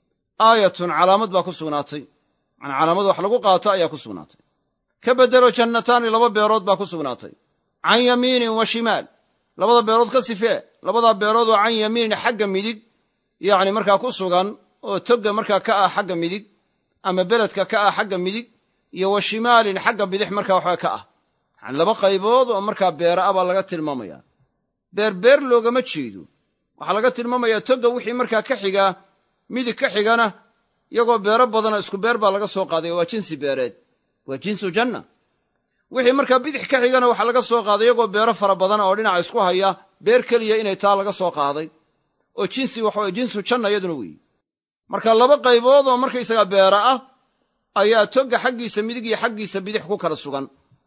aayatun calaamad baa ku sugnaatay macnaa calaamad wax lagu qaato ayaa ku sugnaatay ka beddelo jannataani laba beerood baa ku sugnaatay can yamiinin wa shimaal labada beerood ka sifee labadaa beerood oo can yamiinin xagga midig yacni markaa ku sugan oo togga markaa ka ah xagga midig ama beledka ka ah xagga midig iyo wa shimaalin xagga bidix markaa waxaa ka ah yani laba qaybood oo markaa beera ah baa laga tilmaamayaa beerbeer loogama jeedo waxaa laga tilmaamayaa togga wixii markaa ka xigaa midig ka xigana iyagoo beero badana isku beer baa laga soo qaaday waa jinsi beereed waa jinsu janna wixii markaa bidix ka xigana waxaa laga soo qaaday iyagoo beero fara badan oo dhinaca isku haya beer keliya inay taa laga soo qaaday oo jinsi waxaweye jinsu janna iyaduna weeye marka laba qaybood oo markaysaga beera ah ayaa togga xaggiisa midig iyo xaggiisa bidix ku kala sugan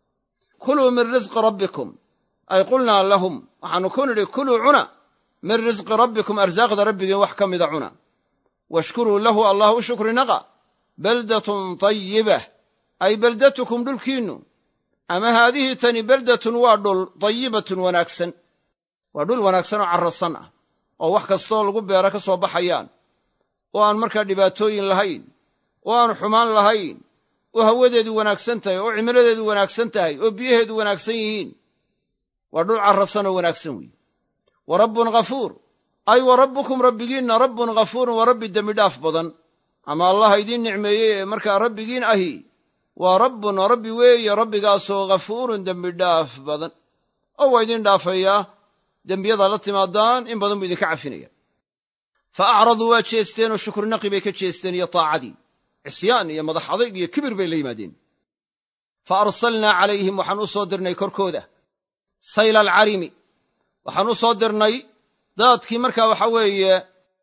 kuluu min risqi rabbikum ay qulnaa lahum waxaannu ku nidhi kuluu cuna min risqi rabbikum arsaaqda rabbigeen wax ka mida cuna washkuruu lahu allah u shukri naqa baldatun tayibah ay baldatukum dhulkiinnu ama haadihii tani baldatun waa dhul tayibatun wanaagsan waa dhul wanaagsan oo carrasan ah oo wax kastoo lagu beera ka soo baxayaan oo aan markaa dhibaatooyin lahayn oo aan xumaan lahayn oo hawadeedu wanaagsan tahay oo cimiladeedu wanaagsan tahay oo biyaheedu wanaagsan yihiin waa dhul carrasan oo wanaagsan weeye wa rabbun ghafuur ay wa rabbukum rabbigiinna rabbun ghafuurun waa rabbi dembidhaaf badan ama allah idiin nicmeeyey ee markaa rabbigiin ahi waa rabbun rabbi weeye rabbigaasoo ghafuurun dembidhaaf badan oo waa idin dhaafayaa dembiyadaa la timaadaan in badan buu idinka cafinaya fa acraduu waa jeesteen oo shukrinaqi bay ka jeesteen iyo taacadii cisyaan iyo madax adayg iyo kibir bay la yimaadeen fa arsalnaa calayhim waxaan u soo dirnay korkooda sayla alcarimi waxaan u soo dirnay daadkii markaa waxa weeye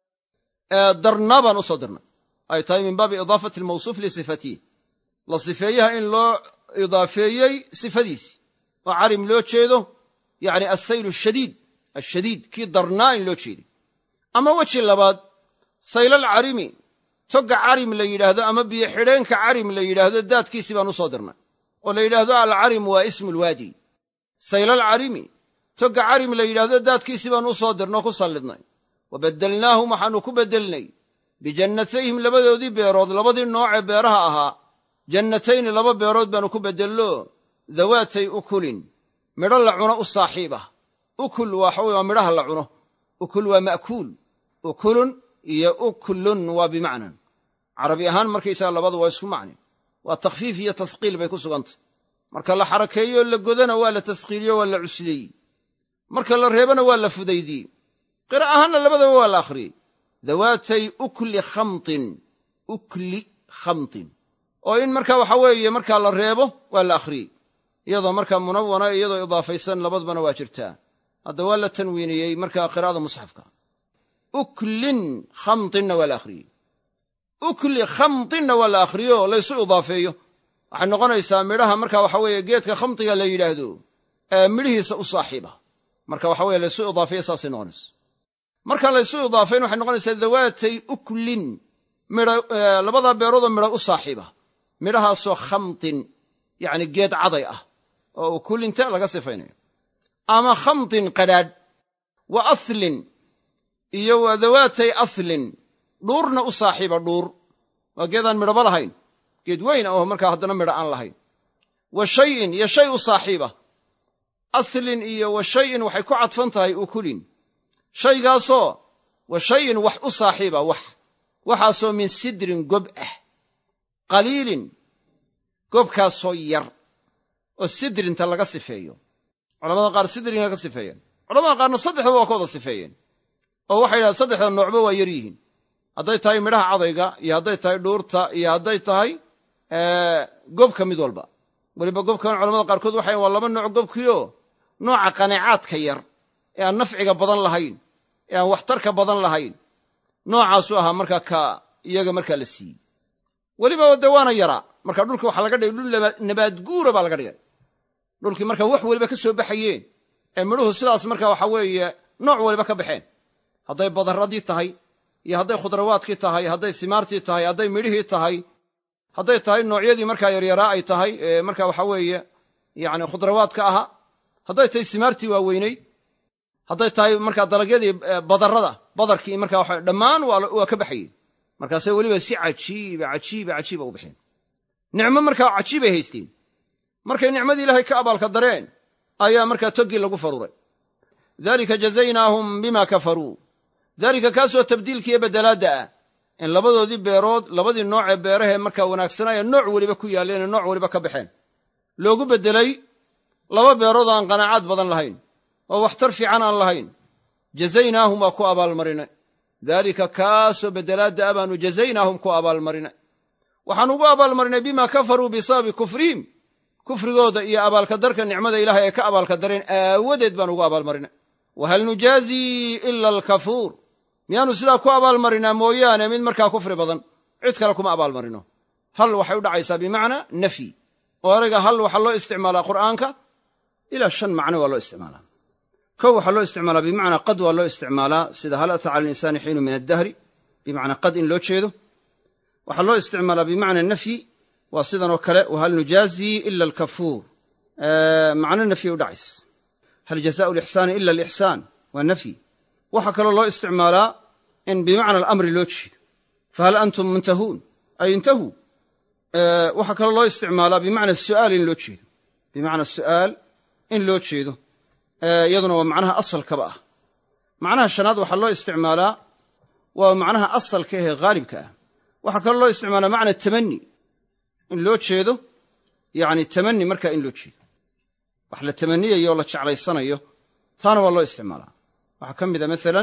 darna baan u soo dirnay ay tahay min baabi idaafati almawsuuf lisifatihi la sifeeyaha in loo idaafeeyey sifadiisi oo carim loo jeedo yacni assaylu ashadiid ashadiid kii darnaa in loo jeeday ama weji labaad saylal carimi togga carim la yidhaahdo ama biyo xidheenka carim la yidhaahdo daadkiisii baan u soo dirnay oo la yidhaahdo alcarim waa ismu lwaadi saylal carimi togga carim la yidhaahdo daadkiisii baan u soo dirnay oo ku sallidnay wa beddelnaahum waxaannu ku beddelnay bijannatayhim labadoodii beerood labadii noocee beeraha ahaa jannatayni laba beerood baannu ku beddello dawaatay ukulin midho la cuno u saaxiib ah ukul waxa weye waa midhaha la cuno ukul waa ma'kuul ukulun iyo ukulun waa bimacnan carabi ahaan markaysaga labadu waa isku macni waa takhfiif iyo tasqiil bay ku sugantay marka la xarakeeyo la godana waa la taskiiliyo waa la cusliyey marka la reebana waa la fudaydiyey qira'a ahaanna labadaba waa la akhriyey dawaatay ukli khamtin ukli khamtin oo in marka waxa weeye markaa la reebo waa la akhriyey iyadoo markaa munawana iyadoo idaafaysan labadbana waa jirtaa hadda waa la tanwiiniyey markaa qiraa'ada musxafka uklin khamtinna waa la akhriyey ukli khamtinna waa la akhriyo laysu idaafeeyo waxay noqonaysaa midhaha marka waxa weeye geedka khamtiga la yidhaahdo ee midhihiisa u saaxiiba marka waxa weye laysu idaafeeyo saasay noqonaysa marka laysu idaafayn waxay noqonaysaa dawaatay uklin midha labadaa beeroodoo midha u saaxiiba midhahaasoo khamtin yacni geed caday ah oo ukulinta laga sifaynayo ama khamtin qadhaadh wa aslin iyo wa dawaatay aslin dhuurna u saaxiiba dhuur waa geedaan midhaba lahayn geed weyn oo markaa haddana midha aan lahayn wa shayin iyo shay u saaxiiba aslin iyo wa shayin waxay ku cadfan tahay ukulin shaygaasoo wa shayin wax u saaxiiba wax waxaasoo min sidrin gob ah qaliilin gobkaasoo yar oo sidrinta laga sifeeyo culamada qaar sidrinka ka sifeeyeen culamada qaarna saddexda waa ka wada sifeeyeen oo waxay yidhahdeen saddexda noocba waa yar yihiin hadday tahay midhaha cadayga iyo hadday tahay dhuurta iyo hadday tahay gobka mid walba weliba gobkan culamada qaarkood waxay waa laba nooc gobkiioo nooca qanacaadka yar ee aan nafciga badan lahayn ee aan waxtarka badan lahayn noocaasu ahaa markaa ka iyaga markaa la siiyey weliba de waana yaraa marka dhulki waxaa laga dhigay dhul nabaadguura baa laga dhigay dhulkii marka wax weliba ka soo baxayeen ee midhuhu sidaas marka waxa weeye nooc waliba ka baxeen hadday badarradii tahay iyo hadday khudrawaadkii tahay hadday simaartii tahay hadday midhihii tahay hadday tahay noocyadii markaa yaryaraa ay tahay ee marka waxa weeye yacni khudrawaadka ahaa hadday tahay simaartii waaweynayd hadday tahay markaa dalagyadii badarrada badarkii markaa waxa dhammaan waa ka baxayeen markaasay weliba si cajiiba cajiiba cajiiba u baxeen nicmo markaa cajiibay haysteen markay nicmadii ilaahay ka abaalka dareen ayaa markaa toggii lagu faruuray dalika jazaynaahum bima kafaruu daalika kaasoo tabdiilkiiyo beddelaadda ah in labadoodii beerood labadii noocee beerahee markaa wanaagsanaaye nooc weliba ku yaalleene nooc weliba ka baxeen loogu beddelay laba beerood aan qanaacaad badan lahayn oo waxtar fiican aan lahayn jazaynaahum waa ku abaalmarinay daalika kaasoo beddelaadda ah baanu jazaynaahum ku abaalmarinay waxaan ugu abaalmarinay bimaa kafaruu bisababi kufrihim kufrigooda iyo abaalkadarka nicmada ilaahay ay ka abaalka dareen aawadeed baan ugu abaalmarinay wahal nujaazii ila alkafuur miyaanu sidaa ku abaalmarinaa mooyaane mid markaa kufri badan cid kale kuma abaalmarino hal waxay u dhacaysaa bimacnaa nafyi oo erayga hal waxaa loo isticmaalaa qur'aanka ilaa shan macno waa loo isticmaalaa kow waxaa loo isticmaalaa bimacnaa qad waa loo isticmaalaa sida hal ata cala alinsaani xiinu min addahri bimacnaa qad in loo jeedo waxaa loo isticmaalaa bimacna nafyi waa sidanoo kale wahal nujaazii ila alkafuur macno nafyi u dhacays hal jazaau alixsaani ila alixsaan waa nafyi waxaa kaloo loo isticmaalaa in bimacna alamri loo jeedo fahal antum muntahuun ay intahuu waxaa kaloo loo isticmaalaa bimacna su'aal in loo jeedo bimacna su'aal in loo jeedo iyaduna waa macnaha asalkaba ah macnaha shanaad waxaa loo isticmaalaa waa macnaha asalka ahee haalibka ah waxaa kaloo loo isticmaalaa macna tamani in loo jeedo yani tamani markaa in loo jeedo wax la tamaniyayo oo la jeclaysanayo taana waa loo isticmaalaa waxaa ka mida maalan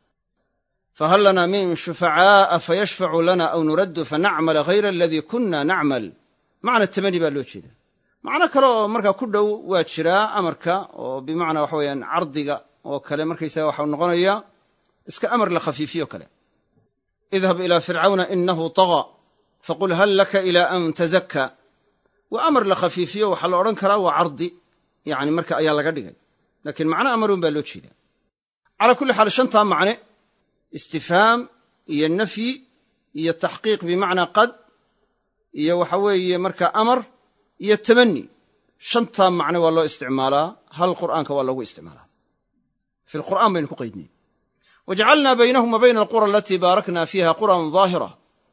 fahal lanaa min shufacaa'a fayashfacu lana aw nuraddu fanacmala hayra aladii kunna nacmal macna tamani baa loo jeeda macno kale oo markaa ku dhow waa jiraa amarka oo bimacnaa waxa weeyaan cardiga oo kale markaysaga waxau noqonayaa iska amar la khafiifiyo kale idhab ilaa fircawna inahu tagaa faqul hal laka ilaa an tazakka waa amar la khafiifiyo waxaa la odhan karaa waa cardi yani marka ayaa laga dhigay laakiin macno amarun baa loo jeedaa calaa kulli xaal shantaa macne istifhaam iyo nafyi iyo taxqiiq bimacnaa qad iyo waxa weeye marka amar iyo tamani shantaa macne waa loo isticmaalaa hal qur'aanka waa loogu isticmaalaa fi lqur'aan baynu ku qaydnay wajacalnaa baynahum wa bayna alqura alatii baarakna fiiha quran daahira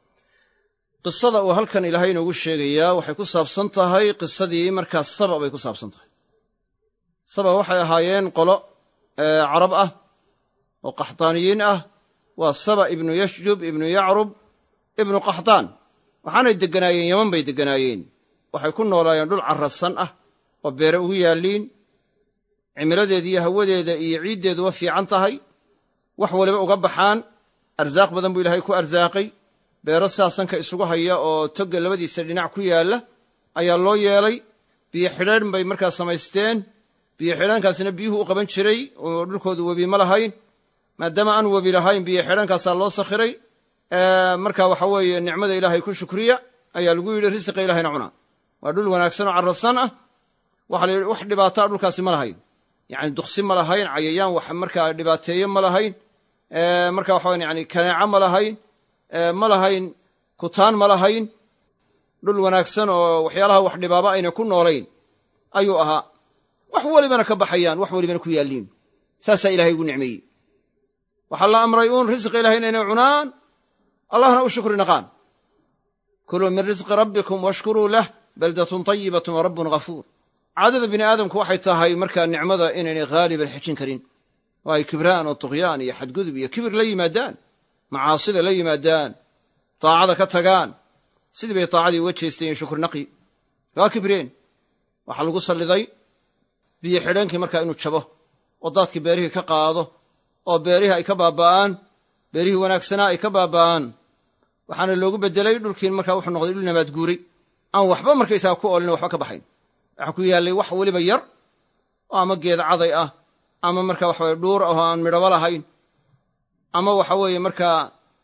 qisada uu halkan ilaahay inoogu sheegayaa waxay ku saabsan tahay qisadii markaa saba bay ku saabsan tahay saba waxay ahaayeen qolo carab ah oo qaxtaaniyiin ah waa saba ibnu yashjub ibnu yacrub ibnu qaxtaan waxaanay degganaayeen yaman bay degganaayeen waxay ku noolaayeen dhul carrasan ah oo beere ugu yaalliin cimiladeeda iyo hawadeeda iyo ciiddeeduba fiican tahay wax waliba uga baxaan arsaaq badan buu ilaahay ku arsaaqay beero saasanka isugu haya oo togga labadiisa dhinac ku yaalla ayaa loo yeelay biyo xidhaan bay markaa samaysteen biyo xidhaankaasina biyuhu u qaban jiray oo dhulkoodu webi ma lahayn maadaama aan webi lahayn biyo xidhaankaasaa loo sakhiray marka waxa weeye nicmada ilaahay ku shukriya ayaa lagu yidhi risiqa ilahayna cunaa waa dhul wanaagsan oo carrasan ah waxa la yidhi wax dhibaataa dhulkaasi ma lahayn yacni duqsi ma lahayn cayayaan wax markaa dhibaateeye ma lahayn marka waxa yani kaneeco ma lahayn ma lahayn kutaan ma lahayn dhul wanaagsan oo waxyaalaha wax dhibaaba ayna ku noolayn ayuu ahaa wax walibana ka baxayaan wax walibana ku yaalliin saasaa ilahay ugu nicmeeyey waxaa la amray uun risqi ilahay inay cunaan allahna u shukri naqaan kuluu min risqi rabbikum washkuruu lah baldatun tayibatun wa rabbun ghafuur caadada bini aadamku waxay tahay markaa nicmada inaynay haaliban xejin karin oo ay kibraan oo tuqyaan iyo xadgudub iyo kibir la yimaadaan macaasida la yimaadaan taacada ka tagaan sidii bay taacadii uga jeesteen shukri naqi waa kibreen waxaa lagu salliday biyo xidheenkii markaa inuu jabo oo daadkii beerihii ka qaado oo beerihii ay ka baaba'aan beerihii wanaagsanaa ay ka baaba'aan waxaana loogu beddelay dhulkiin markaa wuxuu noqday dhul nabaad guuray aan waxba markaysaga ku oolin waxba ka baxayn waxaa ku yaallay wax weliba yar oo ama geeda caday ah ama marka waxa weye dhuur ahoo aan midhaba lahayn ama waxa weeye markaa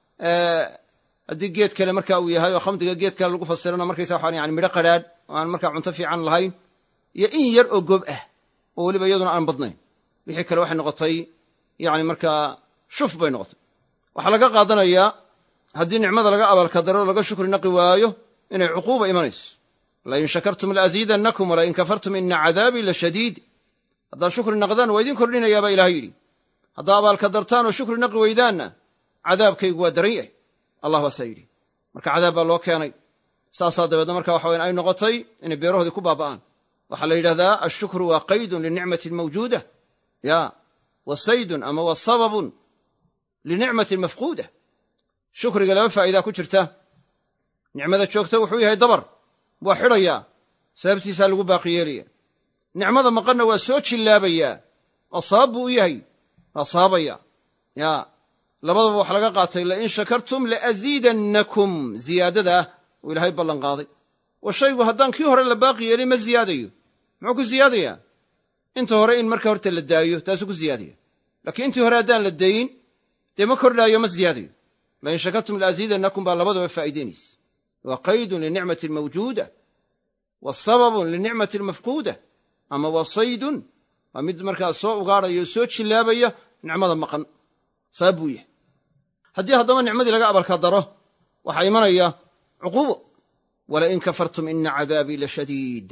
haddii geed kale marka uu yahay oo khamdiga geed kale lagu fasirana markaysa waxaan yani midho qadhaadh oo aan markaa cunto fiican lahayn iyo in yar oo gob ah oo weliba iyaduna aan badnayn wixii kale waxay noqotay yani markaa shuf bay noqotay waxaa laga qaadanayaa haddii nicmada laga abaalkadaro laga shukri naqi waayo inay cuquuba imanayso lain shakartum laaziidannakum walain kafartum ina cadaabii la shadiid haddaad shukri naqdaan waa idiin kordhinayaa baa ilahay yidhi haddaa abaalkadartaan oo shukri naqi weydaanna cadaabkaygu waa daran yahay allah baasaa yidhi marka cadaab baa loo keenay saasaa dabeedna marka waxa wayan ay noqotay inay beerahoodii ku baaba'aan waxaa la yidhahdaa ashukru waa qaydun linicmatin mawjuuda ya wa saydun ama wa sababun linicmatin mafquuda shukriga laba faa'iidaa ku jirta nicmada joogta wuxuu yahay dabar waa xidhayaa sababtiisaa lagu baaqi yeelaya nicmada maqanna waa soo jillaabayaa oo sabab buu u yahay waa sababaya ya labadaba waxa laga qaatay lain shakartum laaziidannakum ziyaadadaa uu ilaahay ballan qaaday oo shaygu haddaan kii hore la baaqi yeelin ma ziyaadayo muxuu ku ziyaadayaa inta hore in marka horta la daayo taasuu ku ziyaadaya laakiin intii hore haddaan la dayin dee ma kordhaayo ma ziyaadayo lain shakartum laaziidannakum baa labadaba faa'iidaynaysa waa qaydun linicmati mawjuuda wa sababun linicmati mafquuda ama waa saydun waa mid markaa soo ugaadhaya oo soo jillaabaya nicmada maqan sabab buu yahay haddii haddaba nicmadii laga abalkadaro waxaa imanaya cuquubo walain kafartum ina cadaabii la shadiid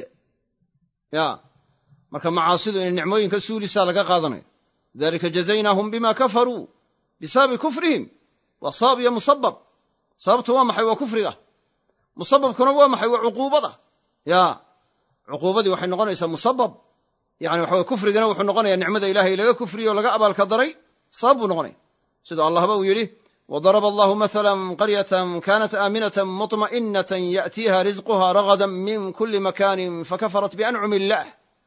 ya marka macaasidu inay nicmooyinka suulisaa laga qaadanaya dalika jazaynaahum bima kafaruu bisababi kufrihim waa sabab iyo musabab sababtu waa maxay waa kufriga musababkuna waa maxay waa cuquubada ya cuquubadii waxay noqonaysaa musabab yani waxa weye kufrigana wuxuu noqonaya nicmada ilaahay laga kufriye oo laga abaalkadaray sabab buu noqonaya sidoo allahba uu yidhi وضرب الله مثلا قرية كانت آمنة مطمئنة يأتيها رزقها رغدا من كل مكان فكفرت بأنعم الله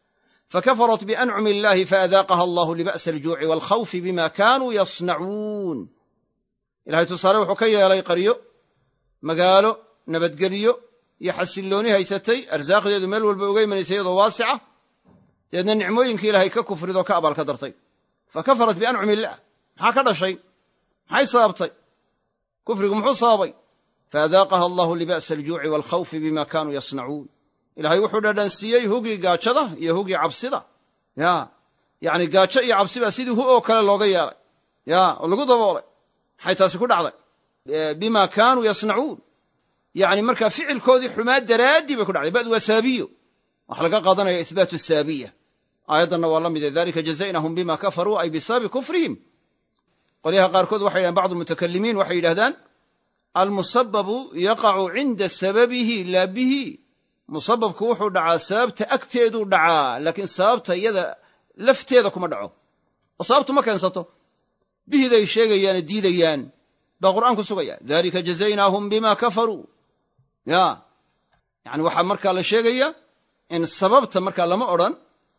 فكفرت بأنعم الله فأذاقها الله لبأس الجوع والخوف بما كانوا يصنعون إلهي تصاري وحكاية لي قريو مقالو نبت قريو يحسلوني هيستي أرزاق يدو ميل والبوغي من يسيد واسعة لأن النعموين كي إلهي ككفر ذو كأبا الكدرتي فكفرت بأنعم الله هكذا شيء maxay sababtay kufrigu muxuu sababay faadaaqaha allahu liba's aljuuci waalkhawfi bima kaanuu yasnacuun ilaahay wuxuu dhadhansiiyey hugii gaajada iyo hugii cabsida ya yacni gaajo iyo cabsi baa sidii hu oo kale looga yeelay ya oo lagu daboolay maxay taasi ku dhacday bima kaanuu yasnacuun yacni markaa ficilkoodii xumaa daraaddii bay ku dhacday ba'du waa saabiyo waxaa laga qaadanaya isbaatu saabiya aayaddanna waa la mid ee dalika jazaynahum bima kafaruu ay bisababi kufrihim qolyaha qaarkood waxay yidhahdaan bacdu almutakalimiin waxay yidhahdaan almusababu yaqacu cinda sababihi laa bihi musababku wuxuu dhacaa sababta agteeduu dhacaa laakiin sababta iyada lafteeda kuma dhaco oo sababtu ma keensato bihiday sheegayaane diidayaan baa qur'aan ku sugaya dalika jazaynaahum bima kafaruu ya yacni waxaa markaa la sheegayaa in sababta markaa lama odhan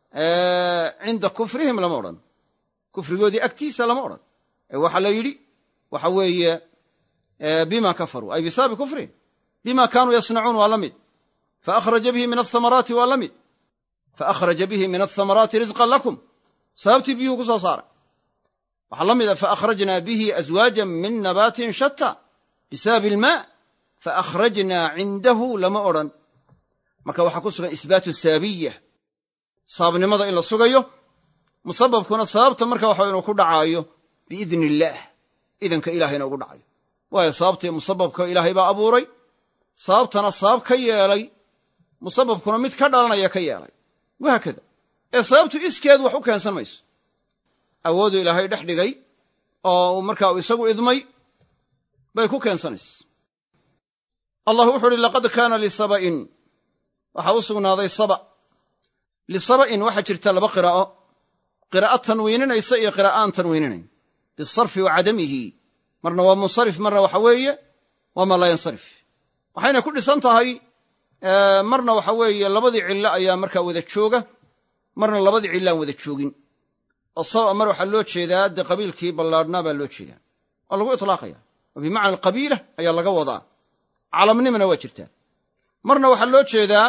cinda kufrihim lama odhan kufrigoodii agtiisa lama odhan ee waxaa la yidhi waxa weeye bima kafaruu ay bisababi kufrihim bima kaanuu yasnacuun waa la mid faakhraja bihi min athamaraati waa la mid faakhraja bihi min athamaraati risqan lakum sababtii biyuhu ku soo saaray waxaa la mida faakhrajnaa bihi aswaajan min nabaatin shatta bisababi ilmaa faakhrajnaa cindahu lama odhan marka waxaa ku sugan isbaatu sababiya sababnimada in la sugayo musababkuna sababta marka waxa inuu ku dhacaayo biidni illaah idanka ilaahayna ugu dhacayo waayo sababtii musababka ilaahay baa abuuray sababtana sabab ka yeelay musababkuna mid ka dhalanaya ka yeelay wahaakada ee sababtu iskeed wax u keensan mayso awoodu ilaahay dhex dhigay oo markaa uu isagu idmay bay ku keensanaysa allah wuxuu uhi laqad kaana lisaba'in waxaa u sugnaaday saba lisaba'in waxaa jirta laba qiraa'o qiraa'o tanwiininaysa iyo qiraa'aan tanwiininayn bisarfi wa cadamihi marna waa munsarif marna waxa weeye waa ma laa yansarif waxayna ku dhisan tahay marna waxa weeye labadii cillo ayaa markaa wada jooga marna labadii cillaan wada joogin oo saba mar waxaa loo jeedaa dee qabiilkii ballaadhnaa baa loo jeedaa waa lagu itlaaqaya oo bimacna alqabiila ayaa laga wadaa calamnimana waa jirtaa marna waxaa loo jeedaa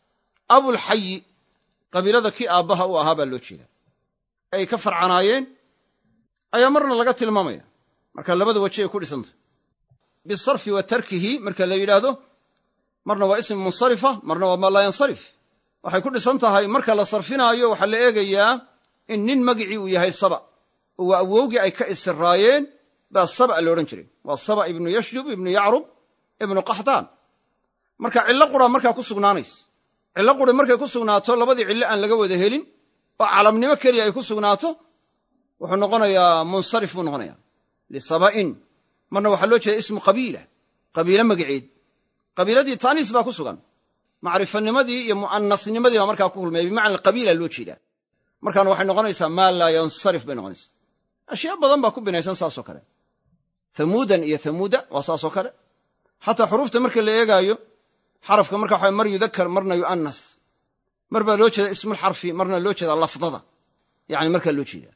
abulxayi qabiilada kii aabbaha u ahaa baa loo jeedaa ay ka farcanaayeen ayaa marna laga tilmaamaya marka labada waji ay ku dhisantah bisarfi wa tarkihi marka la yidhaahdo marna waa ismi munsarifa marna waa maa laa yansarif waxay ku dhisan tahay marka la sarfinaayo waxaa la eegayaa in nin magicii uu yahay saba oo waa awowgii ay ka isiraayeen baa saba la odhan jiray waa saba ibnu yashjub ibnu yacrub ibnu qaxtaan marka cillo qura markaa ku sugnaanaysa cillo quri markay ku sugnaato labadii cillo aan laga wada helin oo calamnimo keliya ay ku sugnaato wuxuu noqonayaa munsarif buu noqonayaa lisaba'in marna waxaa loo jeeda ismu qabiila qabiilo magaceed qabiiladii taaniis baa ku sugan macrifanimadii iyo mu'anasnimadii baa markaa ku kulmaya bimacna alqabiila loo jeedaa markaana waxay noqonaysaa maa laa yansarif bay noqonaysaa ashyaa badan baa ku binaysan saasoo kale hamuudan iyo hamuuda waa saasoo kale xataa xuruufta marka la eegaayo xarafka marka waxa mar yudakar marna yu'anas mar baa loo jeeda ismulxarfi marna loo jeedaa lafdada yani markaa loo jeedaa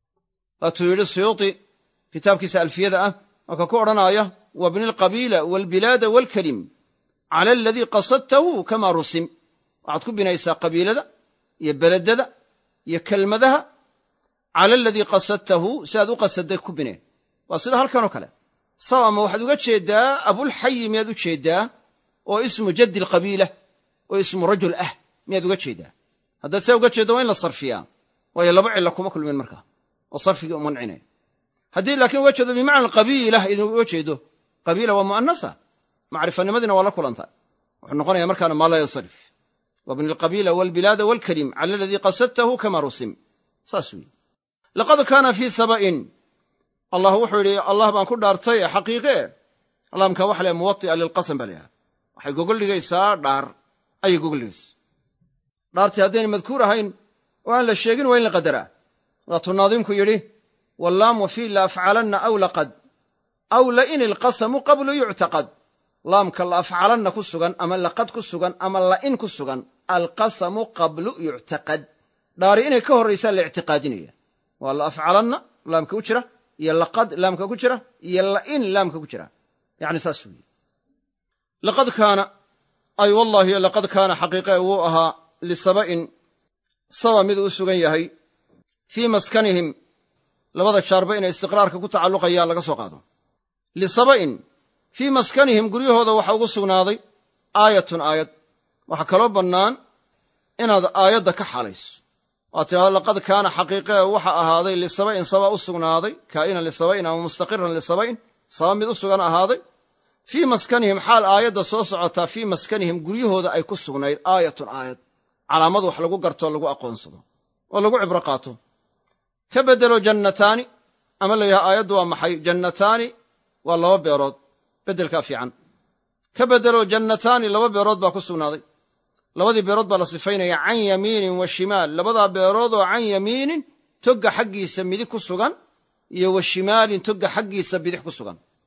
waatuu yidhi suyuuti kitaabkiisa alfiyada ah marka ku odhanaaya wabni alqabiila waalbilaada waalkalim cala aladii qasadtahu kamaa rusim waxaad ku binaysaa qabiilada iyo beledada iyo kelmadaha cala aladii qasadtahu si aad u qasadday ku bineen waa sida halkanoo kale saba ma waxaad uga jeeddaa abulxayi miyaad u jeeddaa oo ismu jaddi alqabiila oo ismu rajul ah miyaad uga jeeddaa haddaad saa uga jeeddo waa in la sarfiyaa waayo laba cilla kuma kulmin markaa oo sarfigii u mancinaya haddii laakiin uga jeedo bimacna alqabiila idin uga jeedo qabiila waa mu'anasa macrifanimadiina waa la kulantaa wuxuu noqonaya markaana maa laa yansarif wabni alqabiila waalbilaada waalkalim cala aladii qasadtahu kamaa rusim saas weeye laqad kaana fii saba'in allah wuxuu yidhi allah baan ku dhaartay ee xaqiiqe laamka waxa le muwati'a lilqasam baa layaha waxay gogol dhigaysaa dhaar ayay gogol dhigaysaa dhaartii haddayna madkuur ahayn oo aan la sheegin waa in la qadaraa waatuu naadimku yidhi wallaamu fii la afcalanna aw laqad aw lain ilqasamu qablu yuctaqad laamka la afcalanna ku sugan ama laqad ku sugan ama la'in ku sugan alqasamu qablu yuctaqad dhaari inay ka horraysaa la ictiqaadinaya waa la afcalanna laamka ku jira iyo laqad laamka ku jira iyo la'in laamka ku jira yani saas weeye laqad kaana ay wallahi laqad kaana xaqiiqe wuu ahaa lisaba'in saba mid u sugan yahay fii maskanihim labada jaarba inay istiqraarka ku tacalluqayaan laga soo qaado lisaba'in fii maskanihim guryahooda waxaa ugu sugnaaday aayatun aayad waxaa kaloo bannaan inaad aayadda ka xalayso waad tidhahdo laqad kaana xaqiiqee waxa ahaaday lisaba'in saba u sugnaaday kaa'inan lisaba'in ama mustaqiran lisaba'in saba mid u sugan ahaaday fii maskanihim xaal aayadda soo socotaa fii maskanihim guryahooda ay ku sugnayd aayatun aayad calaamad wax lagu gartoo lagu aqoonsado oo lagu cibro qaato ka beddelo jannataani ama la yidhaha aayaddu waa maxay jannataani waa laba beerood beddelkaa fiican ka beddelo jannataani laba beerood baa ku sugnaaday labadii beerood baa la sifaynaya can yamiinin wa shimaal labadaa beerood oo can yamiinin togga xaggiisa midig ku sugan iyo wa shimaalin togga xaggiisa bidix ku sugan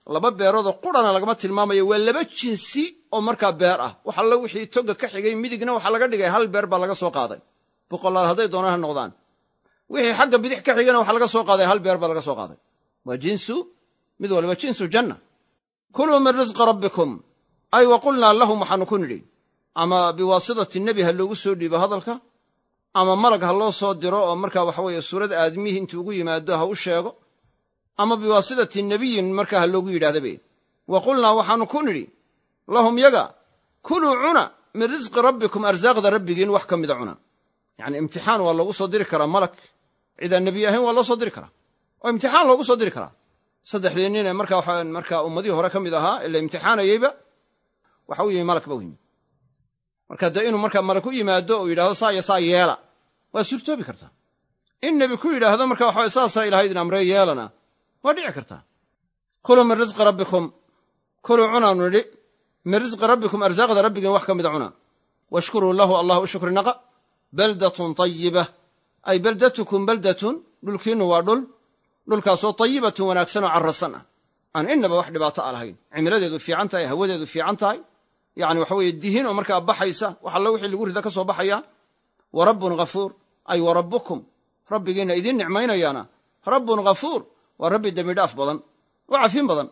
laba beeroodoo qurana lagama tilmaamayo waa laba jinsi oo markaa beer ah wax alla wixii toga ka xigay midigna waxa laga dhigay hal beer baa laga soo qaaday boqolaad hadday doonaan ha noqdaan wixii xagga bidix ka xigana waxa laga soo qaaday hal beer baa laga soo qaaday waa jinsu mid walba jinsu janna kuluu min risqi rabbikum ay wa qulnaa lahum waxaanu ku nidhi ama biwaasitati nebi ha loogu soo dhiibo hadalka ama malag ha loo soo diro oo markaa waxa weeye suurad aadmihii intuu ugu yimaado ha u sheego ama biwaasitati nebiyin markaa ha loogu yidhahdabe wa qulnaa waxaanu ku nidhi lahum yaga kuluu cuna min risqi rabbikum arsaaqda rabbigiin wax ka mida cuna yacni imtixaan waa loogu soo diri karaa malag cidaan nebiy ahayn waa loo soo diri karaa oo imtixaan loogu soo diri karaa saddexdii nin ee markaa waxaa markaa ummadihii hore ka mid ahaa ee la imtixaanayeyba waxa u yimi malag ba u yimi marka dee inuu markaa malag u yimaado oo yidhahdo saa iyo saa yeela waa suurtoobi kartaa in nebi ku yidhaahdo marka waxa saasaa ilahay idin amree yeelana waa dhici kartaa kuluu min risqi rabbikum kuluu cunaanu nidhi min risqi rabbikum arsaaqda rabbigiin wax ka mida cuna washkuruu lahu allah u shukri naqa baldatun tayibah ay baldatukum baldatun dhulkiinnu waa dhul dhulkaasoo tayibatun wanaagsan oo carrasan ah aan innaba wax dhibaato a lahayn cimiladeedu fiican tahay hawadeedu fiican tahay yacni waxa weeye dihin oo markaa baxaysa wax alla wixii lagu rida ka soo baxaya wa rabbun ghafuur ay wa rabbukum rabbigiinna idiin nicmaynayaana rabbun ghafuur waa rabbi dembi dhaaf badan oo cafin badan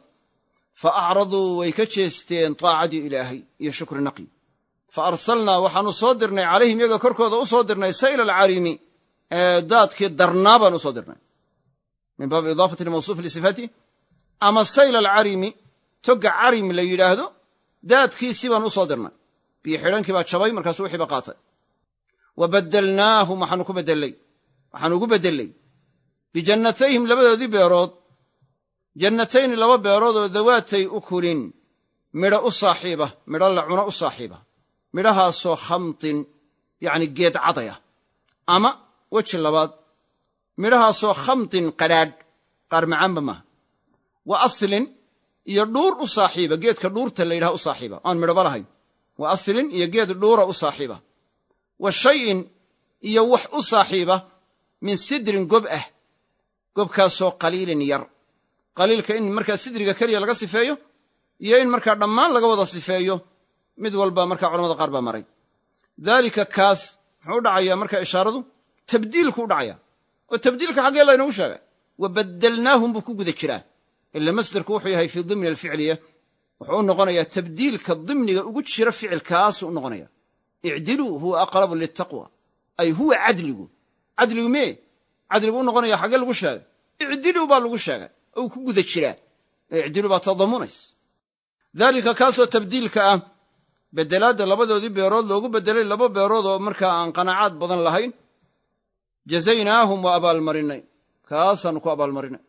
fa acraduu way ka jeesteen taacadii ilaahay iyo shukri naqi fa arsalnaa waxaanu soo dirnay calayhim yaga korkooda u soo dirnay sayla alcarimi ee daadkii darnaa baan u soo dirnay min baabi idaafati lmawsuuf lisifaatih ama sayla alcarimi toga carim la yidhaahdo daadkiisii baan u soo dirnay biyo xidhankii baa jabay markaasuu wixii ba qaatay wa baddalnaahum waxaanu ku bedelay waxaanu ugu bedelay bijannatayhim labadoodii beerood jannatayni laba beerood oo dawaatay ukulin midho u saaxiiba midho la cuno u saaxiiba midhahaasoo khamtin yacni geed cadaya ama weji labaad midhahaasoo khamtin qadhaadh qaar macaanba maaha wa aslin iyo dhuur u saaxiiba geedka dhuurta la yidhaha u saaxiiba aan midhoba lahayn wa aslin iyo geed dhuura u saaxiiba wa shayin iyo wax u saaxiiba min sidrin gob ah gobkaasoo qaliilin yar qaliilka in markaa sidriga keliya laga sifeeyo iyo in markaa dhammaan laga wada sifeeyo mid walba markaa culamada qaar baa maray daalika kaas muxuu u dhacayaa markaa ishaaradu tabdiilku u dhacaya oo tabdiilka xaggee laynoogu sheegay wa baddalnaahum buu ku guda jiraa ila masdarku wuxuu yahay fii dimni alficliya wuxuu u noqonayaa tabdiilka dimniga ugu jira ficilkaasuu u noqonaya icdiluu huwa aqrabu liltaqwa ay huwa cadligu cadligu mee cadligu u noqonaya xaggee lagu sheegay icdiluu baa lagu sheegay oo uu ku guda jiraa icdiluu baa tadamunays daalika kaasoo tabdiilka ah bedelaadda labadoodii beerood loogu bedelay laba beerood oo markaa aan qanaacaad badan lahayn jazaynaahum waa abaalmarinay kaasaanu ku abaalmarinay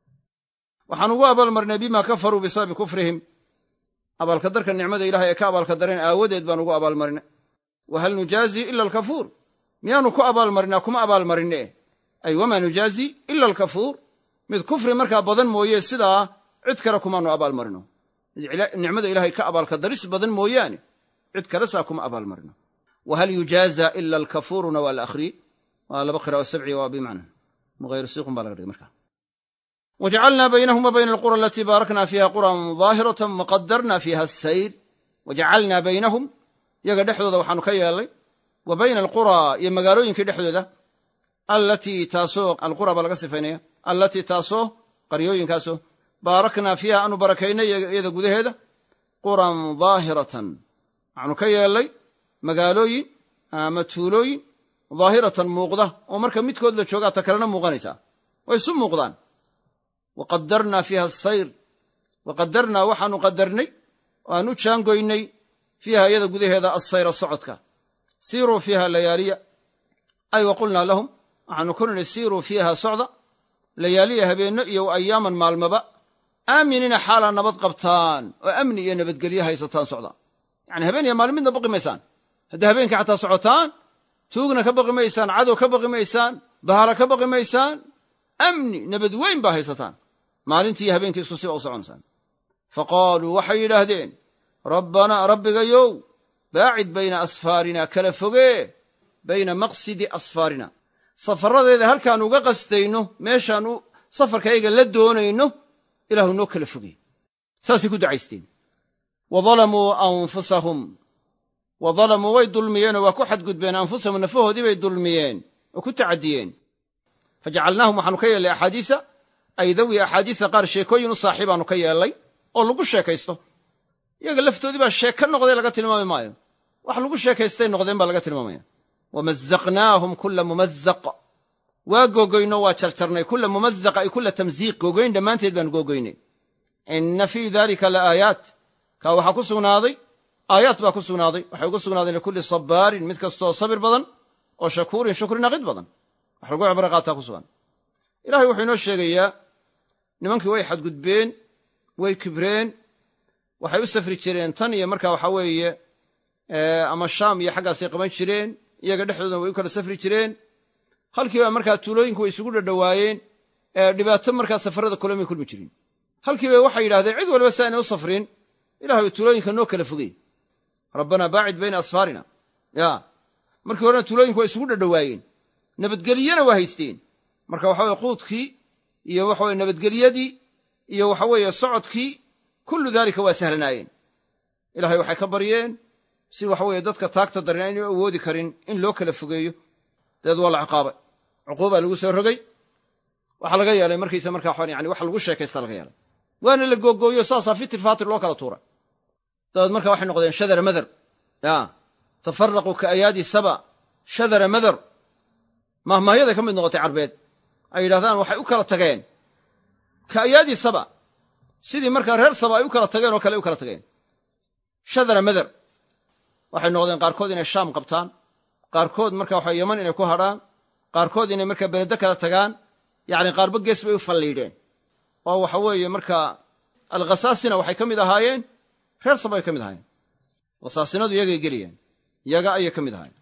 waxaan ugu abaalmarinay bimaa kafaruu bisababi kufrihim abaalkadarka nicmada ilahay ee ka abaalkadareen aawadeed baan ugu abaalmarinay wa hal nujaazii ila alkafuur miyaanu ku abaalmarinaa kuma abaalmarine ay wamaa nujaazii ila alkafuur mid kufri markaa badan mooye sidaa cid kale kumaanu abaalmarino nicmada ilahay ka abaalkadaris badan mooyaane cid kale saa kuma abaalmarino wa hal yujaaza ila alkafuuruna waa la akhriye waa laba qiraa'o sabciya waa bimacna mughayru siiqun baa laga dhigay markaa wajacalnaa baynahum wa bayna alqura alatii baarakna fiiha quran daahiratan waqadarna fiiha asayr wajacalnaa baynahum yaga dhexdooda waxaanu ka yeelnay wa bayna alquraa iyo magaalooyinkii dhexdooda allatii taasoo alqura baa laga sifaynaya allatii taasoo qaryooyinkaasoo baaraknaa fiiha aanu barakaynay iyada gudaheeda quran daahiratan waxaanu ka yeelnay magaalooyin ama tuulooyin daahiratan muuqda oo marka midkood la joogaa ta kalena muuqanaysaa way isu muuqdaan wa qadarnaa fiiha asayr wa qadarnaa waxaanu qadarnay oo aan u jaangoynay fiiha iyada gudaheeda assayra socodka siiruu fiiha layaaliya ay wa qulnaa lahum waxaanu ku nidhi siiruu fiiha socda layaaliya habeenno iyo wa ayaaman maalmaba aaminina xaalaa nabad qabtaan oo amni iyo nabadgelyo haysataan socda yacni habeen iyo maalin midna baqi maysaan haddii habeenkii xataa socotaan tuugna ka baqi maysaan cadow ka baqi maysaan bahala ka baqi maysaan amni nabad weyn baa haysataan maalintii iyo habeenkii isku siba u soconaysaan fa qaaluu waxay yidhaahdeen rabbanaa rabbigayow baacid bayna asfaarina kala fogee bayna maqsidi asfaarina safarradeeda halkaannu uga qastayno meeshaannu safarkayaga la doonayno ilaahu noo kala fogey saasay ku ducaysteen wa dalamuu anfusahum wa dalamuu way dulmiyeenoo waa ku xadgudbeen anfusahum nafahoodii bay dulmiyeen oo ku tacadiyeen fajacalnaahum waxaanu ka yeellay axaadiisa ay dawi axaadiisa qaar sheekooyin u saaxiibaanu ka yeellay oo lagu sheekaysto iyaga laftoodii baa sheeka noqday laga tilmaami maayo wax lagu sheekaystay noqdeen baa laga tilmaamaya wamazzaqnaahum kulla mumazzaq waa googoyno waa jarjarnay kulla mumazzaq ay kulla tamziiq googoyn dhammaanteed baanu googoynay inna fii dalika la aayaat kaa waxaa ku sugnaaday aayaat baa ku sugnaaday waxay ugu sugnaadeen likulli sabaarin mid kastoo sabir badan oo shakuurin shukri naqid badan wax lagu cibro qaataa ku sugan ilaahay wuxuu inoo sheegayaa nimankii way xadgudbeen way kibreen waxay u safri jireen tan iyo markaa waxaa weeye ama shaam iyo xaggaasay qaban jireen iyaga dhexdoodana way u kala safri jireen halkiiba markaa tuulooyinku way isugu dhadhowaayeen dhibaato markaa safarada kulamay kulmi jirin halkiiba waxay yidhahdeen cid waliba si aynay u safrin ilahay tuulooyinka noo kala fogey rabbanaa baacid bayna asfaarina ya markii horena tuulooyinku way isugu dhadhowaayeen nabadgeliyana waa haysteen marka waxa weye quudkii iyo waxa weye nabadgelyadii iyo waxa weeye socodkii kullu daalika waa sahlanaayeen ilahay waxay ka baryeen si waxa weeye dadka taagta darin aynay awoodi karin in loo kala fogeeyo dabeed waa la ciqaabay cuquubaa lagu soo rogay waxaa laga yeelay markiisa markaa yani wax lagu sheekaysta laga yeelay waana la googooyo saasaa fitir faatir loo kala tuuray dabeed markaa waxay noqdeen shadara madar ya tafaraquu ka ayaadi saba shadara madar mahmahyaday ka mid noqotay carbeed ay yidhahdaan waxay u kala tageen ka ayaadi saba sidii markaa reer saba ay u kala tageen oo kale ay u kala tageen shadara madar waxay noqdeen qaarkood inay shaam qabtaan qaarkood marka waxa yaman inay ku hadhaan qaarkood inay markaa beledo kala tagaan yacni qaarba gees bay u falliidheen oo waxa weeye markaa alkhasaasina waxay ka mid ahaayeen reer saba ay ka mid ahaayeen khasaasinadu iyagay geliyeen iyaga ayay ka mid ahaayeen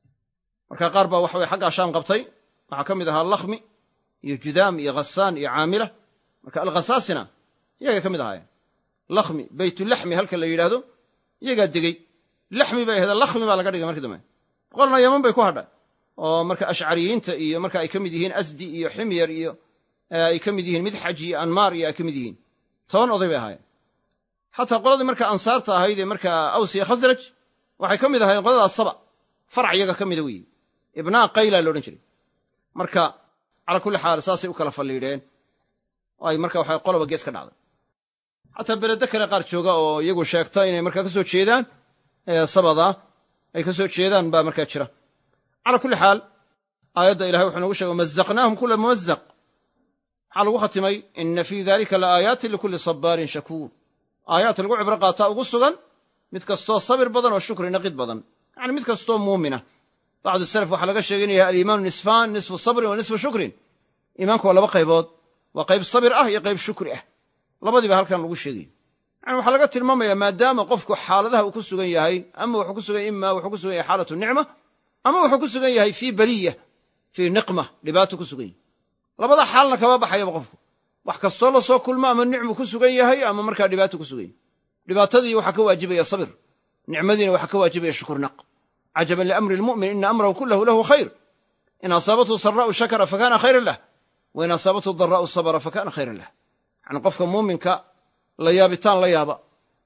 marka qaar baa waxa weye xaggaa shaam qabtay waxaa ka mid ahaa lakhmi iyo judaam iyo khasaan iyo caamila marka alkhasaasina iyagay ka mid ahaayeen lakhmi baytulaxmi halka la yidhaahdo iyagaa degey laxmi bay ahayd lakhmi baa laga dhigay markii dambe qolna yaman bay ku hadhay oo marka ashcariyiinta iyo marka ay ka mid yihiin asdi iyo ximyar iyo ay ka mid yihiin midxaj iyo anmaar iyo ay ka mid yihiin toban oday bay ahaayeen xataa qoladii marka ansaarta ahayd ee markaa aws iyo khasraj waxay ka mid ahaayeen qoladaas saba farac iyaga ka mida weeye ibnaa qayla loodhan jiray marka calaa kulli xaal saasay u kala falliidheen oo ay marka waxa qoloba gees ka dhacday xataa beledo kale qaar jooga oo iyagu sheegta inay markaa ka soo jeedaan sabada ay ka soo jeedaan baa markaa jira calaa kulli xaal aayadda ilahay wuxuu noogu sheegay mazzaqnaahum kulla mumazzaq maxaa lagu khatimay ina fii dalika la aayaatin likulli sabaarin shakuur aayaat lagu cibro qaataa ugu sugan mid kastoo sabir badan oo shukri naqid badan yani mid kastoo muumina bacdu salaf waxaa laga sheeganaya aliimaanu nisfaan nisfu sabrin wa nisfu shukrin iimaanku waa laba qaybood waa qayb sabir ah iyo qayb shukri ah labadiiba halkan lagu sheegaya yani waxaa laga tilmaamaya maadaama qofku xaaladaha uu ku sugan yahay ama wuxuu ku sugan ima wuxuu ku sugan yahay xaalatu nicma ama wuxuu ku sugan yahay fii baliya fii niqma dhibaato ku sugan yahay labada xaalna kama baxayaba qofku wax kastoo la soo kulmo ama nicmu ku sugan yahay ama markaa dhibaato ku sugan yahay dhibaatadii waxaa ka waajibaya sabir nicmadiina waxaa ka waajibaya shukurnaq cajaban liamri lmu'min ina amrahu kullahu lahu khayr in asaabathu saraa'u shakara fakana khayran lah wa in asaabathu daraa'u sabra fakana khayran lah yani qofka muuminka la yaabitaan la yaaba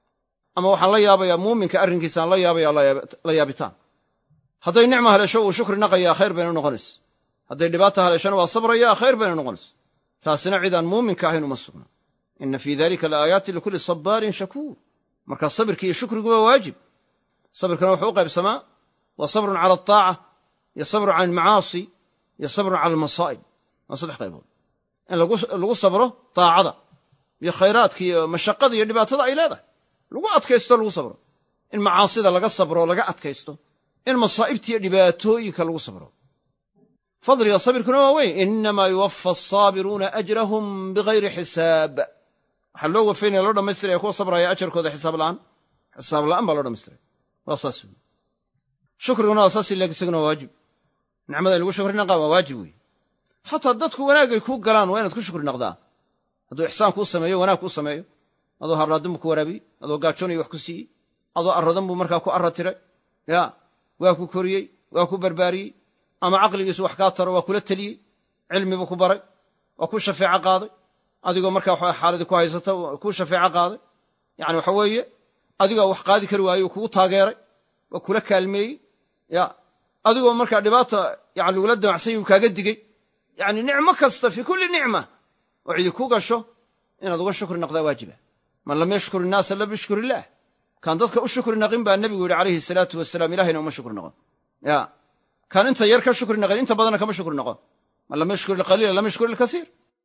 ama waxaan la yaabayaa muuminka arrinkiisaan la yaabaya la yaabitaan hadday nicma haleesho uu shukri naqayaa khayr bayna noqonaysa hadday dhibaata haleeshona waa sabrayaa khayr bayna noqonaysa taasina cidaan muuminka ahayn uma sugna ina fii dalika laaayaati likulli sabaarin shakuur markaa sabirki iyo shukrigu waa waajib sabirkana wuxuu u qaybsamaa waa sabrun cala altaaca iyo sabrun cala almacaasi iyo sabrun cala almasaa'ib waa saddex qaybood in lagu sabro taacada iyo khayraadka iyo mashaqada iyo dhibaatada ay leedahay lagu adkaysto lagu sabro in macaasida laga sabro laga adkaysto in masaa'ibta iyo dhibaatooyinka lagu sabro fadliga sabirkuna waa weyn inamaa yuwafa asaabiruuna ajrahum bigayri xisaab waxaa loo wafaynaya loo dhammaystiraya kuwa sabraya ajarkooda xisaab la'aan xisaab la'aan baa loo dhammaystiraya waa saas wey shukriguna waa saas ilaag isaguna waa waajib nicmada in lagu shukri naqaa waa waajib wey xataa dadku wanaagay kuu galaan waa inaad ku shukri naqdaa hadduu ixsaan kuu sameeyo wanaag kuu sameeyo adoo harraadin buu ku waraabiyey adoo gaajoonaya wax ku siiyey adoo arradan buu markaa ku arra tiray ya waa ku koriyey waa ku barbaariyey ama caqligiisu wax kaa taro waa kula teliyey cilmi buu ku baray waa ku shafeeco qaaday adigoo markaa waxa xaaladii ku haysata kuu shafeeco qaaday yani waxa weeye adigoo wax qaadi kari waaye uu kugu taageeray waa kula kaalmeeyey ya adigoo markaa dhibaata yani lagula damacsany uu kaaga digey yani nicmo kasta fii kulli nicma oo cidi ku gasho inaad uga shukri naqdaa waajiba man lam yashkur innaasa lam yashkur illaah kaan dadka u shukri naqin baa nebigu yidhi calayhi salaatu wasalaam ilahayna uma shukri noqon ya kaan inta yar ka shukri naqin inta badanna kama shukri noqon man lam yashkur ilqaliila lam yashkur ilkasiir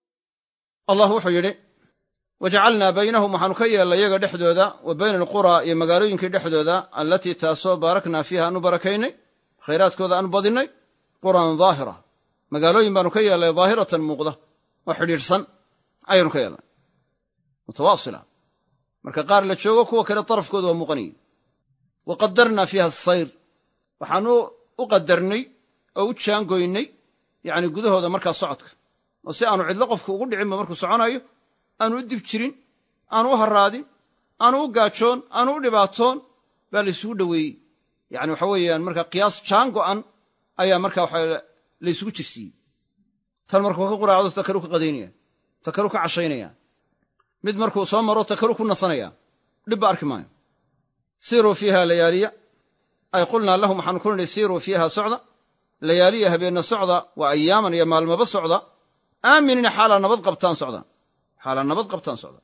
allah wuxuu yidhi wajacalnaa baynahum waxaanu ka yeellay iyaga dhexdooda wa bayna alquraa iyo magaalooyinkii dhexdooda allatii taasoo baaraknaa fiiha aanu barakaynay khayraadkooda aanu badinnay quran daahira magaalooyin baanu ka yeellay daahiratan muuqda oo xidhiidhsan ayaanu ka yeelnay mutawaasila marka qaar la joogo kuwa kale darafkooda waa muuqanayey wa qadarnaa fiiha asayr waxaanu u qadarnay oo u jaangoynay yacni gudahooda markaa socodka oo si aanu cidlo qofku ugu dhicinba markuu soconayo aanu u dib jirin aanu u harraadin aanu u gaajoon aanu u dhibaatoon baa laysugu dhoweeyey yani waxa weeyaan markaa qiyaas jaan go'an ayaa markaa waxa laysugu jirsiiyey tan markuu ka quraacdo takalu ka qadaynaya takalu ka cashaynaya mid markuu soo maro takalu ku nasanaya dhibba arki maayo siiruu fiiha layaaliya ay qulnaa lahum waxaanu ku nidhi siiruu fiiha socda layaaliya habeenna socda waa ayaaman iyo maalmaba socda aaminina xaalaa nabad qabtaan socda xaalaa nabad qabtaan socda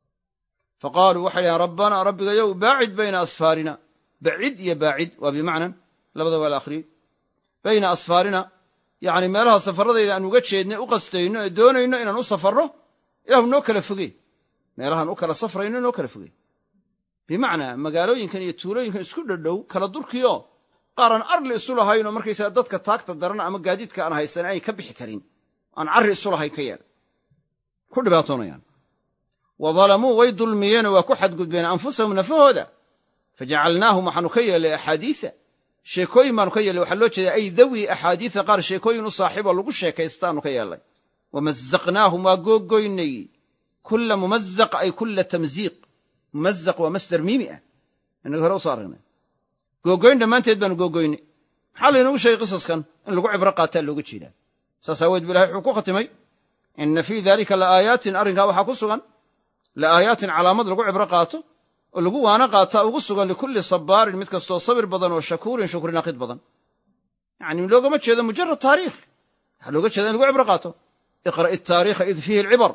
fa qaaluu waxay dhahaan rabbanaa rabbigayow baacid bayna asfaarina bacid iyo baacid waa bimacnan labada waa la akhriyey bayna asfaarina yacni meelaha safarradayda aan uga jeednay u qastayno ee doonayno inaan u safarro ilaahu noo kala fogey meelahaan u kala safrayno noo kala fogey bimacnaa magaalooyinkan iyo tuulooyinkan isku dhadhow kala durkiyo qaaraan arli isu lahaynoo markaysaga dadka taagta daran ama gaadiidka aan haysan ay ka bixi karin aan carri isu lahayn ka yeel ku dhibaatoonayaan wa dalamuu way dulmiyeenoo waa ku xadgudbeen anfusahum nafahooda fajacalnaahum waxaanu ka yeellay axaadiia sheekooyin baanu ka yeellay waxaa loo jeedaa ay dawi axaadiia qaar sheekooyin u saaxiiboo lagu sheekaystaanu ka yeellay wamazaqnaahum waa googoynay kulla mumazaq ay kulla tamziiq mumazaq waa masdar miimi ah inaga hore u soo aragnay googoyn dhammaanteed baanu googoynay maxaa laynoogu sheegay qisaskan in lagu cibro qaataa looga jeedaa saas aaweed bu ilahay wuxuu ku khatimay inna fii daalika laaayaatin arrinkaa waxaa ku sugan la'aayaatin calaamad lagu cibro qaato oo lagu waana qaataa ugu sugan likulli sabbaarin mid kastoo sabir badan oo shakuurin shukrinaqid badan yacni loogama jeedo mujarad taariikh waxaa looga jeeda in lagu cibro qaato iqra'i taariikha id fiihi alcibar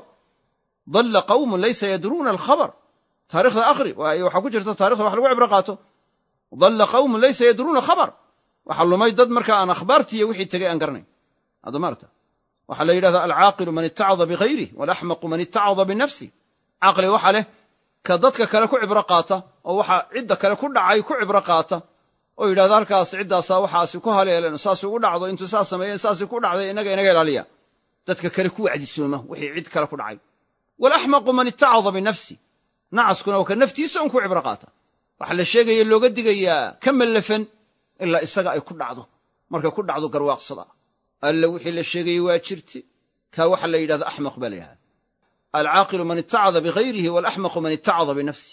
dalla qawmun laysa yadruuna alkhabar taarikhda akhri waayo waxaa ku jirta taarikhda wax lagu cibro qaato dalla qawmun laysa yadruuna khabar waxaa lumay dad markaa aan akhbaartiiyo wixii tegay aan garanayn hadda maarta waxaa la yidhahdaa alcaaqilu man itacada bihayrih walaxmaqu man itacada binafsih caqli waxa leh ka dadka kale ku cibro qaata oo waxa cidda kale ku dhacay ku cibro qaata oo yidhahda halkaas ciddaasaa waxaasi ku haleeleen saas ugu dhacdo intuu saas sameeyeen saasi ku dhacday innaga inaga ilaaliya dadka kale ku wacdisooma wixii cid kale ku dhacay walaxmaqu man itacada binafsih nacaskuna waa ka naftiisa un ku cibro qaata waxaa la sheegaya looga digayaa ka mallafan ilaa isaga ay ku dhacdo markay ku dhacdo garwaaqsada alla wixii la sheegayey waa jirti kaa waxa la yidhahda axmaq baa la yidhahda alcaaqilu man itacada bihayrihi walaxmaqu man itacada binafsih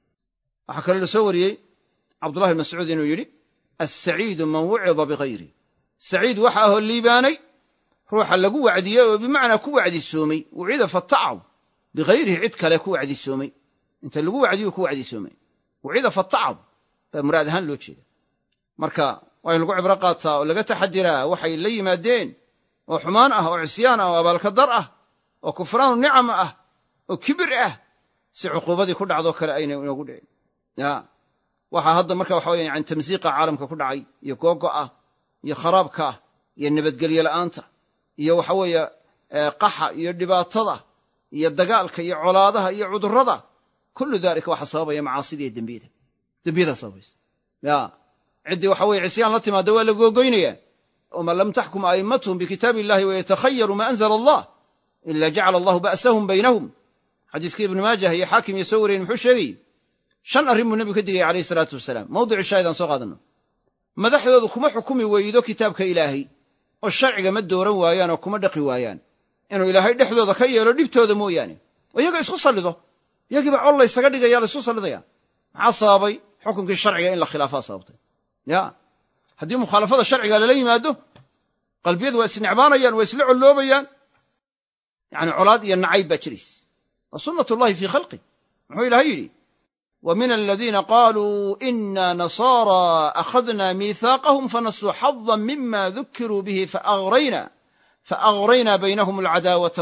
waxaa kaloo la soo wariyey cabdullahi bn mascuud inuu yidhi assaciidu man wucida bihayrih saciid waxa ahoo liibaanay ruuxa lagu wacdiyey oo bimacnaa ku wacdisoomay wucida fatacad bihayrihi cid kale ku wacdisoomay inta lagu wacdiyo ku wacdisoomay wucida fatacad baa muraad ahaan loo jeeda marka waa in lagu cibro qaataa oo laga taxadiraa waxay la yimaadeen oo xumaan ah oo cisyaan ah oo abaalkadar ah oo kufraanu nicam ah oo kibir ah si cuquubadii ku dhacdoo kale aynay inoogu dhicin ya waxaa hadda marka waxa weya yani tamsiiqa caalamka ku dhacay iyo googo'ah iyo kharaabka ah iyo nabadgelye la'aanta iyo waxa weeye qaxa iyo dhibaatada iyo dagaalka iyo colaadaha iyo cudurrada kullu daalika waxa sababaya macaasida iyo dembiyada dembiyadaa sababaysa ya ciddii waxa weye cisyaan la timaada waa la googoynayaa waman lam taxkum a'immatuhum bikitaabi illahi wayatakhayaru ma anzala allah ila jacala allahu ba'sahum baynahum xadiiskii ibnu maajah iyo xaakim iyo soo wariyeen muxuu sheegayey shan arrin buu nebigu ka digaya calayhi salaatu wasalaam mawdicu shaahidaan soo qaadanno madaxdoodu kuma xukumi weydo kitaabka ilaahay oo sharciga ma dooran waayaan oo kuma dhaqi waayaan inuu ilaahay dhexdooda ka yeelo dhibtooda mooyaane oo iyaga isku sallido iyagiiba col laysaga dhigaya laysu sallidaya maxaa sababay xukunkii sharciga in la khilaafaa sababtay ya haddii mukhaalafada sharciga lala yimaado qalbiyadu waa isnecbaanayaan waa isla colloobayaan yani colaad iyo nacayb baa jirays waa sunnatullahi fii khalqi muxuu ilaahay yidhi ومن الذين قالوا إنا نصارى أخذنا ميثاقهم فنسوا حظا مما ذكروا به فأغرينا فأغرينا بينهم العداوة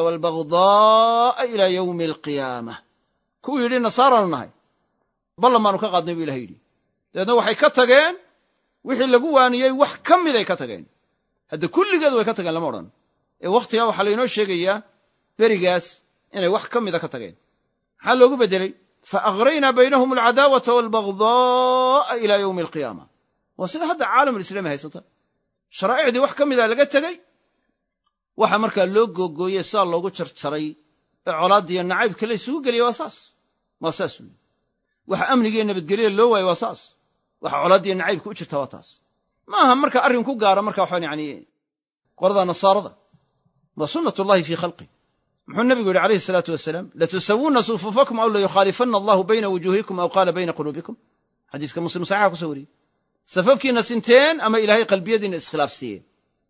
والبغضاء إلى يوم القيامة كو يلي نصارى نهي بل ما نكقد نبي لهيدي لأنه وحي كتغين وحي لقواني وح كم ذي كتغين هذا كل قد وكتغين لمرن وقتها وحلينو الشيقية بريقاس إنه وح كم ذي كتغين حلو بدلي فأغرينا بينهم العداوة والبغضاء إلى يوم القيامة وسيدا هذا عالم الإسلام هيسطا شرائع دي وح كم ذي لقد تغي waxa markaa loo googooyey saa loogu jarjaray colaad iyo nacayb kale isugu geliya waa saas waa saas waxa amniga nabadgelyada loo waayay waa saas waxa colaad iyo nacaybka u jirta waa taas maaha marka arrin ku gaara marka waxa yani qorada nasaarada wa sunnatullahi fi khalqi muxuu nabigu yiri alayhi salatu wassalam la tusawuna sufufakum aw la yukhalifanna Allahu bayna wujuhikum aw qala bayna qulubikum hadiiska muslim saxiix ku soo wariyay safafkiina sinteen ama ilaahay qalbiyadiina iskhilaafsiye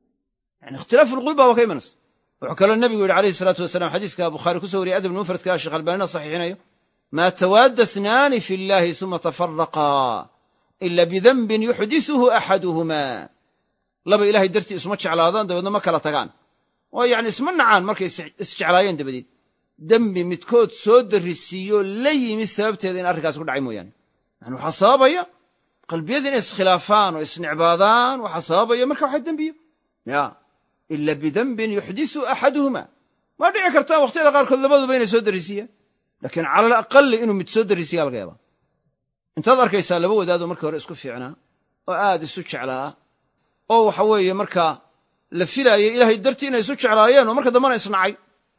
يعني اختلاف القلوب هو كيمنس وحكى النبي عليه الصلاة والسلام حديث كبخاري كسوري أدب المفرد كاشيخ الباني صحيحين ما تواد اثنان في الله ثم تفرقا إلا بذنب يحدثه أحدهما لبا إلهي درتي اسمتش على هذا دبنا ما كلا تغان ويعني اسمنا عن مركي استعلايين دبدي دمبي متكود سود الرسيو لي من سبب تهدين أركاس كل عيمو يعني يعني وحصابيا قلبي يدين اسخلافان واسنعبادان وحصابيا مركا واحد دنبيو يا إلا بذنب يحدث أحدهما ما دعي كرتا وقتها قال كل لبض بين سود الرسية لكن على الأقل إنه متسود الرسية الغيبة انتظر كيسا لبو ذادو مركا ورئيسكو في عنا وآد السوتش على أو حوية مركا لفلاية إلهي الدرتين يسوتش على أيان ومركا دمان يصنعي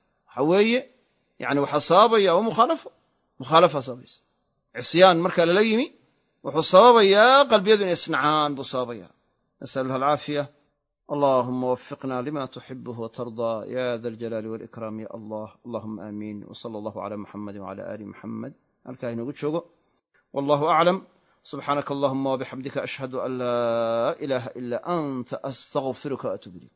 حوية يعني وحصابية ومخالفة مخالفة صابيس عصيان مركا لليمي وحصابية قلب يدن يصنعان بصابية نسأل الله العافية اللهم وفقنا لما تحبه وترضى يا ذا الجلال والإكرام يا الله اللهم آمين وصلى الله على محمد وعلى آل محمد الكاهن قدشوغو والله أعلم سبحانك اللهم وبحمدك أشهد أن لا إله إلا أنت أستغفرك وأتوب إليك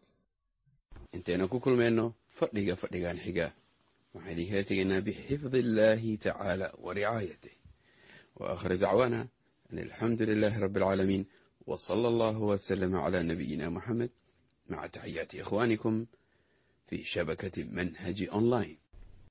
انتنا كل منه فضلك فضلك عن حقا وحديثاتنا بحفظ الله تعالى ورعايته وآخر دعوانا أن الحمد لله رب العالمين وصلى الله وسلم على نبينا محمد مع تحيات إخوانكم في شبكة منهج أونلاين.